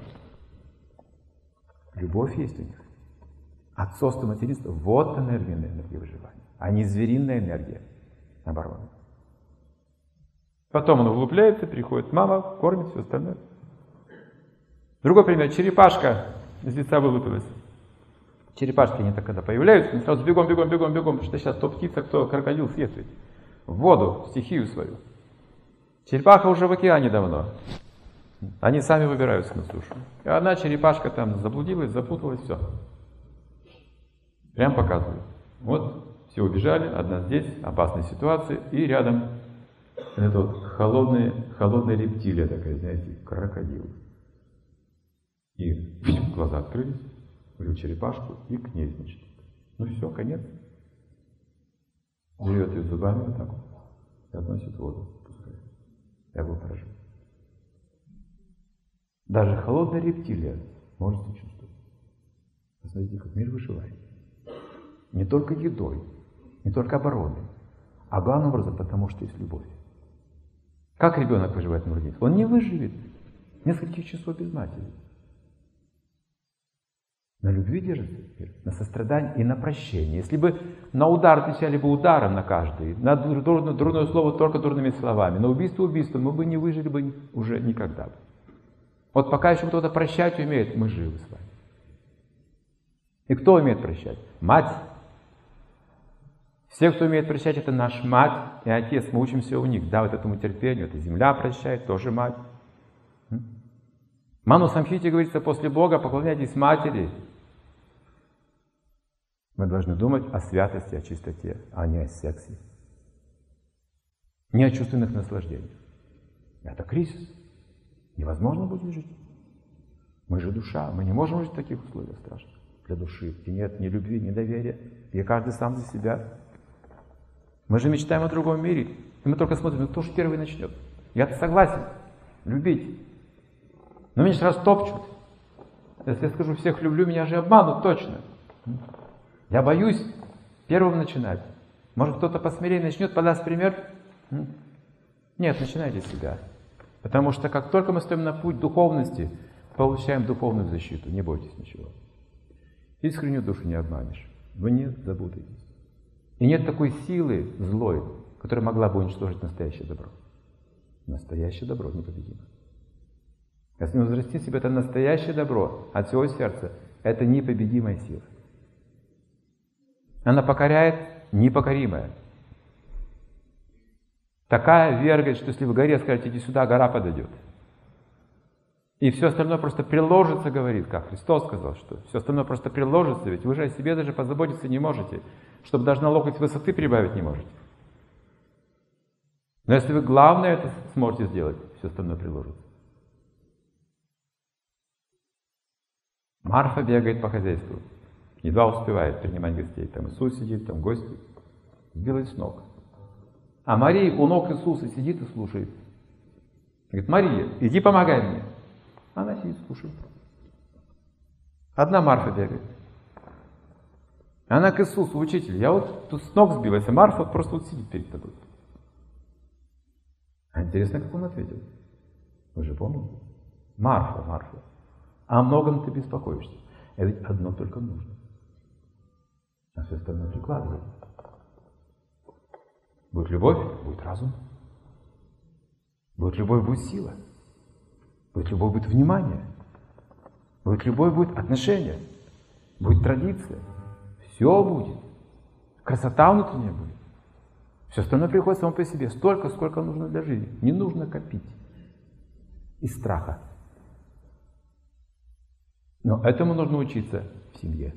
Любовь есть у них. Отцовство, материнство, вот энергия выживания, а не звериная энергия, наоборот. Потом он углубляется, приходит мама, кормит, все остальное. Другой пример. Черепашка из лица вылупилась. Черепашки, они так когда появляются, они сразу бегом, потому что сейчас то птица, кто крокодил съест ведь. В воду, в стихию свою. Черепаха уже в океане давно. Они сами выбираются на сушу. И одна черепашка там заблудилась, запуталась, все. Прям показывают. Вот, все убежали, одна здесь, опасная ситуация, и рядом это вот холодная рептилия такая, знаете, крокодил. И глаза открылись, увидел черепашку и к ней, значит. Ну все, конец. Берет ее зубами вот так вот и относит в воду, пускай. Я был поражен. Даже холодная рептилия может чувствовать. Посмотрите, как мир выживает. Не только едой, не только обороной, а главным образом, потому что есть любовь. Как ребенок выживает на младенце? Он не выживет нескольких часов без матери. На любви держится, на сострадании и на прощении. Если бы на удар отвечали бы ударом на каждый, на дурное слово только дурными словами, на убийство мы бы не выжили бы уже никогда. Вот пока еще кто-то прощать умеет, мы живы с вами. И кто умеет прощать? Мать. Все, кто умеет прощать, это наш мать и отец. Мы учимся у них. Да, вот этому терпению. Это земля прощает, тоже мать. Ману Самхите говорится, после Бога поклоняйтесь матери. Мы должны думать о святости, о чистоте, а не о сексе. Не о чувственных наслаждениях. Это кризис. Невозможно будет жить. Мы же душа, мы не можем жить в таких условиях страшных. Для души, где нет ни любви, ни доверия, где каждый сам за себя. Мы же мечтаем о другом мире, и мы только смотрим, кто же первый начнет. Я-то согласен, любить. Но меня же растопчут. Если я скажу, всех люблю, меня же обманут точно. Я боюсь первым начинать. Может, кто-то посмелее начнет, подаст пример? Нет, начинайте с себя. Потому что как только мы стоим на путь духовности, получаем духовную защиту. Не бойтесь ничего. Искреннюю душу не обманешь. Вы не запутаетесь. И нет такой силы злой, которая могла бы уничтожить настоящее добро. Настоящее добро непобедимо. Если мы возрастим себе это настоящее добро от всего сердца, это непобедимая сила. Она покоряет непокоримое. Такая вера, говорит, что если вы горе скажете, иди сюда, гора подойдет. И все остальное просто приложится, говорит, как Христос сказал, что все остальное просто приложится, ведь вы же о себе даже позаботиться не можете, чтобы даже на локоть высоты прибавить не можете. Но если вы главное это сможете сделать, все остальное приложится. Марфа бегает по хозяйству, едва успевает принимать гостей. Там Иисус сидит, там гости, сбилась с ног. А Мария у ног Иисуса сидит и слушает. Говорит, Мария, иди помогай мне. Она сидит, слушает. Одна Марфа бегает. Она к Иисусу, учитель, я вот тут с ног сбилась, а Марфа просто вот сидит перед тобой. А интересно, как он ответил. Вы же помните? Марфа, Марфа, о многом ты беспокоишься. А ведь одно только нужно. А все остальное прикладываем. Будет любовь, будет разум. Будет любовь, будет сила. Будет любовь, будет внимание. Будет любовь, будет отношение. Будет традиция. Все будет. Красота внутренняя будет. Все остальное приходит само по себе. Столько, сколько нужно для жизни. Не нужно копить. Из страха. Но этому нужно учиться в семье.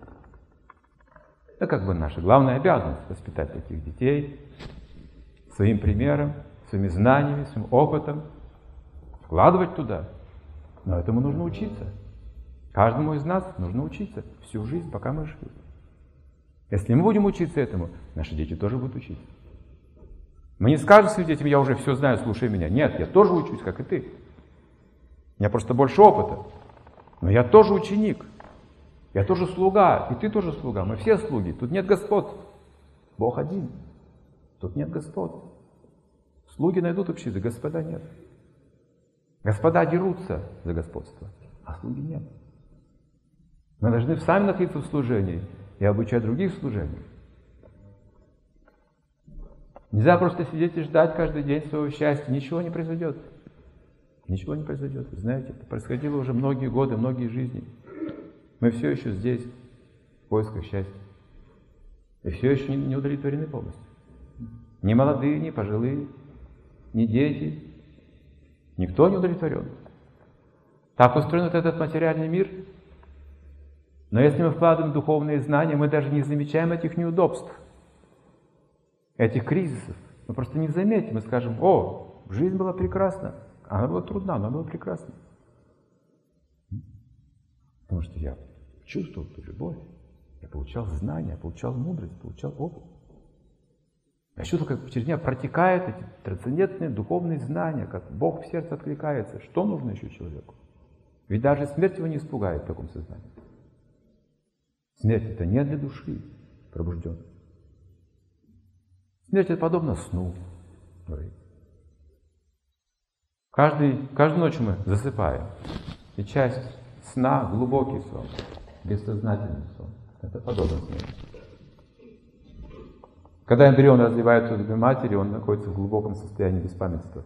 Это как бы наша главная обязанность — воспитать таких детей своим примером, своими знаниями, своим опытом, вкладывать туда. Но этому нужно учиться. Каждому из нас нужно учиться всю жизнь, пока мы живы. Если мы будем учиться этому, наши дети тоже будут учиться. Мы не скажем своим детям: я уже все знаю, слушай меня. Нет, я тоже учусь, как и ты. У меня просто больше опыта. Но я тоже ученик. Я тоже слуга, и ты тоже слуга. Мы все слуги. Тут нет господ. Бог один. Тут нет господ. Слуги найдут общины, господа нет. Господа дерутся за господство, а слуги нет. Мы должны сами находиться в служении и обучать других служению. Нельзя просто сидеть и ждать каждый день своего счастья. Ничего не произойдет. Ничего не произойдет. Вы знаете, это происходило уже многие годы, многие жизни. Мы все еще здесь, в поисках счастья. И все еще не удовлетворены полностью. Ни молодые, ни пожилые, ни дети. Никто не удовлетворен. Так устроен вот этот материальный мир. Но если мы вкладываем духовные знания, мы даже не замечаем этих неудобств, этих кризисов. Мы просто не заметим. Мы скажем: о, жизнь была прекрасна. Она была трудна, но она была прекрасна. Потому что я чувствовал эту любовь. Я получал знания, я получал мудрость, получал опыт. Я чувствовал, как через меня протекают эти трансцендентные духовные знания, как Бог в сердце откликается. Что нужно еще человеку? Ведь даже смерть его не испугает в таком сознании. Смерть — это не для души пробужденной. Смерть — это подобно сну. Каждую ночь мы засыпаем. И часть сна — глубокий сон, бессознательный сон. Это подобно смерти. Когда эмбрион развивается в утробе матери, он находится в глубоком состоянии беспамятства.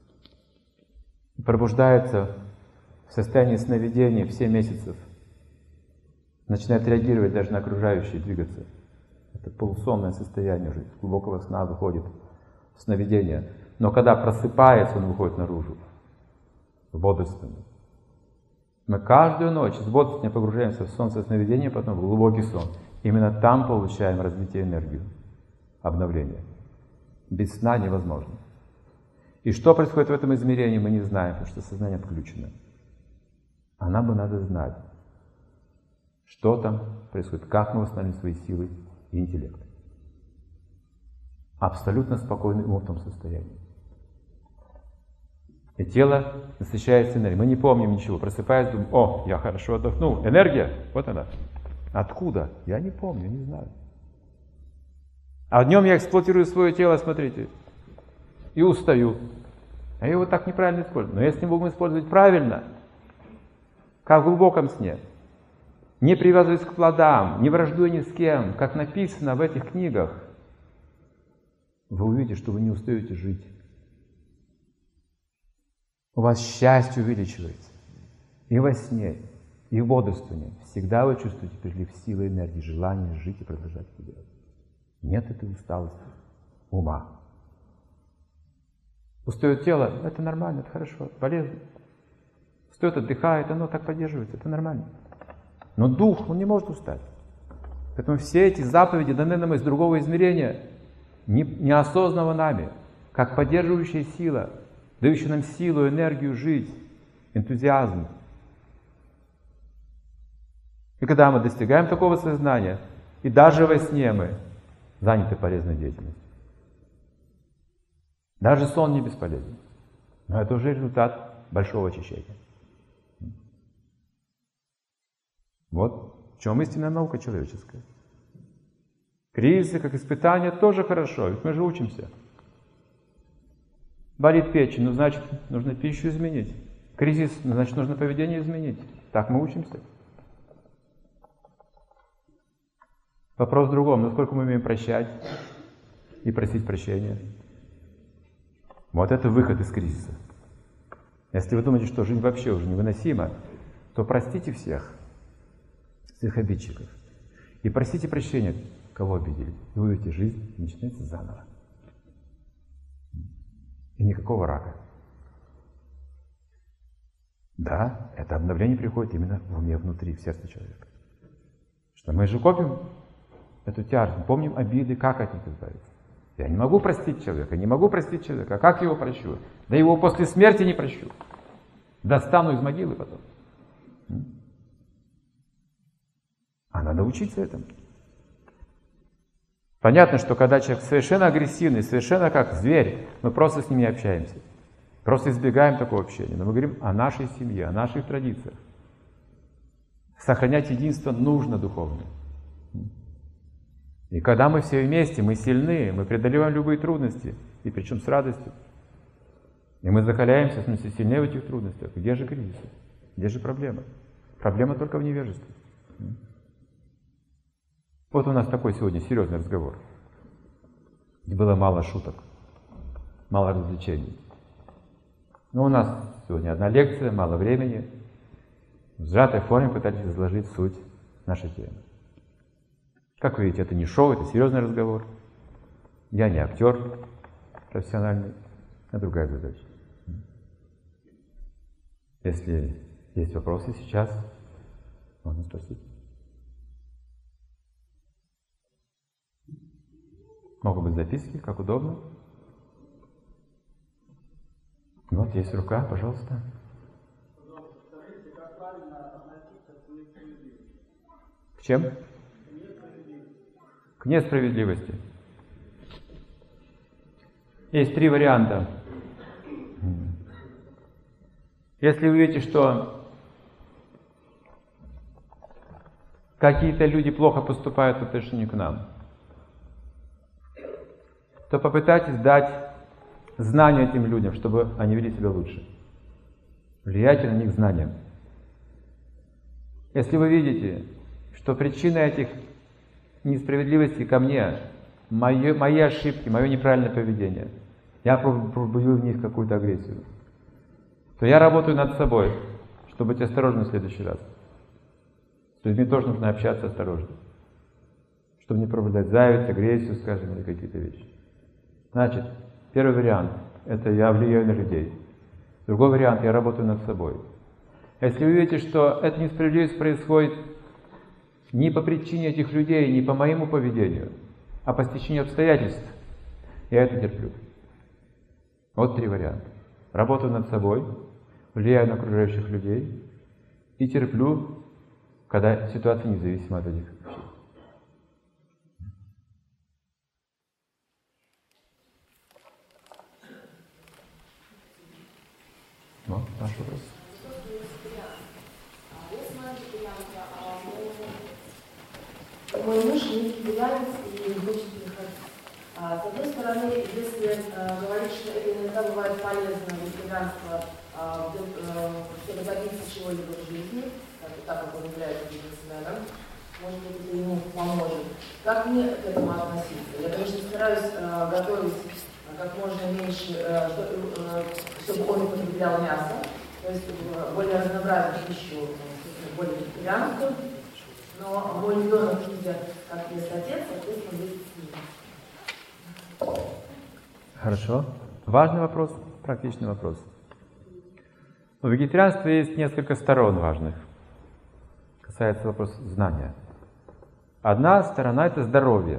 Пробуждается в состоянии сновидения в 7 месяцев. Начинает реагировать даже на окружающие, двигаться. Это полусонное состояние уже, из глубокого сна выходит в сновидение. Но когда просыпается, он выходит наружу, в бодрствование. Мы каждую ночь с бодрствования погружаемся в сон со сновидения, потом в глубокий сон. Именно там получаем развитие энергии, обновление. Без сна невозможно. И что происходит в этом измерении, мы не знаем, потому что сознание отключено. А нам бы надо знать, что там происходит, как мы восстановим свои силы и интеллект. Абсолютно спокойный ум в том состоянии. И тело насыщается энергией. Мы не помним ничего. Просыпаясь, думаем: о, я хорошо отдохнул. Энергия, вот она. Откуда? Я не помню, не знаю. А днем я эксплуатирую свое тело, смотрите, и устаю. А я его так неправильно использую. Но если мы будем использовать правильно, как в глубоком сне, не привязываясь к плодам, не враждуя ни с кем, как написано в этих книгах, вы увидите, что вы не устаете жить. У вас счастье увеличивается. И во сне, и в бодрствовании. Всегда вы чувствуете прилив силы, энергии, желания жить и продолжать это делать. Нет этой усталости ума. Устает тело — это нормально, это хорошо, полезно. Устает, отдыхает, оно так поддерживается, это нормально. Но дух, он не может устать. Поэтому все эти заповеди даны нам из другого измерения, неосознанного нами, как поддерживающая сила, дающая нам силу, энергию жить, энтузиазм. И когда мы достигаем такого сознания, и даже во сне мы заняты полезной деятельностью. Даже сон не бесполезен. Но это уже результат большого очищения. Вот в чем истинная наука человеческая. Кризисы, как испытания, тоже хорошо, ведь мы же учимся. Болит печень, ну значит, нужно пищу изменить. Кризис, ну значит, нужно поведение изменить. Так мы учимся. Вопрос в другом, насколько мы умеем прощать и просить прощения. Вот это выход из кризиса. Если вы думаете, что жизнь вообще уже невыносима, то простите всех своих обидчиков. И просите прощения, кого обидели. И вы увидите, жизнь начинается заново. И никакого рака. Да, это обновление приходит именно в уме внутри, в сердце человека. Что мы же копим эту тяжесть, помним обиды, как от них избавиться. Я не могу простить человека, а как его прощу? Да его после смерти не прощу. Достану из могилы потом. А надо учиться этому. Понятно, что когда человек совершенно агрессивный, совершенно как зверь, мы просто с ним не общаемся. Просто избегаем такого общения. Но мы говорим о нашей семье, о наших традициях. Сохранять единство нужно духовно. И когда мы все вместе, мы сильны, мы преодолеваем любые трудности, и причем с радостью. И мы закаляемся, в смысле, сильнее в этих трудностях. Где же кризис? Где же проблема? Проблема только в невежестве. Вот у нас такой сегодня серьезный разговор. Где было мало шуток, мало развлечений. Но у нас сегодня одна лекция, мало времени. В сжатой форме пытались изложить суть нашей темы. Как вы видите, это не шоу, это серьезный разговор. Я не актер профессиональный, а другая задача. Если есть вопросы сейчас, можно спросить. Могут быть записки, как удобно. Вот есть рука, пожалуйста. К чем? К несправедливости. Есть три варианта. Если вы видите, что какие-то люди плохо поступают по отношению к нам, то попытайтесь дать знания этим людям, чтобы они вели себя лучше. Влияйте на них знанием. Если вы видите, что причина этих несправедливостей ко мне, мои ошибки, мое неправильное поведение, я пробую в них какую-то агрессию, то я работаю над собой, чтобы быть осторожным в следующий раз. С людьми тоже нужно общаться осторожно, чтобы не пробуждать зависть, агрессию, скажем, или какие-то вещи. Значит, первый вариант – это я влияю на людей. Другой вариант – я работаю над собой. Если вы видите, что эта несправедливость происходит не по причине этих людей, не по моему поведению, а по стечению обстоятельств, я это терплю. Вот три варианта. Работаю над собой, влияю на окружающих людей и терплю, когда ситуация независима от этих вещей. Ну, наш вопрос. Мой муж не вегетарианец и не хочет приходить. С одной стороны, если говорить, что это иногда бывает полезно, вегетарианство, чтобы добиться чего-либо в жизни, так как он является бизнесменом, может быть, это ему поможет. Как мне к этому относиться? Я, конечно, стараюсь готовить как можно меньше, чтобы он употреблял мясо, то есть более разнообразную пищу, более вегетарианскую. Но мой ребенок, видя, как ест отец, соответственно, ест с ним. Хорошо. Важный вопрос, практичный вопрос. У вегетарианства есть несколько сторон важных. Касается вопроса знания. Одна сторона – это здоровье.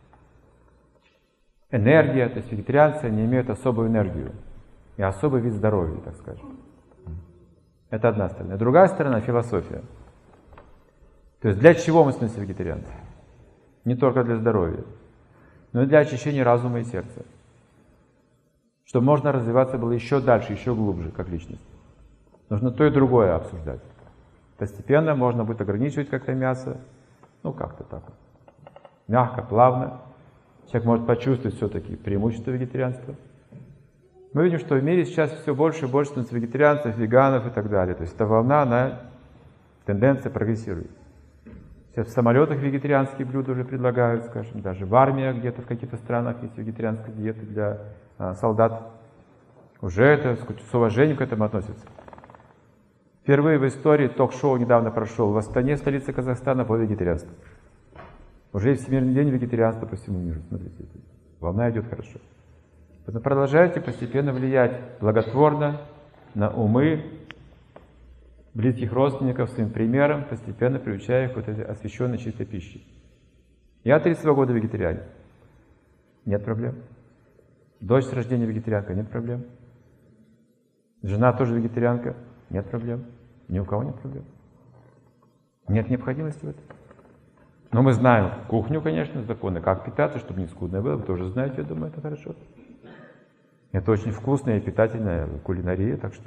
Энергия, то есть вегетарианцы, они имеют особую энергию и особый вид здоровья, так скажем. Это одна сторона. Другая сторона – философия. То есть для чего мы становимся вегетарианцами? Не только для здоровья, но и для очищения разума и сердца. Чтобы можно развиваться было еще дальше, еще глубже, как личность. Нужно то и другое обсуждать. Постепенно можно будет ограничивать как-то мясо, ну как-то так. Мягко, плавно. Человек может почувствовать все-таки преимущество вегетарианства. Мы видим, что в мире сейчас все больше и больше становится вегетарианцев, веганов и так далее. То есть эта волна, тенденция прогрессирует. Сейчас в самолетах вегетарианские блюда уже предлагают, скажем, даже в армии где-то в каких-то странах есть вегетарианская диета для солдат. Уже это, сказать, с уважением к этому относятся. Впервые в истории ток-шоу недавно прошел в Астане, столице Казахстана, по вегетарианству. Уже есть Всемирный день вегетарианства по всему миру. Смотрите, волна идет хорошо. Поэтому продолжайте постепенно влиять благотворно на умы близких родственников своим примером, постепенно приучая их к вот этой освященной чистой пище. Я 32 года вегетарианец. Нет проблем. Дочь с рождения вегетарианка, нет проблем. Жена тоже вегетарианка, нет проблем. Ни у кого нет проблем. Нет необходимости в этом. Но мы знаем кухню, конечно, законы, как питаться, чтобы не скудно было. Вы тоже знаете, я думаю, это хорошо. Это очень вкусная и питательная кулинария, так что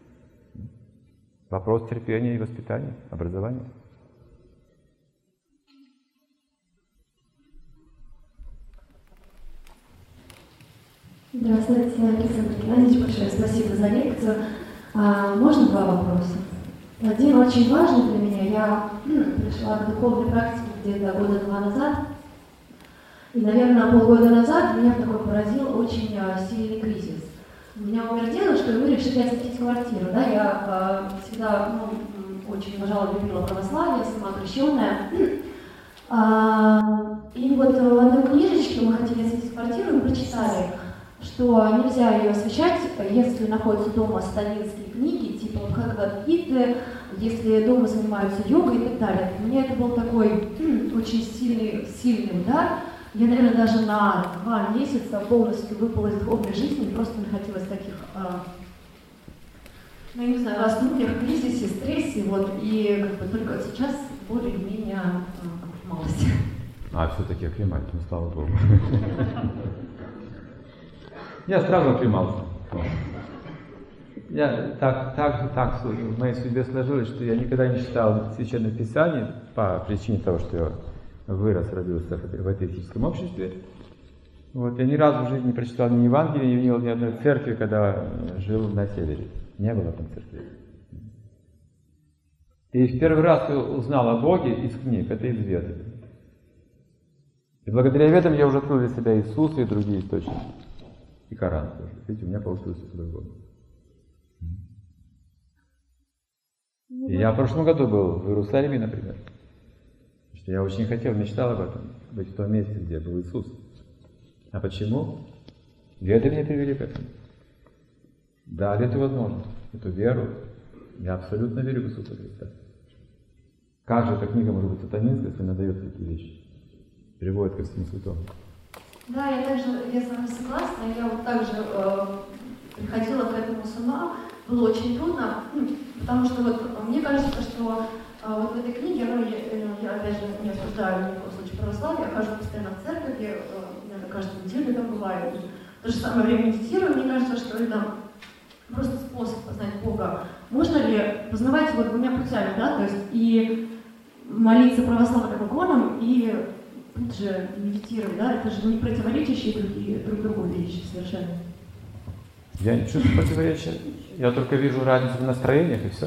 вопрос терпения и воспитания, образования. Здравствуйте, Александр Геннадьевич, большое спасибо за лекцию. Можно два вопроса? Один очень важный для меня. Я пришла к духовной практике где-то года 2 назад. И, наверное, полгода назад меня такой поразил очень сильный кризис. У меня умер дедушка, и мы решили осветить квартиру. Да? Я всегда очень уважала, любила православие, сама крещенная. И вот в одной книжечке мы хотели осветить квартиру, и мы прочитали, что нельзя ее освещать, если находятся дома сатанинские книги, типа Бхагавад-гиты, если дома занимаются йогой и так далее. Для меня это был такой очень сильный удар. Я, наверное, даже на 2 месяца полностью выпала из духовной жизни, просто находилась в таких, я не знаю, раздумьях, кризисе, стрессе, вот, и как бы только сейчас более-менее оклемалась. Все-таки оклемались, ну слава Богу. Я сразу оклемался. Я так в моей судьбе сложилось, что я никогда не читал Священное Писание по причине того, что я вырос, родился в атеистическом обществе. Вот. Я ни разу в жизни не прочитал ни Евангелия, не видел ни одной церкви, когда жил на севере. Не было там церкви. И в первый раз я узнал о Боге из книг, это из Веды. И благодаря Ведам я уже открыл для себя Иисуса и другие источники. И Коран тоже. Видите, у меня получилось по-другому. И я в прошлом году был в Иерусалиме, например. Потому что я очень хотел, мечтал об этом, быть в том месте, где был Иисус. А почему? Веды меня привели к этому. Дали эту возможность, эту веру. Я абсолютно верю в Иисуса Христа. Как же эта книга может быть сатанинской, если она дает такие вещи? Переводит ко всему святому. Да, я с вами согласна. Я вот также приходила к этому с ума. Было очень трудно, потому что вот мне кажется, что вот в этой книге, я опять же не осуждаю ни в коем случае православие, я хожу постоянно в церковь, наверное, каждую неделю там бываю. В то же самое время медитирую, мне кажется, что это просто способ познать Бога. Можно ли познавать его 2 путями, да, то есть и молиться православным иконам, и тут же медитировать, да, это же не противоречащие друг другу вещи совершенно. Я не чувствую противоречия. Я только вижу разницу в настроениях и все.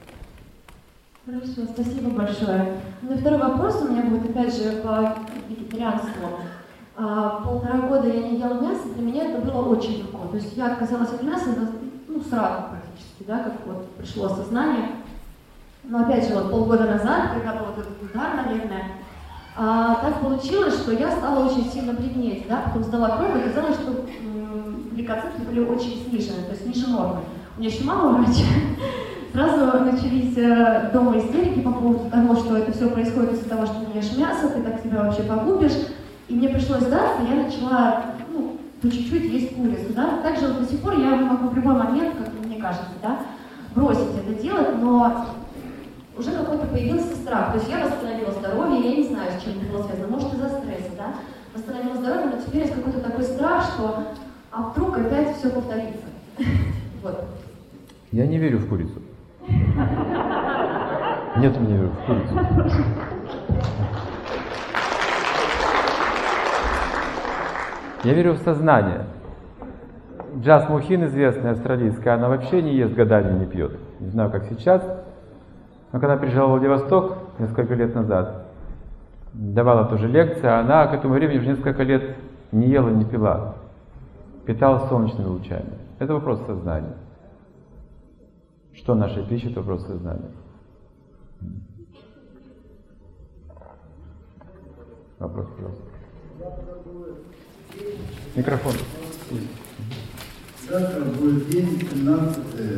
Хорошо, спасибо большое. Ну и второй вопрос у меня будет опять же по вегетарианству. 1,5 года я не ела мясо, для меня это было очень легко. То есть я отказалась от мяса сразу практически, да, как вот пришло осознание. Но опять же, вот полгода назад, когда был вот этот удар, наверное, так получилось, что я стала очень сильно бледнеть, да, потом сдала кровь, и оказалось, что лейкоциты были очень снижены, то есть ниже нормы. У меня еще мама врач. Сразу начались дома истерики по поводу того, что это все происходит из-за того, что ты ешь мясо, ты так себя вообще погубишь. И мне пришлось сдаться, я начала, по чуть-чуть есть курицу, да. Также вот до сих пор я могу в любой момент, как мне кажется, да, бросить это делать, но уже какой-то появился страх. То есть я восстановила здоровье, я не знаю, с чем это было связано, может из-за стресса, да. Восстановила здоровье, но теперь есть какой-то такой страх, что вдруг опять все повторится. Вот. Я не верю в курицу. Нет, не верю в курицу. Я верю в сознание. Джаз Мухин, известная австралийская, она вообще не ест годами, не пьет. Не знаю, как сейчас. Но когда приезжал в Владивосток несколько лет назад, давала тоже лекции, а она к этому времени уже несколько лет не ела, не пила. Питалась солнечными лучами. Это вопрос сознания. Что наша пища, это вопрос сознания. Вопрос, пожалуйста. Микрофон. Завтра будет день 17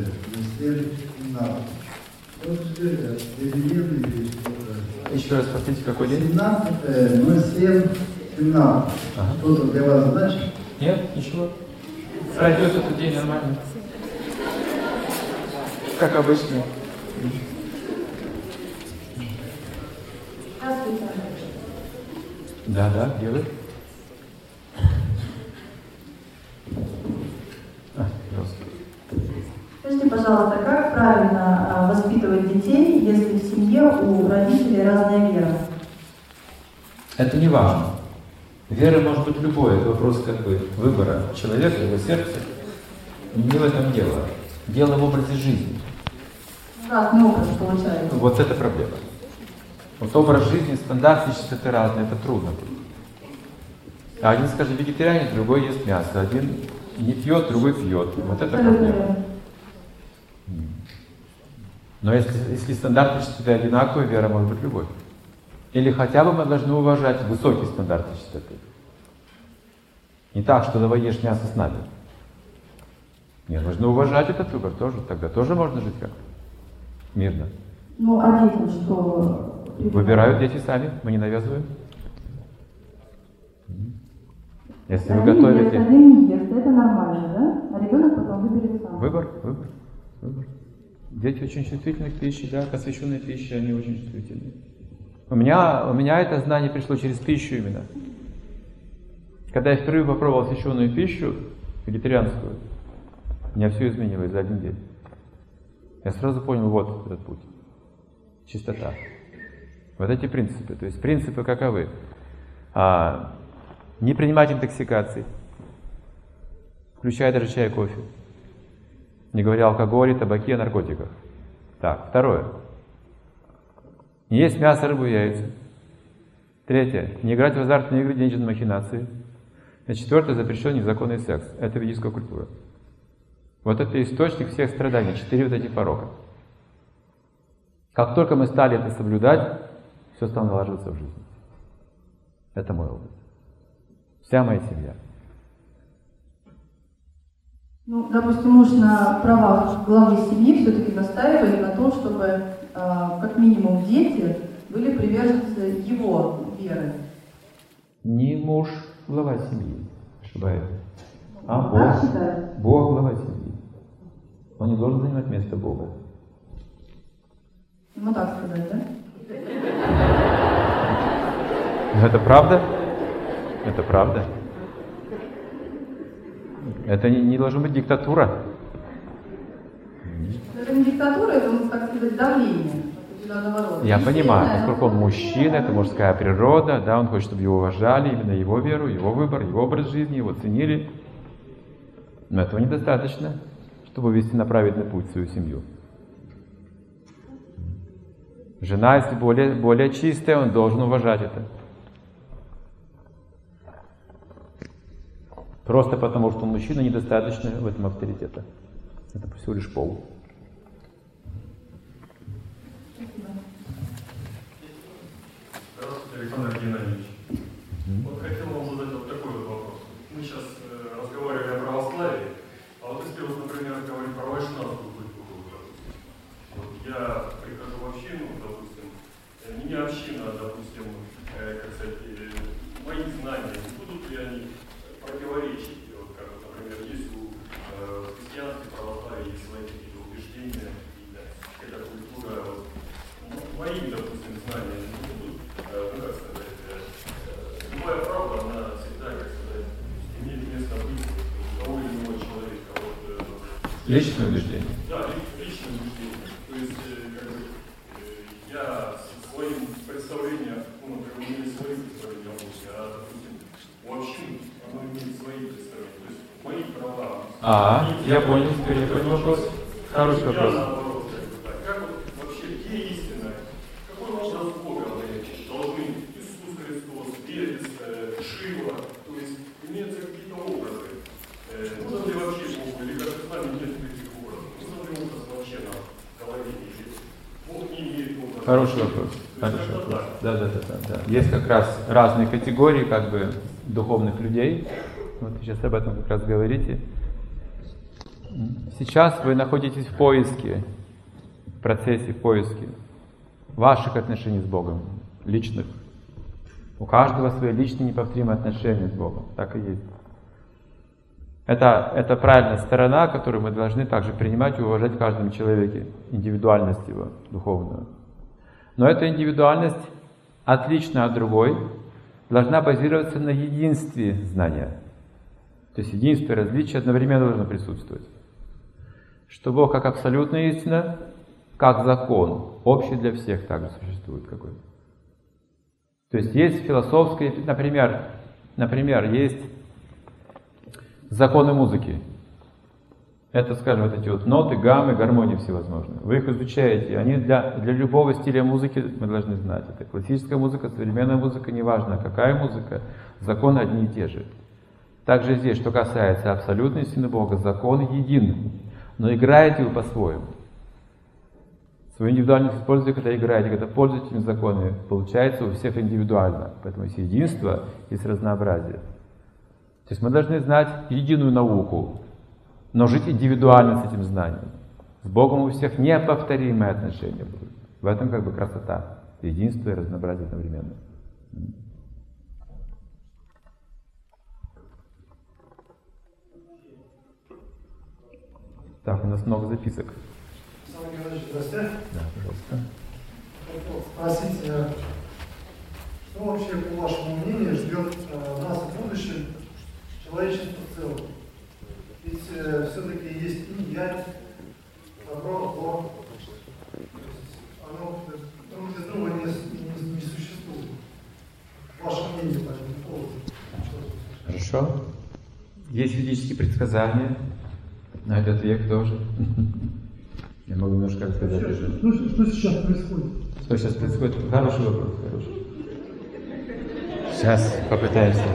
Еще раз повторите, какой день? 17.07.17. Ага. Что-то для вас значит? Нет, ничего. Пройдет этот день нормально. Как обычно. Здравствуйте. Да, делай. Скажите, пожалуйста, как правильно воспитывать детей, если в семье у родителей разная вера? Это не важно. Вера может быть любой, это вопрос как бы выбора человека, его сердца. Не в этом дело. Дело в образе жизни. Разный образ получается. Вот это проблема. Вот образ жизни, стандартничество это разное, это трудно. А один, скажем, вегетарианец, другой ест мясо. Один не пьет, другой пьет. Вот это проблема. Но если стандарты чистоты одинаковые, вера может быть любой. Или хотя бы мы должны уважать высокие стандарты чистоты. Не так, что давай ешь мясо с нами. Нет, нужно уважать этот выбор тоже. Тогда тоже можно жить как-то мирно. Ну, а детям что? Выбирают дети сами, мы не навязываем. Если вы готовите... Один не ест, это нормально, да? А ребенок потом выберет сам. Выбор. Дети очень чувствительны к пище, да, к освященной пище, они очень чувствительны. У меня это знание пришло через пищу именно. Когда я впервые попробовал освященную пищу, вегетарианскую, у меня все изменилось за один день. Я сразу понял, вот этот путь. Чистота. Вот эти принципы. То есть принципы каковы? Не принимать интоксикаций, включая даже чай и кофе. Не говоря о алкоголе, табаке, о наркотиках. Так, второе. Не есть мясо, рыбу, яйца. Третье. Не играть в азартные игры, денежные махинации. И четвертое. Запрещен незаконный секс. Это ведическая культура. Вот это источник всех страданий. 4 вот эти порока. Как только мы стали это соблюдать, все стало налаживаться в жизни. Это мой опыт. Вся моя семья. Ну, допустим, муж на правах главы семьи все-таки настаивает на том, чтобы как минимум дети были приверженцы его веры. Не муж глава семьи, ошибается, а Так Бог. считают? Бог глава семьи. Он не должен занимать место Бога. Ну так сказать, да? Это правда? Это правда. Это не должна быть диктатура. Это не диктатура, это, так сказать, давление. Я понимаю, поскольку он мужчина, это мужская природа, да, он хочет, чтобы его уважали, именно его веру, его выбор, его образ жизни, его ценили. Но этого недостаточно, чтобы вести на праведный путь свою семью. Жена, если более чистая, он должен уважать это. Просто потому, что он мужчина, недостаточно в этом авторитета. Это всего лишь пол. Здравствуйте, Александр Геннадьевич. Вот хотел вам задать вот такой вот вопрос. Мы сейчас разговаривали о православии, а вот если вот, например, говорить про вайшнавскую культуру, вот я прихожу в общину, допустим, не община, а, допустим, как сказать, мои знания, не будут ли они противоречить, вот, как, например, есть у христианства, православия есть свои какие-то убеждения, какая-то культура, вот, мои, допустим, знания не будут, ну, как сказать, любая правда, она всегда, как сказать, имеет место быть у того или иного человека. Вот, Личное убеждение. да, личное убеждение. То есть, как бы, я своим представлением, ну, например, у меня есть свои представления о Боге, а, допустим, у общин оно имеет свои представления. То есть, мои права. Я понял, теперь я понял вопрос. Хороший вопрос. Наоборот, как бы так. Как вот вообще, где истина? Какой образ Бога мы должны Иисус Хороший вопрос. Хороший вопрос. Да. Есть как раз разные категории как бы духовных людей. Вот сейчас об этом как раз говорите. Сейчас вы находитесь в поиске, в процессе поиска ваших отношений с Богом, личных. У каждого свои личные неповторимые отношения с Богом. Так и есть. Это правильная сторона, которую мы должны также принимать и уважать в каждом человеке, индивидуальность его духовную. Но эта индивидуальность, отличная от другой, должна базироваться на единстве знания. То есть единство и различие одновременно должно присутствовать. Что Бог как абсолютная истина, как закон, общий для всех также существует какой-то. То есть есть философские, например, есть законы музыки. Это, скажем, вот эти вот ноты, гаммы, гармонии всевозможные. Вы их изучаете, они для любого стиля музыки мы должны знать. Это классическая музыка, современная музыка, неважно какая музыка, законы одни и те же. Также здесь, что касается абсолютной истины Бога, закон един, но играете вы по-своему. Свою индивидуальность используете, когда играете, когда пользуетесь этими законами, получается у всех индивидуально. Поэтому есть единство, есть разнообразие. То есть мы должны знать единую науку, но жить индивидуально с этим знанием. С Богом у всех неповторимые отношения будут. В этом как бы красота. Единство и разнообразие одновременно. Так, у нас много записок. Александр Георгиевич, здравствуйте. Да, пожалуйста. Хотел спросить, что вообще, по вашему мнению, ждет нас в будущем, человечество в целом? Ведь все-таки есть инь-янь, добро, зло. Оно друг без друга не существует. Ваше мнение по этому поводу? Хорошо. Есть ведические предсказания на этот век тоже. Я могу немножко рассказать. Что сейчас происходит? Что сейчас происходит? Хороший вопрос, хороший. Сейчас попытаемся.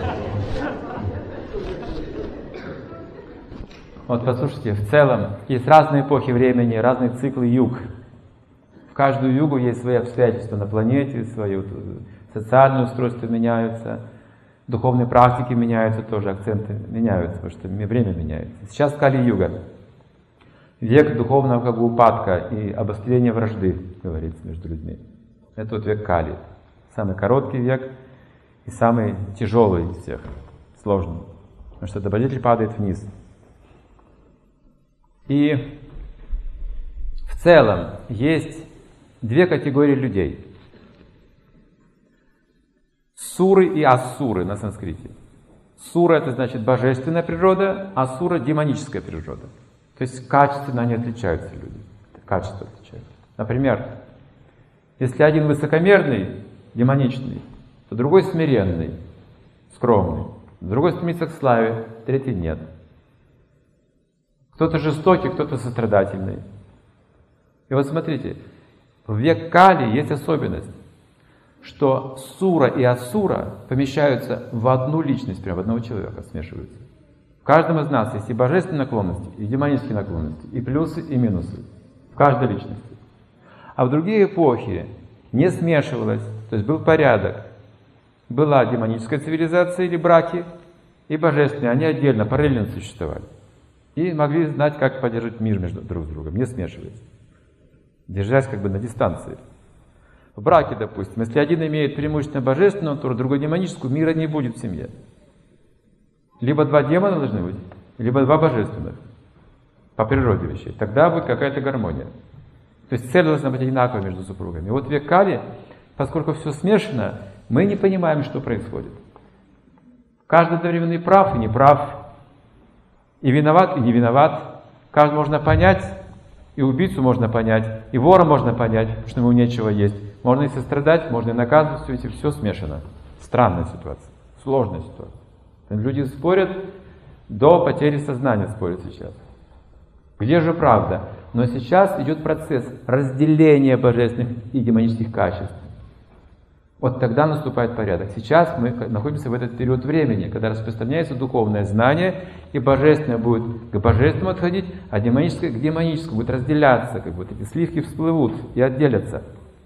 Вот послушайте, в целом есть разные эпохи времени, разные циклы юг. В каждую югу есть свои обстоятельства на планете, свои социальные устройства меняются, духовные практики меняются тоже, акценты меняются, потому что время меняется. Сейчас Кали-юга. Век духовного как бы упадка и обострения вражды, говорится, между людьми. Это вот век Кали. Самый короткий век и самый тяжелый из всех, сложный. Потому что добродетель падает вниз. И в целом есть две категории людей. Суры и ассуры на санскрите. Сура — это значит божественная природа, асура — демоническая природа. То есть качественно они отличаются, люди. Качество отличаются. Например, если один высокомерный, демоничный, то другой смиренный, скромный. Другой стремится к славе, третий нет. Кто-то жестокий, кто-то сострадательный. И вот смотрите, в век Кали есть особенность, что сура и асура помещаются в одну личность, прямо в одного человека смешиваются. В каждом из нас есть и божественные наклонности, и демонические наклонности, и плюсы, и минусы. В каждой личности. А в другие эпохи не смешивалось, то есть был порядок. Была демоническая цивилизация или браки, и божественные, они отдельно, параллельно существовали. И могли знать, как поддерживать мир между друг с другом, не смешиваясь. Держась как бы на дистанции. В браке, допустим, если один имеет преимущественно божественную натуру, другой демоническую, мира не будет в семье. Либо два демона должны быть, либо два божественных. По природе вещей. Тогда будет какая-то гармония. То есть цель должна быть одинаковой между супругами. И вот в век Кали, поскольку все смешано, мы не понимаем, что происходит. Каждый одновременно и прав, и не прав. И виноват, и не виноват. Каждого можно понять, и убийцу можно понять, и вора можно понять, потому что ему нечего есть. Можно и сострадать, можно и наказывать, все смешано. Странная ситуация, сложная ситуация. Люди спорят, до потери сознания спорят сейчас. Где же правда? Но сейчас идет процесс разделения божественных и демонических качеств. Вот тогда наступает порядок. Сейчас мы находимся в этот период времени, когда распространяется духовное знание, и божественное будет к божественному отходить, а демоническое к демоническому будет разделяться, как вот эти сливки всплывут и отделятся.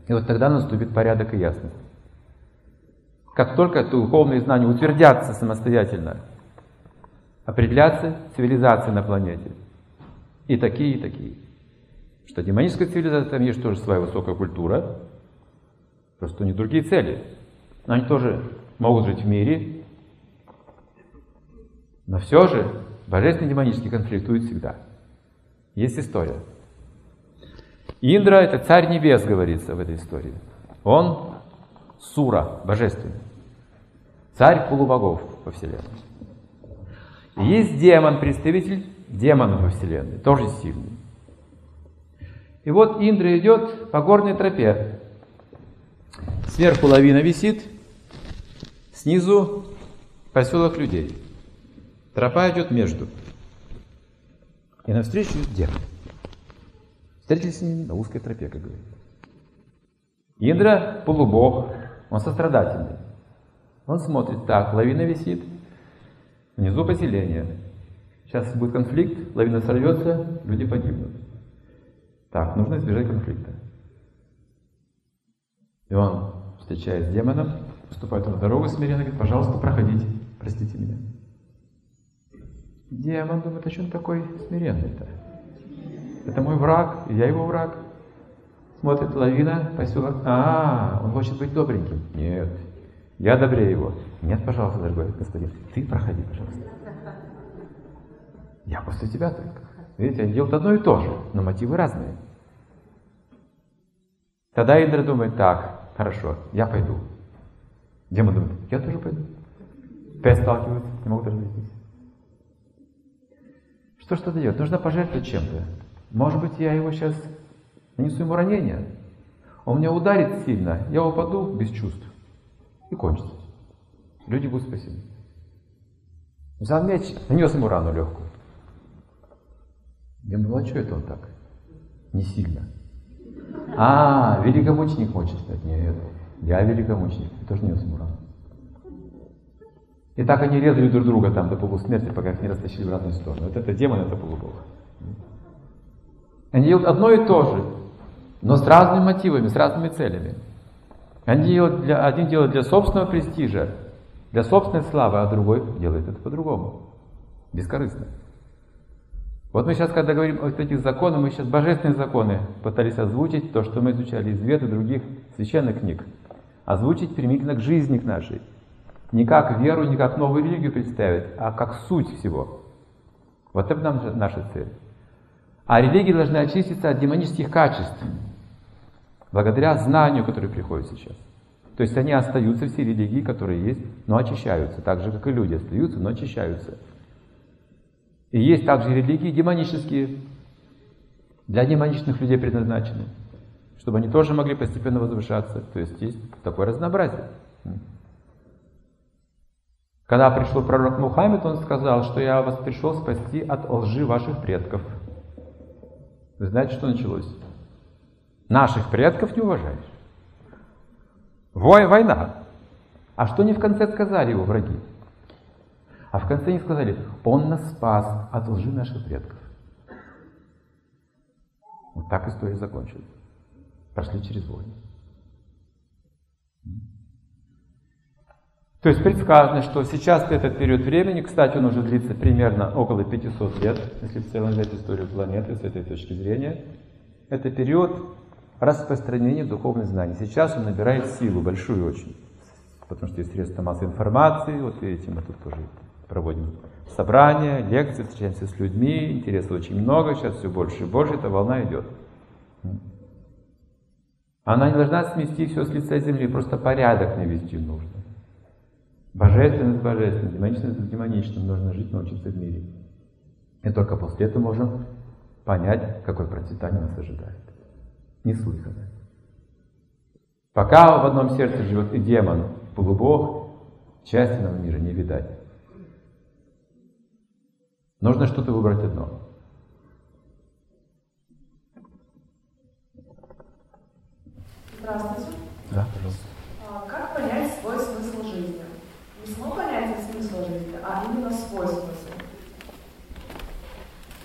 И вот тогда наступит порядок и ясность. Как только духовные знания утвердятся самостоятельно, определятся цивилизации на планете. И такие, и такие. Что демоническая цивилизация, там есть тоже своя высокая культура, просто у них другие цели. Но они тоже могут жить в мире, но все же божественный и демонический конфликтуют всегда. Есть история. Индра — это царь небес, говорится в этой истории. Он Сура, божественный. Царь полубогов во Вселенной. И есть демон, представитель демонов во Вселенной, тоже сильный. И вот Индра идет по горной тропе. Сверху лавина висит, снизу поселок людей. Тропа идет между. И навстречу идет демон. Встретились с ним на узкой тропе, как говорится. Индра полубог, он сострадательный. Он смотрит, так, лавина висит, внизу поселение. Сейчас будет конфликт, лавина сорвется, люди погибнут. Так, нужно избежать конфликта. И он, встречаясь с демоном, вступает на дорогу смиренно, говорит: пожалуйста, проходите, простите меня. Демон думает: а что он такой смиренный-то? Это мой враг, и я его враг. Смотрит, лавина, поселок. Он хочет быть добреньким. Нет, я добрее его. Нет, пожалуйста, дорогой господин, ты проходи, пожалуйста. Я после тебя только. Видите, они делают одно и то же, но мотивы разные. Тогда Индра думает: так, хорошо, я пойду. Демон думает: я тоже пойду. Опять сталкиваются, не могут разойтись. Что ж дает? Нужно пожертвовать чем-то. Может быть, я его сейчас нанесу ему ранение. Он меня ударит сильно, я упаду без чувств. И кончится. Люди будут спасены. Взял меч, нанес ему рану легкую. Я думал: а что это он так? Не сильно. Великомученик хочет стать. Нет, я великомученик. Я тоже нанес ему рану. И так они резали друг друга там до полусмерти, пока их не растащили в разные стороны. Вот это демон, это полубог. Они делают одно и то же, но с разными мотивами, с разными целями. Один делает для собственного престижа, для собственной славы, а другой делает это по-другому. Бескорыстно. Вот мы сейчас, когда говорим о этих законах, мы сейчас божественные законы пытались озвучить, то, что мы изучали из Вед и других священных книг. Озвучить применительно к жизни к нашей. Не как веру, не как новую религию представить, а как суть всего. Вот это наша цель. А религии должны очиститься от демонических качеств, благодаря знанию, которое приходит сейчас. То есть они остаются, все религии, которые есть, но очищаются, так же, как и люди остаются, но очищаются. И есть также религии демонические, для демоничных людей предназначены, чтобы они тоже могли постепенно возвышаться. То есть такое разнообразие. Когда пришел пророк Мухаммед, он сказал, что я вас пришел спасти от лжи ваших предков. Вы знаете, что началось? Наших предков не уважаешь. Война. А что они в конце сказали его враги? А в конце они сказали: он нас спас от лжи наших предков. Вот так история закончилась. Прошли через войну. То есть предсказано, что сейчас этот период времени, кстати, он уже длится примерно около 500 лет, если в целом взять историю планеты с этой точки зрения, это период распространения духовных знаний. Сейчас он набирает силу, большую очень, потому что есть средства массовой информации, вот видите, мы тут тоже проводим собрания, лекции, встречаемся с людьми, интереса очень много, сейчас все больше и больше, эта волна идет. Она не должна смести все с лица земли, просто порядок навести нужно. Божественность с божественным, демоничность с демоничным нужно жить, научиться в мире. И только после этого можем понять, какое процветание нас ожидает. Неслыханное. Пока в одном сердце живет и демон, полубог, части нам мира не видать. Нужно что-то выбрать одно. Здравствуйте. Да, пожалуйста. Как понять свой смысл жизни? Не само понятие смысла жизни, а именно свой смысл.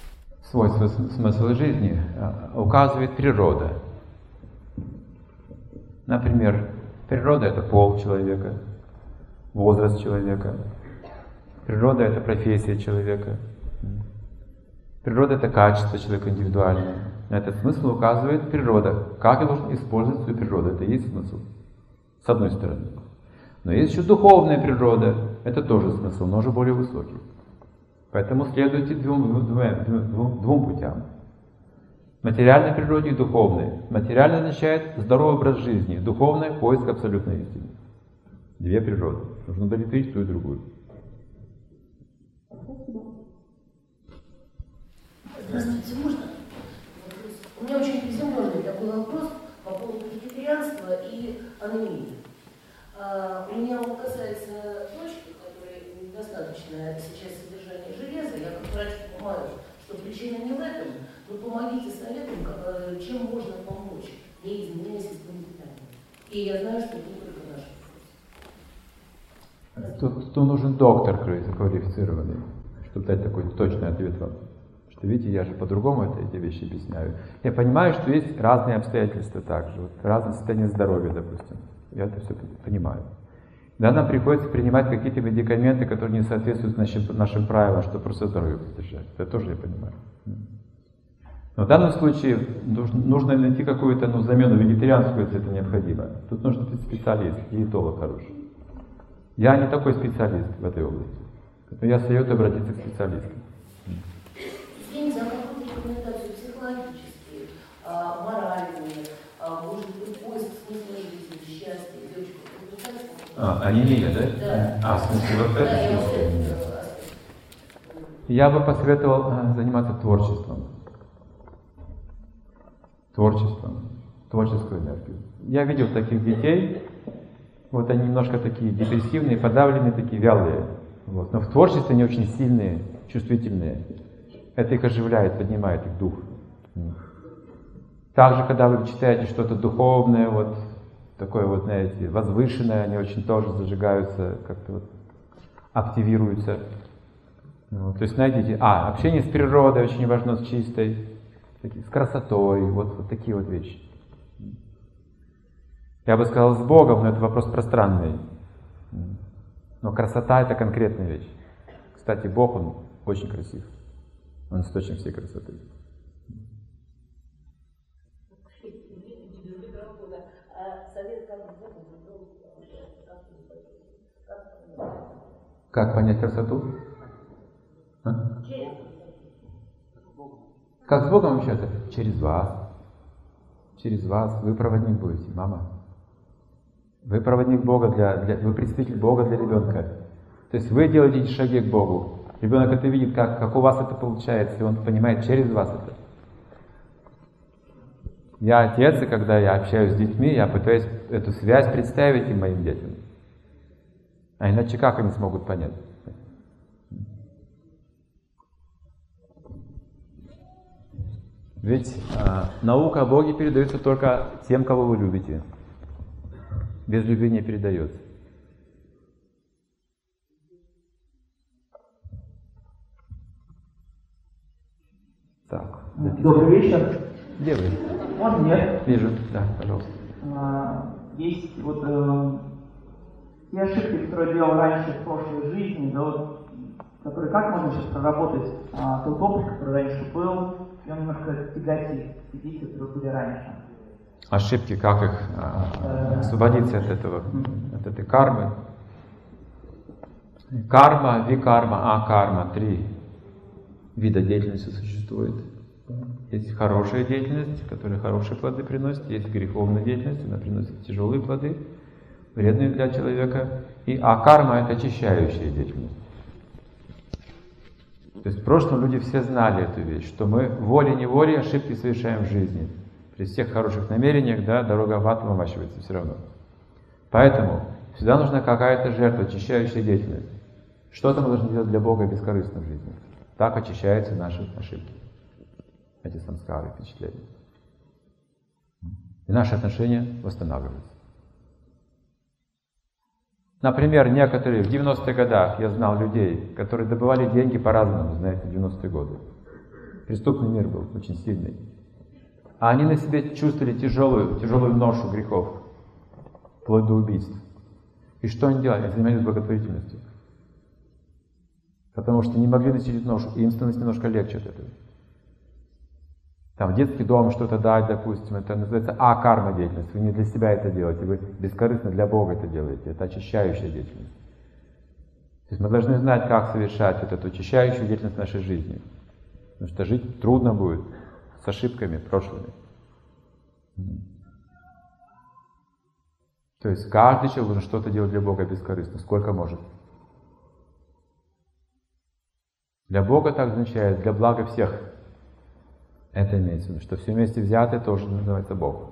Свой смысл жизни указывает природа. Например, природа — это пол человека, возраст человека. Природа — это профессия человека. Природа — это качество человека индивидуальное. На этот смысл указывает природа. Как я должен использовать свою природу? Это и есть смысл. С одной стороны. Но есть еще духовная природа. Это тоже смысл, но уже более высокий. Поэтому следуйте двум путям. Материальной природе и духовной. Материальное означает здоровый образ жизни. Духовное — поиск абсолютной истины. Две природы. Нужно удовлетворить ту и другую. Здравствуйте, можно? У меня очень приземленный такой вопрос по поводу вегетарианства и анемии. У меня он касается дочки, которой недостаточно сейчас содержание железа. Я как врач понимаю, что причина не в этом, но помогите советом, чем можно помочь ей изменения системы питания. И я знаю, что это не только наш. Тут нужен доктор квалифицированный, чтобы дать такой точный ответ вам. Что, видите, я же по-другому эти вещи объясняю. Я понимаю, что есть разные обстоятельства также, вот, разное состояние здоровья, допустим. Я это все понимаю. Да, нам приходится принимать какие-то медикаменты, которые не соответствуют нашим правилам, чтобы просто здоровье поддержать. Это тоже я понимаю. Но в данном случае нужно найти какую-то замену вегетарианскую, если это необходимо. Тут нужен специалист, диетолог хороший. Я не такой специалист в этой области. Но я советую обратиться к специалисту. Извините, а какую рекомендацию психологические, моральные, может быть, поиск смысла жизни, счастья, девочка? Анемия, да? Да. В смысле, вот это? Да, я бы посоветовал заниматься творчеством. Творческую энергию. Я видел таких детей, вот они немножко такие депрессивные, подавленные, такие вялые. Вот. Но в творчестве они очень сильные, чувствительные. Это их оживляет, поднимает их дух. Также, когда вы читаете что-то духовное, вот такое вот, знаете, возвышенное, они очень тоже зажигаются, как-то вот активируются. Вот. То есть найдите, общение с природой очень важно, с чистой, с красотой, вот такие вот вещи. Я бы сказал с Богом, но это вопрос пространный. Но красота — это конкретная вещь. Кстати, Бог, Он очень красив. Он источник всей красоты. Как понять красоту? Как с Богом общаться? Через вас. Через вас. Вы проводник будете, мама. Вы проводник Бога вы представитель Бога для ребенка. То есть вы делаете эти шаги к Богу. Ребенок это видит, как у вас это получается, и он понимает через вас это. Я отец, и когда я общаюсь с детьми, я пытаюсь эту связь представить и моим детям. А иначе как они смогут понять? Ведь наука о Боге передается только тем, кого вы любите. Без любви не передается. Так. Добрый вечер. Где вы? Можно нет? Вижу, да, пожалуйста. Есть вот те ошибки, которые делал раньше в прошлой жизни, да, вот, которые как можно сейчас проработать тот опыт, который раньше был, и он немножко тяготит те действия, которые были раньше. Ошибки, как их освободиться от этого, от этой кармы? Карма, викарма, акарма, 3 вида деятельности существует. Есть хорошая деятельность, которая хорошие плоды приносит, есть греховная деятельность, она приносит тяжелые плоды, вредные для человека, и акарма — это очищающая деятельность. То есть в прошлом люди все знали эту вещь, что мы волей-неволей ошибки совершаем в жизни. При всех хороших намерениях, да, дорога в ад вымащивается все равно. Поэтому всегда нужна какая-то жертва, очищающая деятельность. Что-то мы должны делать для Бога бескорыстно в жизни. Так очищаются наши ошибки, эти самскары, впечатления. И наши отношения восстанавливаются. Например, некоторые в 90-х годах я знал людей, которые добывали деньги по-разному, знаете, в 90-е годы. Преступный мир был очень сильный. А они на себе чувствовали тяжелую ношу грехов. вплоть до убийств. И что они делали? Они занимались благотворительностью. Потому что не могли носить ношу, и им становится немножко легче от этого. Там в детский дом что-то дать, допустим, это называется карма деятельность. Вы не для себя это делаете, вы бескорыстно для Бога это делаете. Это очищающая деятельность. То есть мы должны знать, как совершать вот эту очищающую деятельность в нашей жизни. Потому что жить трудно будет с ошибками прошлыми. То есть каждый человек должен что-то делать для Бога бескорыстно, сколько может. Для Бога так означает для блага всех. Это имеется в виду, что все вместе взятое тоже называется Бог.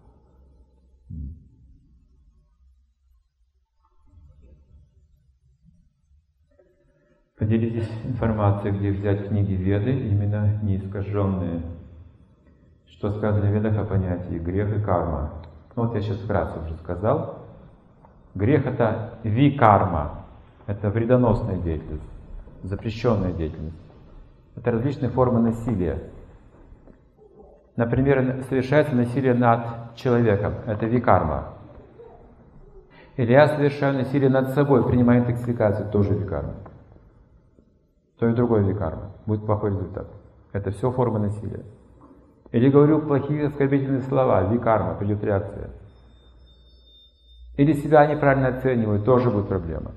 Поделитесь информацией, где взять книги Веды, именно неискаженные. Что сказано в Ведах о понятии грех и карма. Ну вот я сейчас вкратце уже сказал. Грех — это викарма, это вредоносная деятельность, запрещенная деятельность. Это различные формы насилия. Например, совершается насилие над человеком, это викарма. Или я совершаю насилие над собой, принимая интоксикацию, тоже викарма. То и другое викарма. Будет плохой результат. Это все формы насилия. Или говорю плохие оскорбительные слова, викарма, придет реакция. Или себя неправильно оцениваю, тоже будет проблема.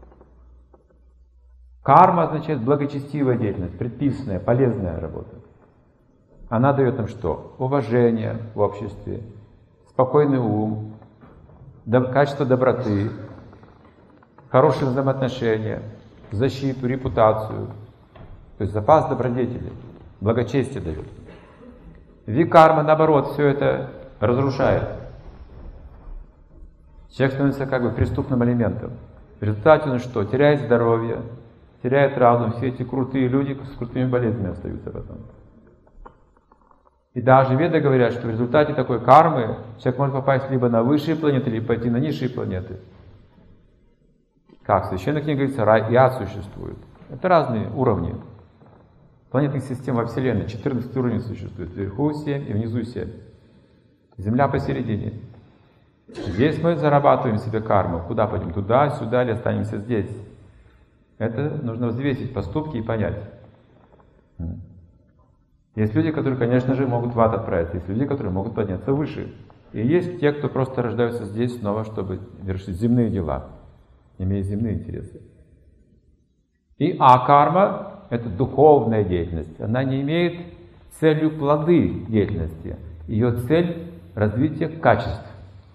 Карма означает благочестивая деятельность, предписанная, полезная работа. Она дает нам что? Уважение в обществе, спокойный ум, качество доброты, хорошие взаимоотношения, защиту, репутацию, то есть запас добродетели, благочестие дает. Викарма, наоборот, все это разрушает. Человек становится как бы преступным элементом. В результате он что? Теряет здоровье, теряет разум. Все эти крутые люди с крутыми болезнями остаются потом. И даже Веды говорят, что в результате такой кармы человек может попасть либо на высшие планеты, либо пойти на низшие планеты. Как в священной книге говорится, рай и ад существуют. Это разные уровни. Планетных систем во Вселенной 14 уровней существует. Вверху 7 и внизу 7. Земля посередине. Здесь мы зарабатываем себе карму. Куда пойдем? Туда, сюда или останемся здесь? Это нужно взвесить поступки и понять. Есть люди, которые, конечно же, могут в ад отправиться. Есть люди, которые могут подняться выше. И есть те, кто просто рождаются здесь снова, чтобы вершить земные дела, имея земные интересы. И карма — это духовная деятельность. Она не имеет целью плоды деятельности. Ее цель — развитие качеств.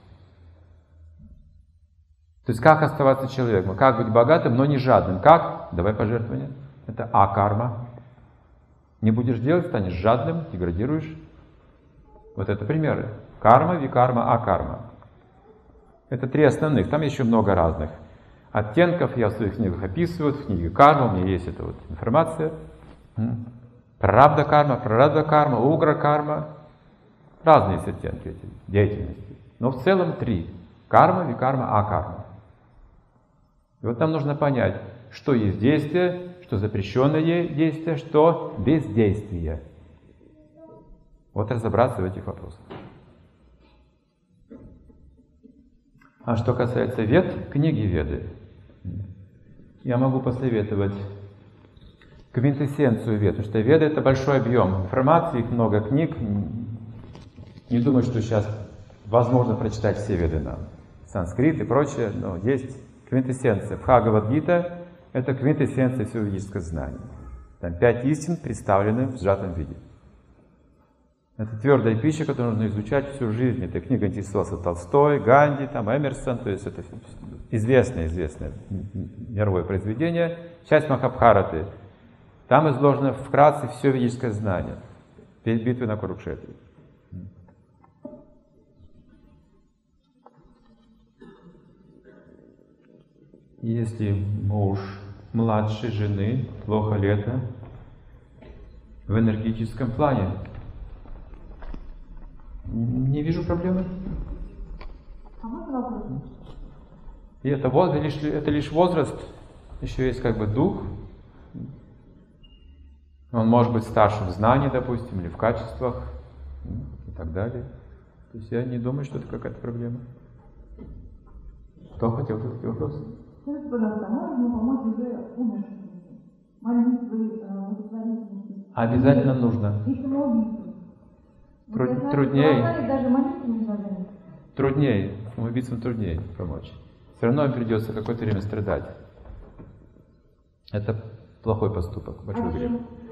То есть как оставаться человеком, как быть богатым, но не жадным. Как? Давай пожертвования. Это карма. Не будешь делать, станешь жадным, деградируешь. Вот это примеры. Карма, викарма, акарма. Это три основных. Там еще много разных оттенков. Я в своих книгах описываю. В книге карма у меня есть эта вот информация. Прарабдха карма, угра карма. Разные есть оттенки этой деятельности. Но в целом три. Карма, викарма, акарма. И вот нам нужно понять, что есть действие, что запрещенное действие, что бездействие. Вот разобраться в этих вопросах. А что касается Вед, книги Веды, я могу посоветовать квинтэссенцию Вед, потому что Веды — это большой объем информации, их много книг. Не думаю, что сейчас возможно прочитать все Веды нам. Санскрит и прочее, но есть квинтэссенция. Бхагавад-гита — это квинтэссенция всего ведического знания. Там 5 истин представлены в сжатом виде. Это твердая пища, которую нужно изучать всю жизнь. Это книга интересовался Толстой, Ганди, там Эмерсон, то есть это известное мировое произведение. Часть Махабхараты. Там изложено вкратце все ведическое знание. Перед битвой на Курукшетре. Если муж младшей жены, плохо ли это в энергетическом плане? Не вижу проблемы. И это лишь возраст, еще есть как бы дух. Он может быть старшим в знании, допустим, или в качествах и так далее. То есть я не думаю, что это какая-то проблема. Кто хотел задать вопрос? Скажите, пожалуйста, можно помочь уже умершим? Молитвы, благотворительности? Обязательно нужно. И самоубийцы. Труднее. Даже молитвы не должны. Труднее. Самоубийцам труднее помочь. Все равно им придется какое-то время страдать. Это плохой поступок, большой грех.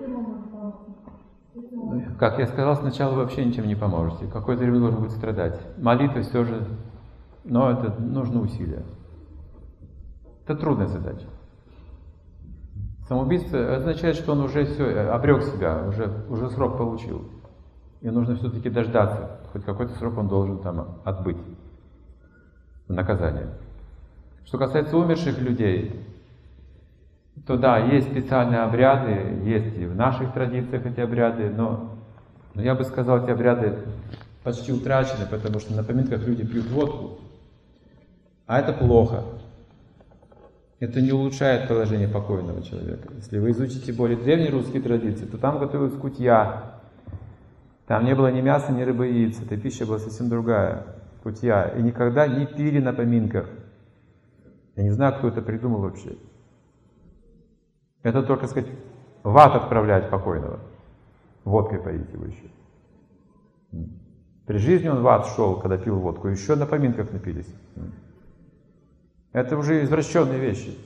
Как я сказал, сначала вы вообще ничем не поможете. Какое-то время должен будет страдать. Молитва все же, но это нужно усилия. Это трудная задача. Самоубийство означает, что он уже все, обрек себя, уже срок получил. И нужно все-таки дождаться. Хоть какой-то срок он должен там отбыть. Наказание. Что касается умерших людей, то да, есть специальные обряды, есть и в наших традициях эти обряды, но я бы сказал, эти обряды почти утрачены, потому что на поминках люди пьют водку, а это плохо. Это не улучшает положение покойного человека. Если вы изучите более древние русские традиции, то там готовилась кутья. Там не было ни мяса, ни рыбы, яиц. Эта пища была совсем другая. Кутья. И никогда не пили на поминках. Я не знаю, кто это придумал вообще. Это только, сказать, в ад отправлять покойного. Водкой поить его еще. При жизни он в ад шел, когда пил водку. Еще на поминках напились. Это уже извращенные вещи.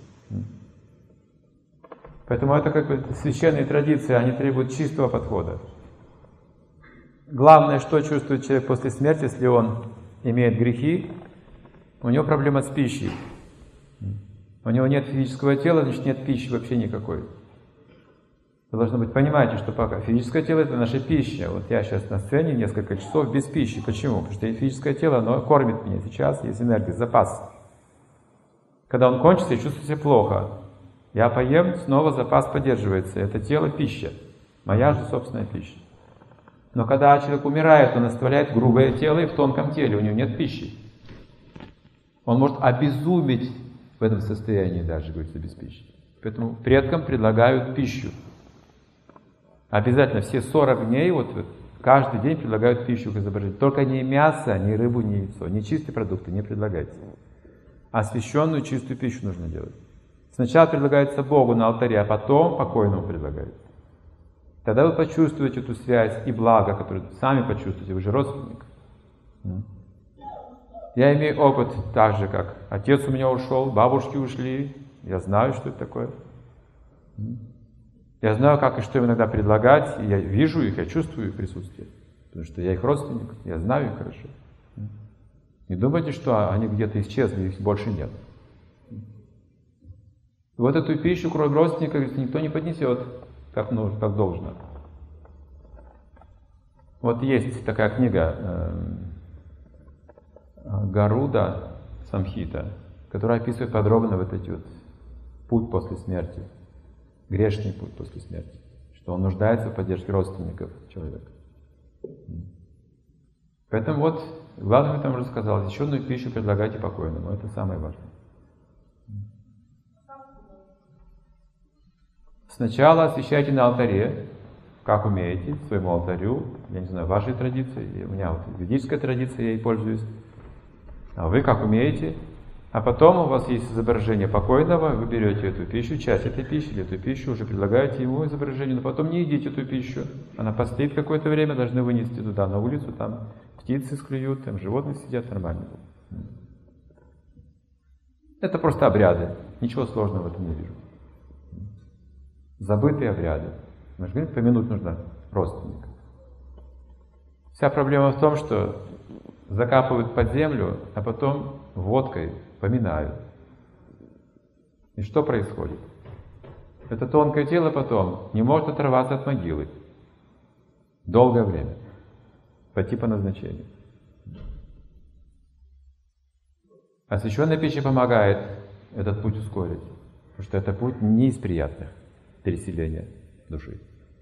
Поэтому это как бы священные традиции, они требуют чистого подхода. Главное, что чувствует человек после смерти, если он имеет грехи, у него проблема с пищей. У него нет физического тела, значит нет пищи вообще никакой. Вы должны быть, понимаете, что пока физическое тело — это наша пища. Вот я сейчас на сцене несколько часов без пищи. Почему? Потому что физическое тело, оно кормит меня сейчас, есть энергия, запас. Когда он кончится, я чувствую себя плохо. Я поем, снова запас поддерживается. Это тело — пища. Моя же собственная пища. Но когда человек умирает, он оставляет грубое тело и в тонком теле, у него нет пищи. Он может обезуметь в этом состоянии даже, говорится, без пищи. Поэтому предкам предлагают пищу. Обязательно все 40 дней, вот каждый день предлагают пищу к изображению. Только не мясо, ни рыбу, ни яйцо, ни чистые продукты не предлагайте. Освященную чистую пищу нужно делать. Сначала предлагается Богу на алтаре, а потом покойному предлагается. Тогда вы почувствуете эту связь и благо, которое сами почувствуете, вы же родственник. Я имею опыт так же, как отец у меня ушел, бабушки ушли, я знаю, что это такое. Я знаю, как и что им иногда предлагать, и я вижу их, я чувствую их присутствие, потому что я их родственник, я знаю их хорошо. Не думайте, что они где-то исчезли, их больше нет. И вот эту пищу, кроме родственника, никто не поднесет, как нужно, как должно. Вот есть такая книга Гаруда Самхита, которая описывает подробно вот эти вот путь после смерти, грешный путь после смерти, что он нуждается в поддержке родственников человека. Поэтому вот, главное, я там уже сказал, освященную пищу предлагайте покойному, это самое важное. Сначала освящайте на алтаре, как умеете, своему алтарю, я не знаю, вашей традиции, у меня вот ведическая традиция, я ей пользуюсь, а вы как умеете, а потом у вас есть изображение покойного, вы берете эту пищу, часть этой пищи, или эту пищу уже предлагаете ему изображению, но потом не едите эту пищу, она постоит какое-то время, должны вынести туда, на улицу, там птицы склюют, там животные сидят, нормально. Это просто обряды, ничего сложного в этом не вижу. Забытые обряды. Мы же говорим, помянуть нужно родственника. Вся проблема в том, что закапывают под землю, а потом водкой поминают. И что происходит? Это тонкое тело потом не может оторваться от могилы. Долгое время. Пойти по назначению. Освященная пища помогает этот путь ускорить. Потому что это путь не из приятных. Переселения души.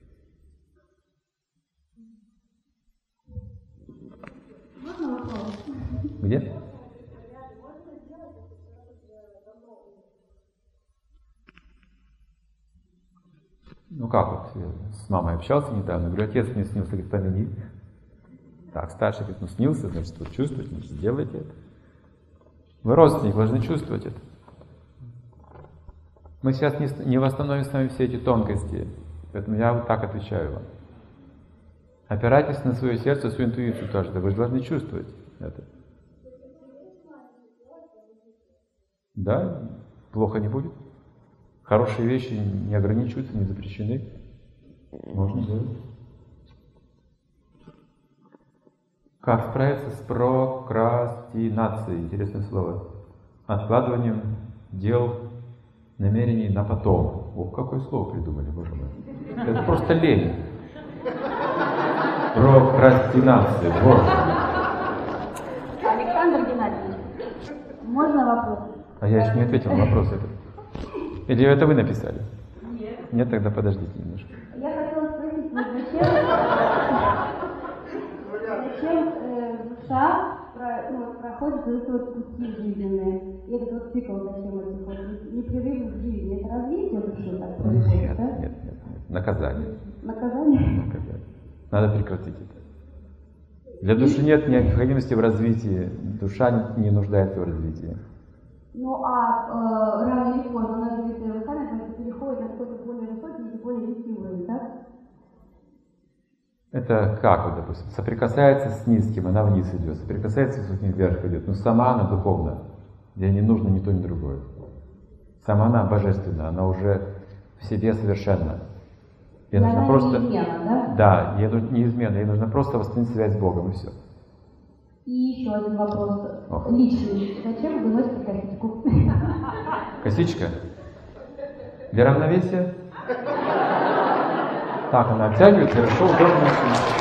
Можно вопрос? Где? Ну как вот, я с мамой общался недавно, говорю, отец мне снился, говорит, помяни. Так, старший говорит, ну снился, значит, вот чувствуете, значит, сделайте это. Вы родственники, должны чувствовать это. Мы сейчас не восстановим с вами все эти тонкости, поэтому я вот так отвечаю вам. Опирайтесь на свое сердце, свою интуицию каждого. Вы же должны чувствовать это. Да, плохо не будет. Хорошие вещи не ограничиваются, не запрещены. Можно делать. Как справиться с прокрастинацией? Интересное слово. Откладыванием дел, намерений на потом. О, какое слово придумали, боже мой. Это просто лень. Прокрастинация, боже мой. Александр Геннадьевич, можно вопрос? А я еще не ответил на вопрос этот. Или это вы написали? Нет. Нет, тогда подождите немножко. Я хотела спросить, вот зачем душа проходит вот эти пути жизненные, и этот вот цикл зачем это происходит? Непрерывность жизни, это развитие души так происходит, да? Нет. Наказание. Наказание? Наказание. Надо прекратить это. Для души нет необходимости в развитии. Душа не нуждается в развитии. Ну а рано или поздно развитие высами переходит на какой-то более высокий и более низкий уровень, да? Это как, вот, допустим, соприкасается с низким, она вниз идет, соприкасается с высоким, вверх идет. Но сама она духовна, ей не нужно ни то, ни другое. Сама она божественна, она уже в себе совершенна. Ей нужно просто... неизменна, да? Да, ей неизменно, ей нужно просто восстановить связь с Богом, и все. И еще один вопрос. Личный. Зачем вы носите косичку? Косичка? Для равновесия? Так, она оттягивает, хорошо, удобно.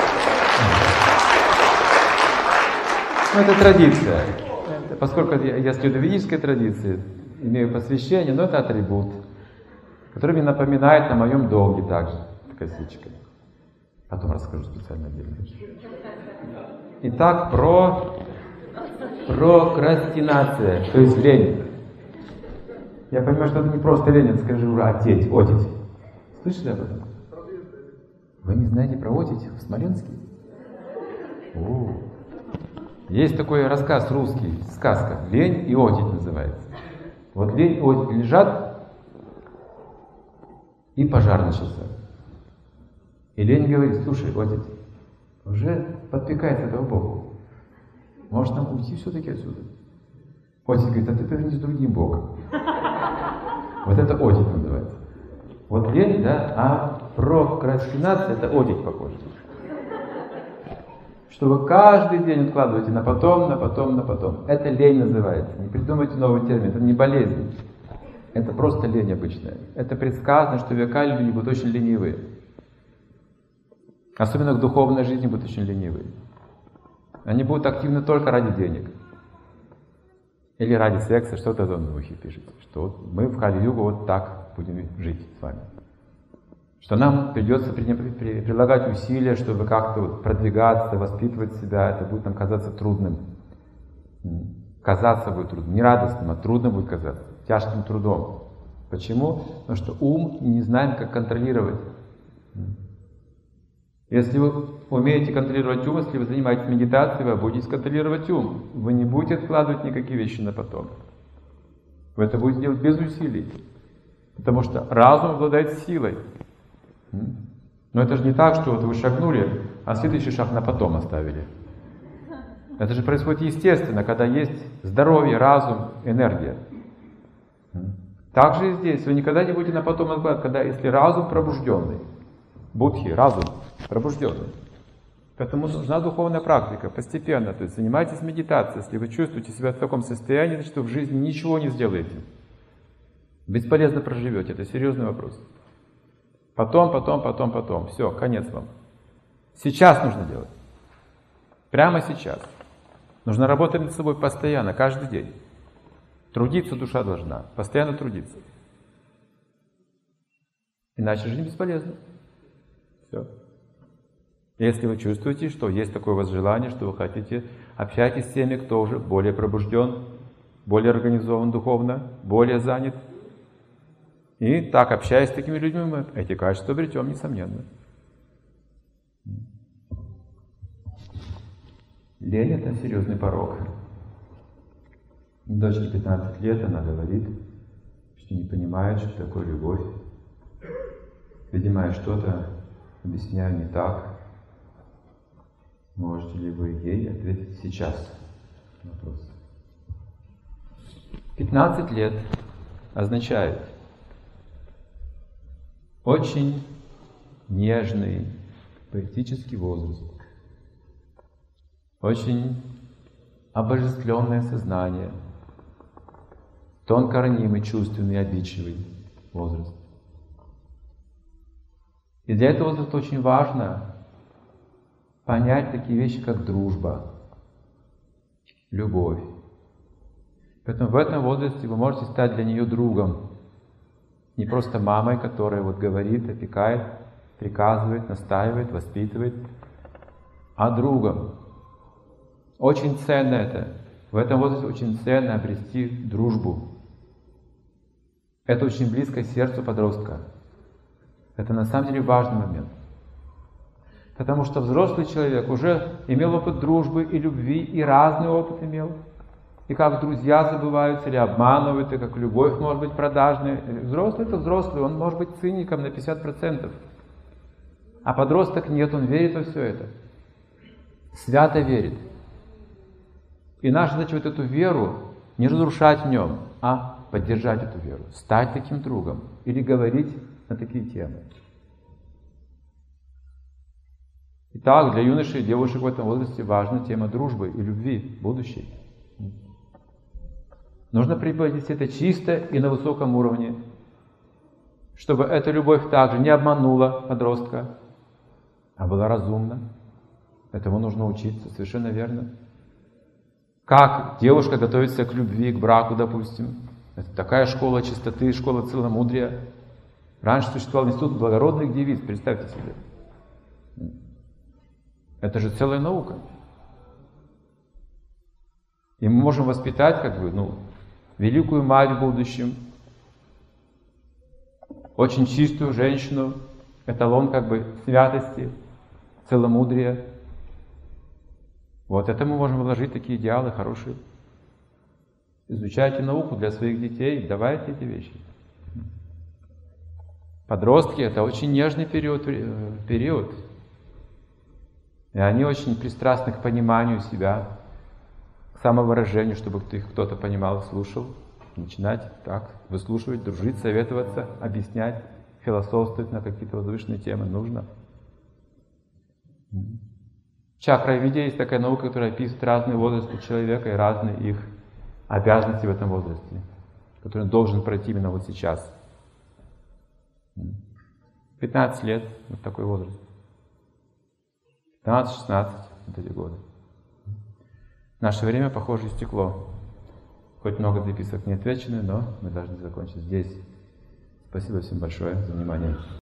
Ну, это традиция. Поскольку я следую ведической традиции, имею посвящение, но это атрибут, который мне напоминает о моем долге также, косичка. Потом расскажу специально отдельно. Итак, прокрастинация, то есть лень. Я понимаю, что это не просто лень, это, скажи уже, отеть. Слышали об этом? Вы не знаете про отеть в Смоленске? О. Есть такой рассказ русский, сказка. Лень и отеть называется. Вот лень и отеть лежат, и пожар начался. И лень говорит: слушай, отеть, уже подпекает этого Богу. Может нам уйти все-таки отсюда? Отец говорит: а ты повернись с другим Богом. Вот это отеть называется. Вот лень, да, а прокрастинация — это отеть похоже. Что вы каждый день откладываете на потом, на потом, на потом. Это лень называется. Не придумайте новый термин, это не болезнь. Это просто лень обычная. Это предсказано, что века люди будут очень ленивые. Особенно в духовной жизни будут очень ленивые. Они будут активны только ради денег. Или ради секса, что-то в этом духе пишется. Что вот мы в Кали-югу вот так будем жить с вами. Что нам придется прилагать усилия, чтобы как-то вот продвигаться, воспитывать себя. Это будет нам казаться трудным. Казаться будет трудным. Не радостным, а трудно будет казаться. Тяжким трудом. Почему? Потому что ум не знаем, как контролировать. Если вы умеете контролировать ум, если вы занимаетесь медитацией, вы будете контролировать ум. Вы не будете откладывать никакие вещи на потом. Вы это будете делать без усилий. Потому что разум обладает силой. Но это же не так, что вот вы шагнули, а следующий шаг на потом оставили. Это же происходит естественно, когда есть здоровье, разум, энергия. Так же и здесь. Вы никогда не будете на потом откладывать, когда если разум пробужденный. Будхи, разум пробужденный. Поэтому нужна духовная практика, постепенно. То есть занимайтесь медитацией. Если вы чувствуете себя в таком состоянии, значит, вы в жизни ничего не сделаете. Бесполезно проживете. Это серьезный вопрос. Потом. Все, конец вам. Сейчас нужно делать. Прямо сейчас. Нужно работать над собой постоянно, каждый день. Трудиться душа должна. Постоянно трудиться. Иначе жизнь бесполезна. Все. Если вы чувствуете, что есть такое у вас желание, что вы хотите, общайтесь с теми, кто уже более пробужден, более организован духовно, более занят. И так, общаясь с такими людьми, мы эти качества обретем, несомненно. Лень — это серьезный порок. Дочке 15 лет, она говорит, что не понимает, что такое любовь. Видимо, я что-то объясняю не так. Можете ли вы ей ответить сейчас на вопрос? 15 лет означает очень нежный, поэтический возраст, очень обожествленное сознание, тонко ранимый, чувственный, обидчивый возраст. И для этого возраста очень важно понять такие вещи, как дружба, любовь. Поэтому в этом возрасте вы можете стать для нее другом. Не просто мамой, которая вот говорит, опекает, приказывает, настаивает, воспитывает, а другом. Очень ценно это. В этом возрасте очень ценно обрести дружбу. Это очень близко к сердцу подростка. Это на самом деле важный момент. Потому что взрослый человек уже имел опыт дружбы и любви, и разный опыт имел. И как друзья забываются или обманывают, и как любовь может быть продажной. Взрослый — это взрослый, он может быть циником на 50%. А подросток нет, он верит во все это. Свято верит. И наша задача вот эту веру не разрушать в нем, а поддержать эту веру, стать таким другом или говорить на такие темы. Итак, для юношей и девушек в этом возрасте важна тема дружбы и любви будущей. Нужно преподнести это чисто и на высоком уровне, чтобы эта любовь также не обманула подростка, а была разумна. Этому нужно учиться, совершенно верно. Как девушка готовится к любви, к браку, допустим. Это такая школа чистоты, школа целомудрия. Раньше существовал институт благородных девиц, представьте себе. Это же целая наука. И мы можем воспитать, великую мать в будущем, очень чистую женщину, эталон святости, целомудрия. Вот это мы можем вложить такие идеалы хорошие. Изучайте науку для своих детей, давайте эти вещи. Подростки — это очень нежный период. И они очень пристрастны к пониманию себя, к самовыражению, чтобы их кто-то понимал и слушал. Начинать так, выслушивать, дружить, советоваться, объяснять, философствовать на какие-то возвышенные темы нужно. Чакравидия есть такая наука, которая описывает разные возрасты человека и разные их обязанности в этом возрасте, которые он должен пройти именно вот сейчас. 15 лет, вот такой возраст. 15-16, вот эти годы. Наше время, похоже, истекло. Хоть много записок не отвечены, но мы должны закончить здесь. Спасибо всем большое за внимание.